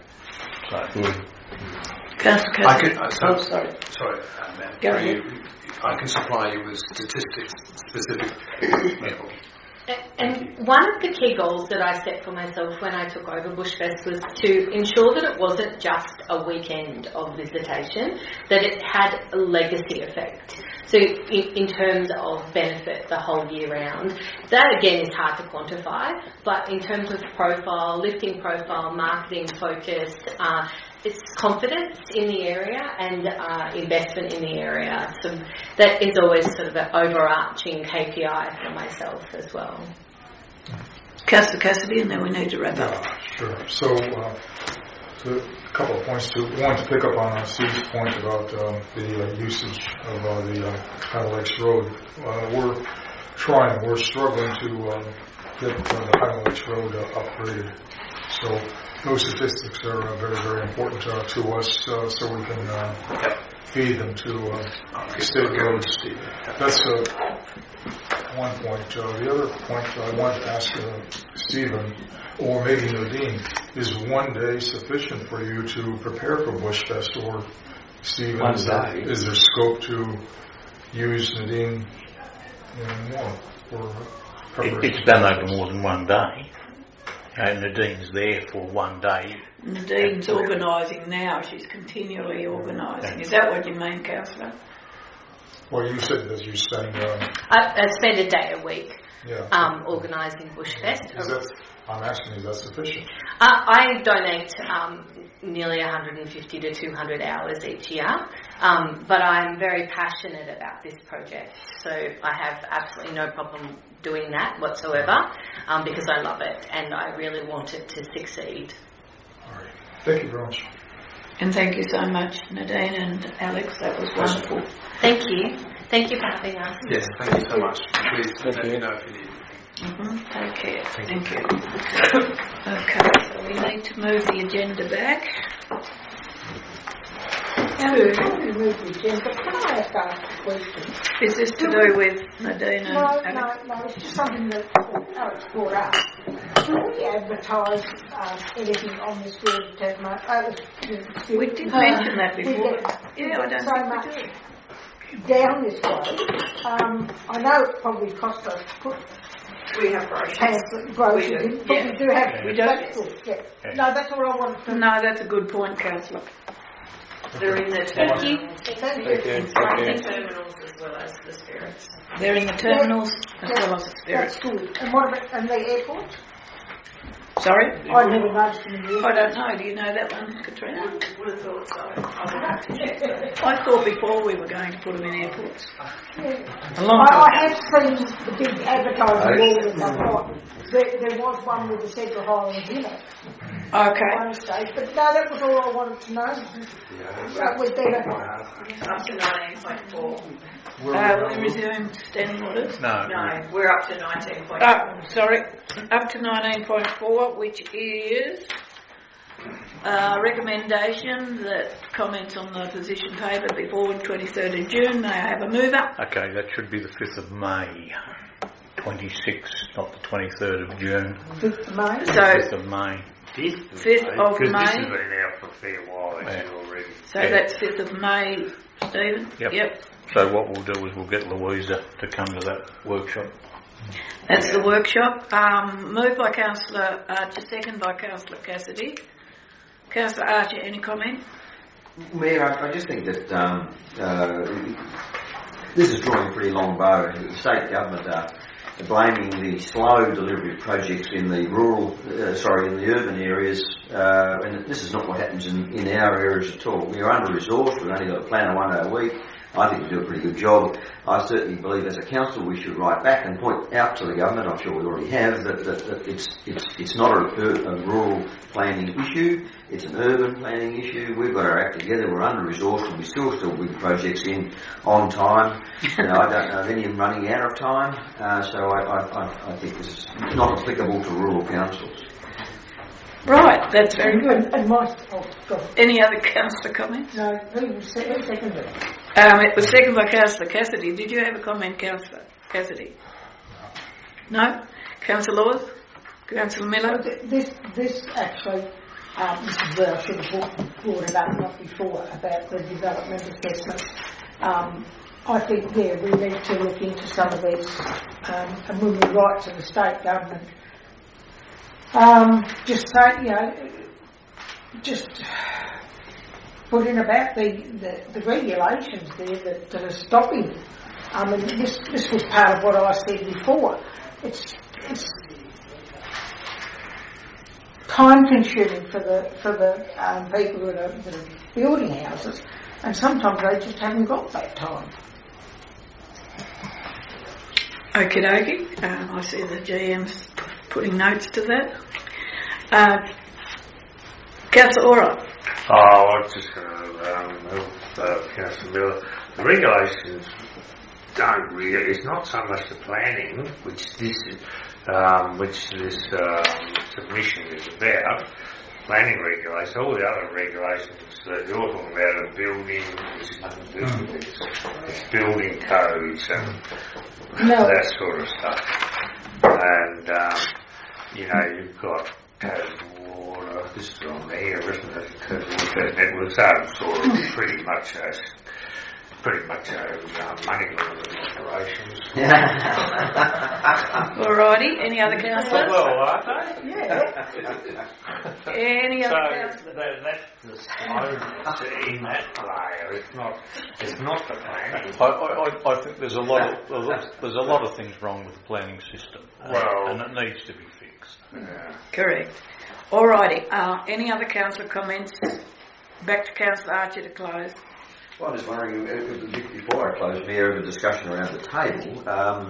Sorry. Ma'am. I can supply you with statistics specific. And one of the key goals that I set for myself when I took over Bushfest was to ensure that it wasn't just a weekend of visitation, that it had a legacy effect. So in terms of benefit the whole year round, that again is hard to quantify, but in terms of profile, lifting profile, marketing focus, it's confidence in the area and investment in the area. So that is always sort of an overarching KPI for myself as well. Councillor Cassidy, and then we need to wrap up. Sure. So, a couple of points. One, to pick up on Steve's point about the usage of the Highland Lakes Road. We're struggling to get the Highland Lakes Road upgraded. So those statistics are very, very important to us, so we can feed them to state roads. That's one point. The other point I wanted to ask Stephen, or maybe Nadine, is one day sufficient for you to prepare for Bushfest, or Stephen, is there scope to use Nadine more for preparation? It's done over more than one day. Nadine's there for one day. Nadine's organising now. She's continually organising. Is that what you mean, Councillor? Well, you said that you're saying... I spend a day a week yeah. Organising Bushfest. I'm asking, is that sufficient? I donate nearly 150 to 200 hours each year, but I'm very passionate about this project, so I have absolutely no problem doing that whatsoever, because I love it and I really want it to succeed. All right. Thank you very much. And thank you so much, Nadine and Alex. That was wonderful. Thank you. Thank you for having us. Yes, thank you so much. Please let me know if you need anything. Take care. Thank you. Okay, so we need to move the agenda back. Before we move the agenda, can I ask a question? Is this to do with Nadine and Alex? No, it's just something that Alex brought up. Do we advertise anything on this field to we did mention that before. Yeah, I don't think we do. Down this way. I know it probably cost us to put. We have brochures. But we do have. We do. Yeah. No, that's all I wanted to. No, that's a good point, Councillor. They're in the terminals. Thank you. Terminals as well as the spirits. They're in the terminals as well as the spirits. That's good. And what about and the airport? Sorry? I never noticed in the airport. I don't know. Do you know that one, Katrina? Would have thought so. I would have to check that. I thought before we were going to put them in airports. Yeah. A long time. I have seen the big advertising wall that they've got. There was one with the Central Highlands in it. Okay. One stage, but no, that was all I wanted to know. Was better. Up to 19.4. We resumed standing orders? No. No, we're up to 19.4. Oh, sorry. Up to 19.4, which is recommendation that comments on the position paper before 23rd of June. May I have a mover? Okay, that should be the 5th of May. 26, not the 23rd of June. 5th of May? So, 5th of May. 5th of Because May. this has been out for a fair while actually already. So that's 5th of May, Stephen? Yep. So what we'll do is we'll get Louisa to come to that workshop. That's the workshop. Moved by Councillor Archer, second by Councillor Cassidy. Councillor Archer, any comment? Mayor, I just think that this is drawing a pretty long bow. The state government are blaming the slow delivery of projects in the in the urban areas, and this is not what happens in our areas at all. We are under-resourced. We've only got a planner 1 day a week. I think we do a pretty good job. I certainly believe as a council we should write back and point out to the government, I'm sure we already have, that it's not a rural planning issue, it's an urban planning issue. We've got our act together, we're under-resourced and we still bring projects in on time. I don't know of any of them running out of time, so I think this is not applicable to rural councils. Right, that's very good. And any other councillor comments? No, who seconded it? It was seconded by Councillor Cassidy. Did you have a comment, Councillor Cassidy? No? Councillor Laws? Councillor Miller? This actually, this is where I should have brought it up, not before, about the development assessments. I think, we need to look into some of these, and when we write to the state government, just say, just put in about the regulations there that are stopping. I mean, this was part of what I said before. It's time consuming for the people that are building houses, and sometimes they just haven't got that time. Okie dokie. I see the GM's putting notes to that. Councillor Ora. I was just going to help Councillor Miller. The regulations don't really, it's not so much the planning, which this submission is about. Planning regulations, all the other regulations that you're talking about are building, which is nothing to do with this. It's building codes and that sort of stuff. And, you've got code of water, this is on here, isn't it? Code of water networks are sort of pretty much as pretty much money laundering operations. Alrighty, any other councillors? Well, are they? Yeah. Any other So councillors? that's the slowness in that layer. It's not the planning. I think there's a lot of things wrong with the planning system, and it needs to be fixed. Yeah. Correct. Alrighty, any other councillor comments? Back to Councillor Archer to close. Well, I'm just wondering, before I close, we have a discussion around the table.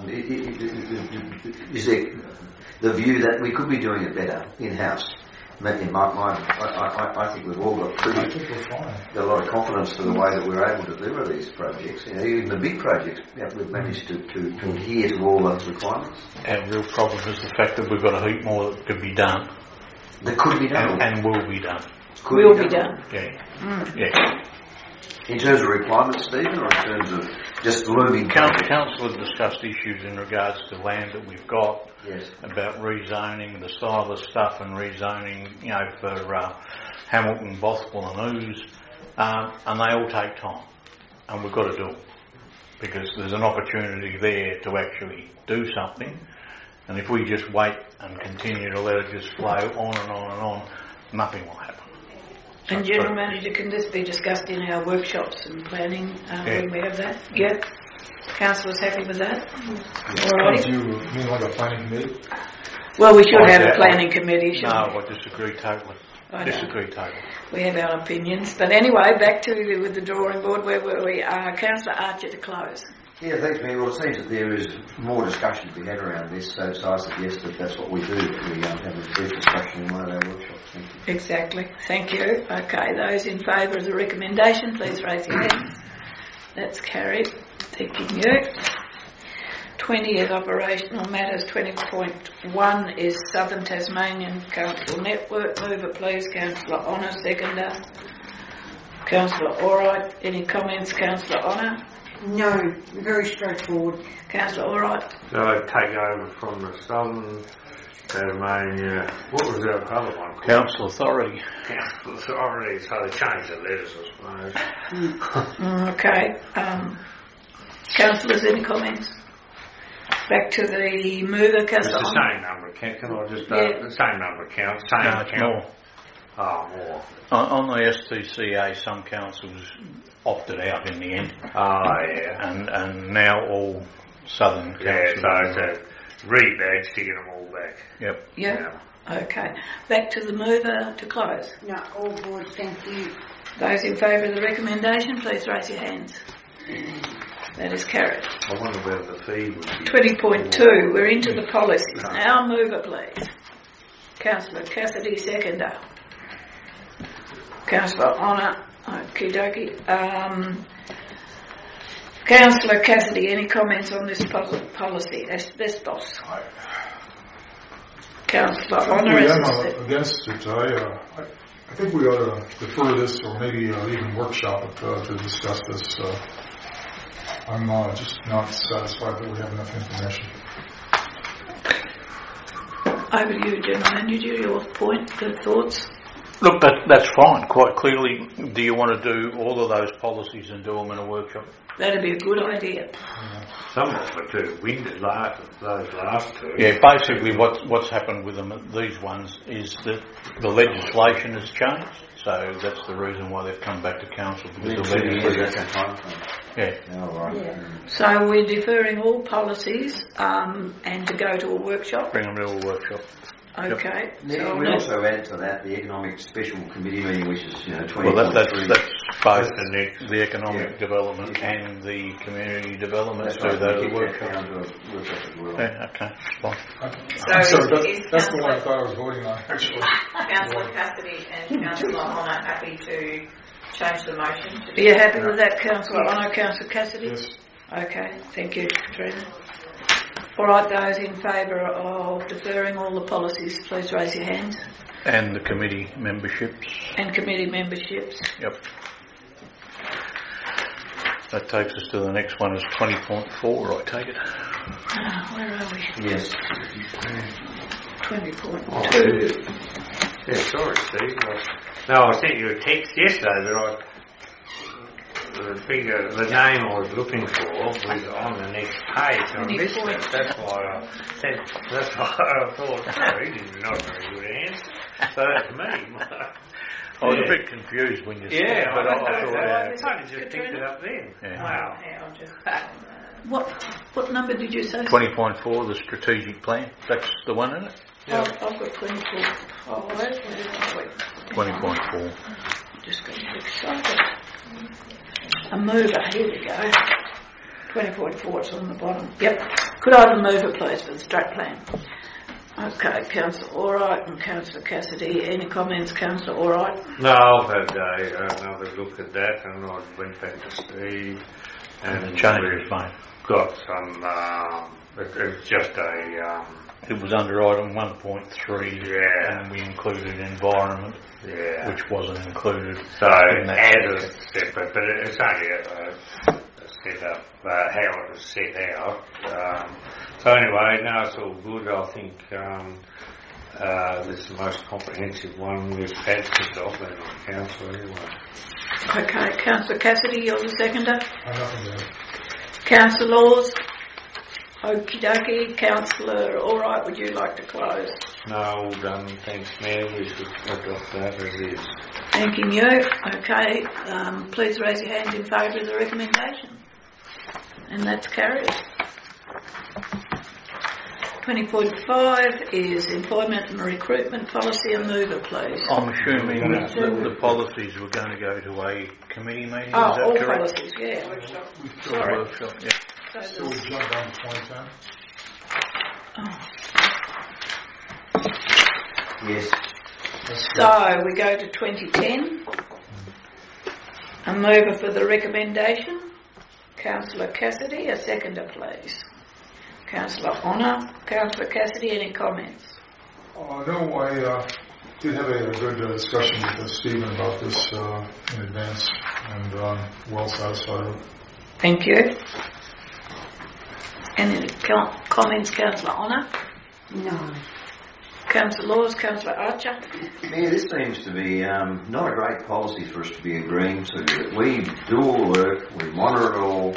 Is there the view that we could be doing it better in-house? In my mind, I think we've all got got a lot of confidence to the way that we're able to deliver these projects. You know, even the big projects, we've managed to adhere to all those requirements. Our real problem is the fact that we've got a heap more that could be done. That could be done. And will be done. Will be done. Yeah. Yeah. In terms of requirements, Stephen, or in terms of just looming? Council have discussed issues in regards to land that we've got, yes, about rezoning, the style of stuff and rezoning, for Hamilton, Bothwell and Ouse, and they all take time, and we've got to do them, because there's an opportunity there to actually do something, and if we just wait and continue to let it just flow on and on and on, nothing will happen. And General Manager, can this be discussed in our workshops and planning when we have that? Yep. Councillor's happy with that? Alrighty. Do you mean like a planning committee? Well, we should have a planning committee, shouldn't we? No, I disagree totally. We have our opinions. But anyway, back to with the drawing board. Where were we? Councillor Archer to close. Yeah, thanks, Mayor. Well, it seems that there is more discussion to be had around this, so I suggest that that's what we do. We have a brief discussion in one of our workshops. Thank you. Exactly. Thank you. Okay, those in favour of the recommendation, please raise your hands. That's carried. Thank you. 20 is operational matters. 20.1 is Southern Tasmanian Council Network. Mover, please. Councillor Honour, seconder. Councillor Allright. Any comments, Councillor Honour? No, very straightforward. Councillor Allright. So they take over from the Southern Tasmania, what was the other one called? Council Authority. Council Authority, so they changed the letters, I suppose. Okay. Councillors, any comments? Back to the mover, Councillor. It's the same number of counts. Can I just the same number of counts? Same it's more. Oh, more. On the STCA, some councils opted out in the end. Oh, yeah. And now all Southern councils. Yeah, so it's a rebadge to get them all back. Yep. Yeah. Okay. Back to the mover to close. No, all board, thank you. Those in favour of the recommendation, please raise your hands. That is carried. I wonder whether the fee would be... 20.2, we're into the policies. Now mover, please. Councillor Cassidy, seconder. Councillor Honour, okie dokie. Councillor Cassidy, any comments on this policy, asbestos? Councillor Honour, against it. I think we ought to defer this, or maybe even workshop it to discuss this. I'm just not satisfied that we have enough information. Over to you, General Manager, your point, your thoughts? Look, that's fine. Quite clearly, do you want to do all of those policies and do them in a workshop? That'd be a good idea. Some of them are too winded, those last two. Yeah, basically what's happened with them, these ones, is that the legislation has changed. So that's the reason why they've come back to council, because the legislation. So we're deferring all policies and to go to a workshop. Bring them to a workshop. Okay. Yep. So we also add to that the economic special committee meeting, which is 20. Well, that's both the economic development and the community development. That's do right. that at the workshop. Yeah, okay, fine. So that's the one I thought I was voting on, actually. Councillor Cassidy and Councillor Honour happy to change the motion. Are you happy with that, Councillor Honour, Councillor Cassidy? Yes. Okay, thank you, Katrina. All right, those in favour of deferring all the policies, please raise your hands. And the committee memberships. And committee memberships. Yep. That takes us to the next one, is 20.4, I take it. Where are we? Yes. 20.2. Yeah, sorry, Steve. No, I sent you a text yesterday that the name I was looking for was on the next page. I missed it. That's why I thought, sorry, this is not a very good answer. So that's me. I was a bit confused when you said that, but I thought you just picked it up then. Yeah. Wow. What number did you say? 20.4, the strategic plan. That's the one, isn't it? I've got 24. 20.4. Just got excited. A mover, here we go. 20.4, it's on the bottom. Yep. Could I have a mover, please, for the strat plan? Okay, Councillor Alright and Councillor Cassidy. Any comments, Councillor Alright? No, I've had another look at that, and I went back to Steve and changes, mate. Got some. It's just a. It was under item 1.3, and we included environment, which wasn't included. So in that as a separate, but it's only a set up how it was set out. So anyway, no, it's all good. I think this is the most comprehensive one we've had since I've been on council anyway. Okay, Councillor Cassidy, you're the seconder. Nothing there. Councillor Laws. Okie dokie. Councillor Alright, would you like to close? No, all done. Thanks, Mayor. We should adopt that as is. Thanking you. Okay, please raise your hand in favour of the recommendation. And that's carried. 20.5 is employment and recruitment policy. A mover, please. I'm assuming that the policies were going to go to a committee meeting. Is that all correct? policies, yeah. Sorry. Workshop, yeah. So we jump down to 2010? Yes. So we go to 2010. A mover for the recommendation. Councillor Cassidy, a seconder, please. Councillor Honour, Councillor Cassidy, any comments? No, I did have a good discussion with Stephen about this in advance, and well satisfied with it. Thank you. Any comments, Councillor Honour? No. Councillor Laws, Councillor Archer? Mayor, this seems to be not a great policy for us to be agreeing to. We do all the work, we monitor it all,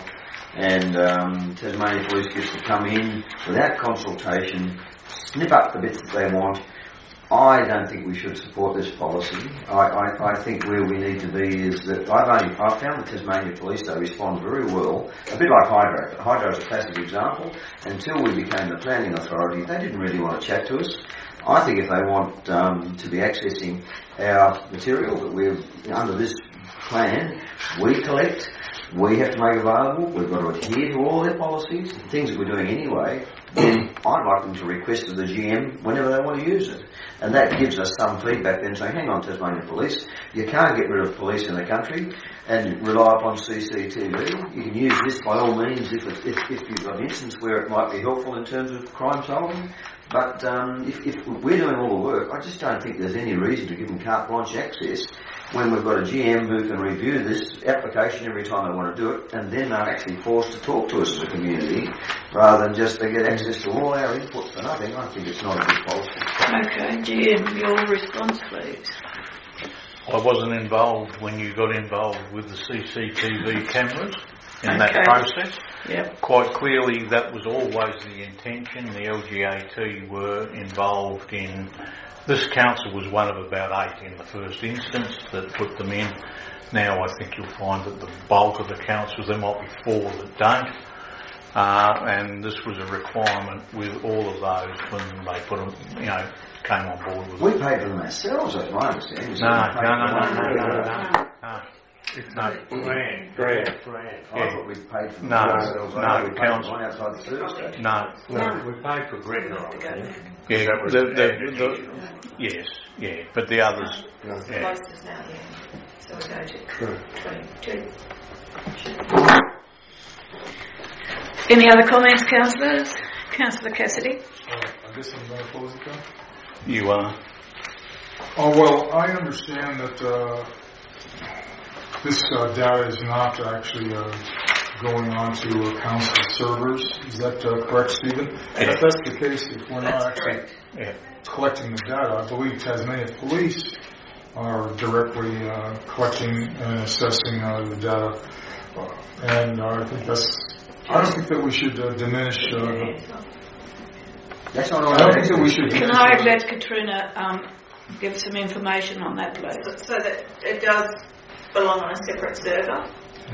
and Tasmania Police gets to come in without consultation, snip up the bits that they want. I don't think we should support this policy. I think where we need to be is that I've found the Tasmania Police, they respond very well, a bit like Hydro. Hydro is a classic example. Until we became the planning authority, they didn't really want to chat to us. I think if they want to be accessing our material that we're under this plan, we collect, we have to make available, we've got to adhere to all their policies, things that we're doing anyway, then I'd like them to request to the GM whenever they want to use it. And that gives us some feedback then saying, hang on, Tasmania Police, you can't get rid of police in the country and rely upon CCTV. You can use this by all means if you've got an instance where it might be helpful in terms of crime solving. But if we're doing all the work, I just don't think there's any reason to give them carte blanche access when we've got a GM who can review this application every time they want to do it, and then they're actually forced to talk to us as a community rather than just they get access to all our input for nothing. I think it's not a good policy. Okay, GM, your response, please. I wasn't involved when you got involved with the CCTV cameras in that process. Yep. Quite clearly that was always the intention. The LGAT were involved in, this council was one of about 8 in the first instance that put them in. Now I think you'll find that the bulk of the councils, there might be 4 that don't. And this was a requirement with all of those when they put them, came on board with it. We paid for them ourselves, that's my understanding. No. It's not grant. I thought we paid for them ourselves. We paid for one outside the service station. No. We paid for grant. Yeah, but the others. Most is now, So we go to 22. Any other comments, councillors? Councillor Cassidy? I guess I'm going to close it then. You are. Oh, well, I understand that this data is not actually going on to council servers. Is that correct, Stephen? And if that's the case, if we're not actually collecting the data, I believe Tasmania Police are directly collecting and assessing the data. And I don't think that we should diminish. That's not all. I don't think that we should. Can I let Katrina give some information on that, please? So that it does belong on a separate server.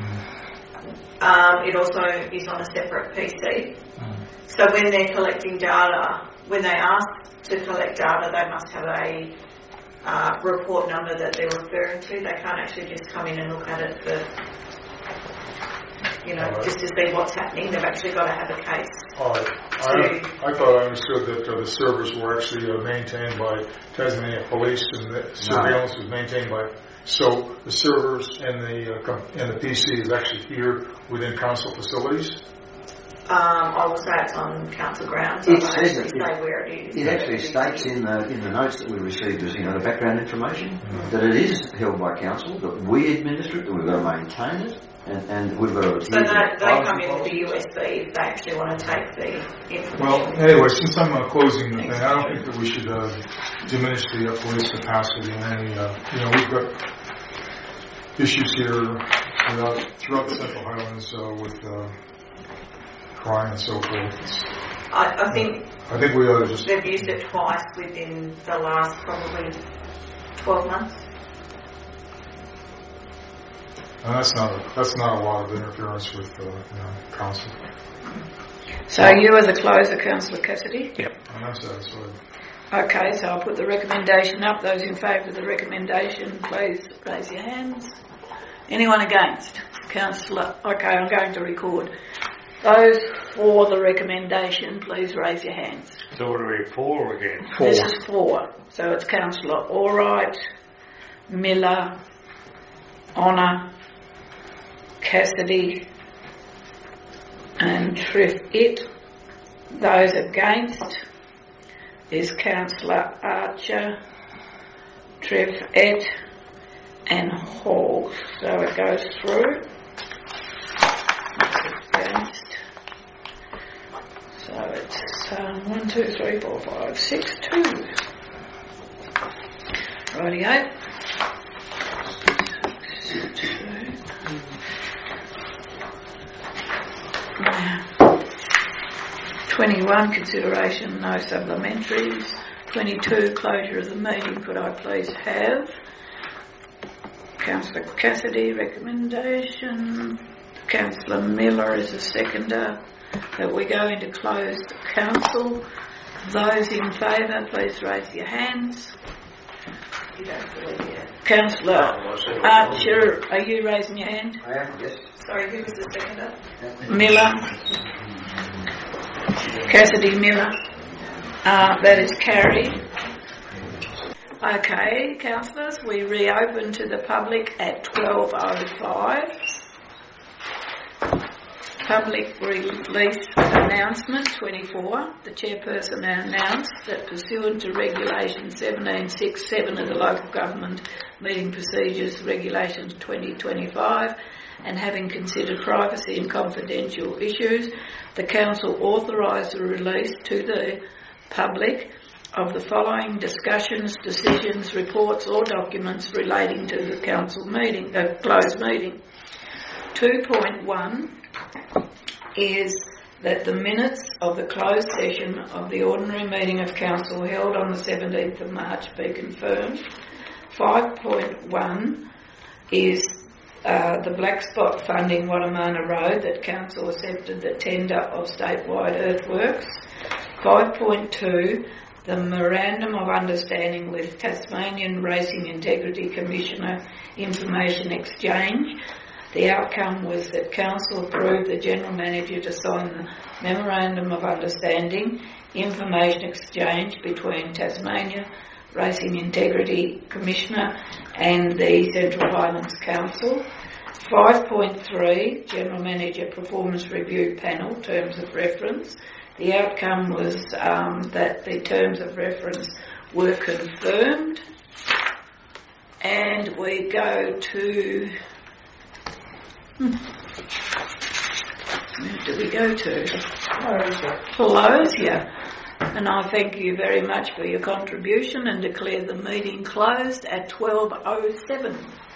It also is on a separate PC. So when they're collecting data, when they ask to collect data, they must have a report number that they're referring to. They can't actually just come in and look at it for, just to see what's happening. They've actually got to have a case. I thought I understood that the servers were actually maintained by Tasmania Police, and that surveillance was maintained by. So the servers and the PC is actually here within council facilities. I will say it's on council grounds. It says it. Say where it is. It actually states in the notes that we received as the background information that it is held by council, that we administer it, that we've got to maintain it, and we've got to. So they come in with the USB if they actually want to take the information. Well, anyway, since I'm closing the thing, I don't think that we should diminish the police capacity in any. We've got issues here throughout the Central Highlands with crime and so forth. I think we ought to just. They've used it twice within the last probably 12 months. And that's not a lot of interference with council. So you are the closer, Councillor Cassidy? Yep. I'm satisfied. Okay, so I'll put the recommendation up. Those in favour of the recommendation, please raise your hands. Anyone against? Councillor, okay, I'm going to record. Those for the recommendation, please raise your hands. So what are we for or against? This is for. So it's Councillor Allwright, Miller, Honour, Cassidy and Triff. Those against is Councillor Archer, Triff and Hall. So it goes through. Against. So it's 1, 2, 3, 4, 5, 6, 2. Rightio. 21, consideration, no supplementaries. 22, closure of the meeting. Could I please have Councillor Cassidy, recommendation. Councillor Miller is a seconder. That we go into closed council. Those in favour, please raise your hands. You don't believe it. Councillor Archer, are you raising your hand? I am, yes. Sorry, who was the seconder? Miller. Cassidy Miller. That is carried. Okay, councillors, we reopen to the public at 12:05. Public release announcement 24. The chairperson announced that pursuant to Regulation 1767 of the Local Government Meeting Procedures Regulations 2025, and having considered privacy and confidential issues, the Council authorised the release to the public of the following discussions, decisions, reports or documents relating to the Council meeting, closed meeting. 2.1 is that the minutes of the closed session of the ordinary meeting of Council held on the 17th of March be confirmed. 5.1 is the Black Spot funding Wattamana Road, that Council accepted the tender of statewide earthworks. 5.2, the Memorandum of Understanding with Tasmanian Racing Integrity Commissioner Information Exchange. The outcome was that Council approved the General Manager to sign the Memorandum of Understanding, Information Exchange between Tasmania Racing Integrity Commissioner and the Central Highlands Council. 5.3, General Manager Performance Review Panel, Terms of Reference. The outcome was that the terms of reference were confirmed. And we go to... Where do we go to? Pelosia. And I thank you very much for your contribution and declare the meeting closed at 12:07.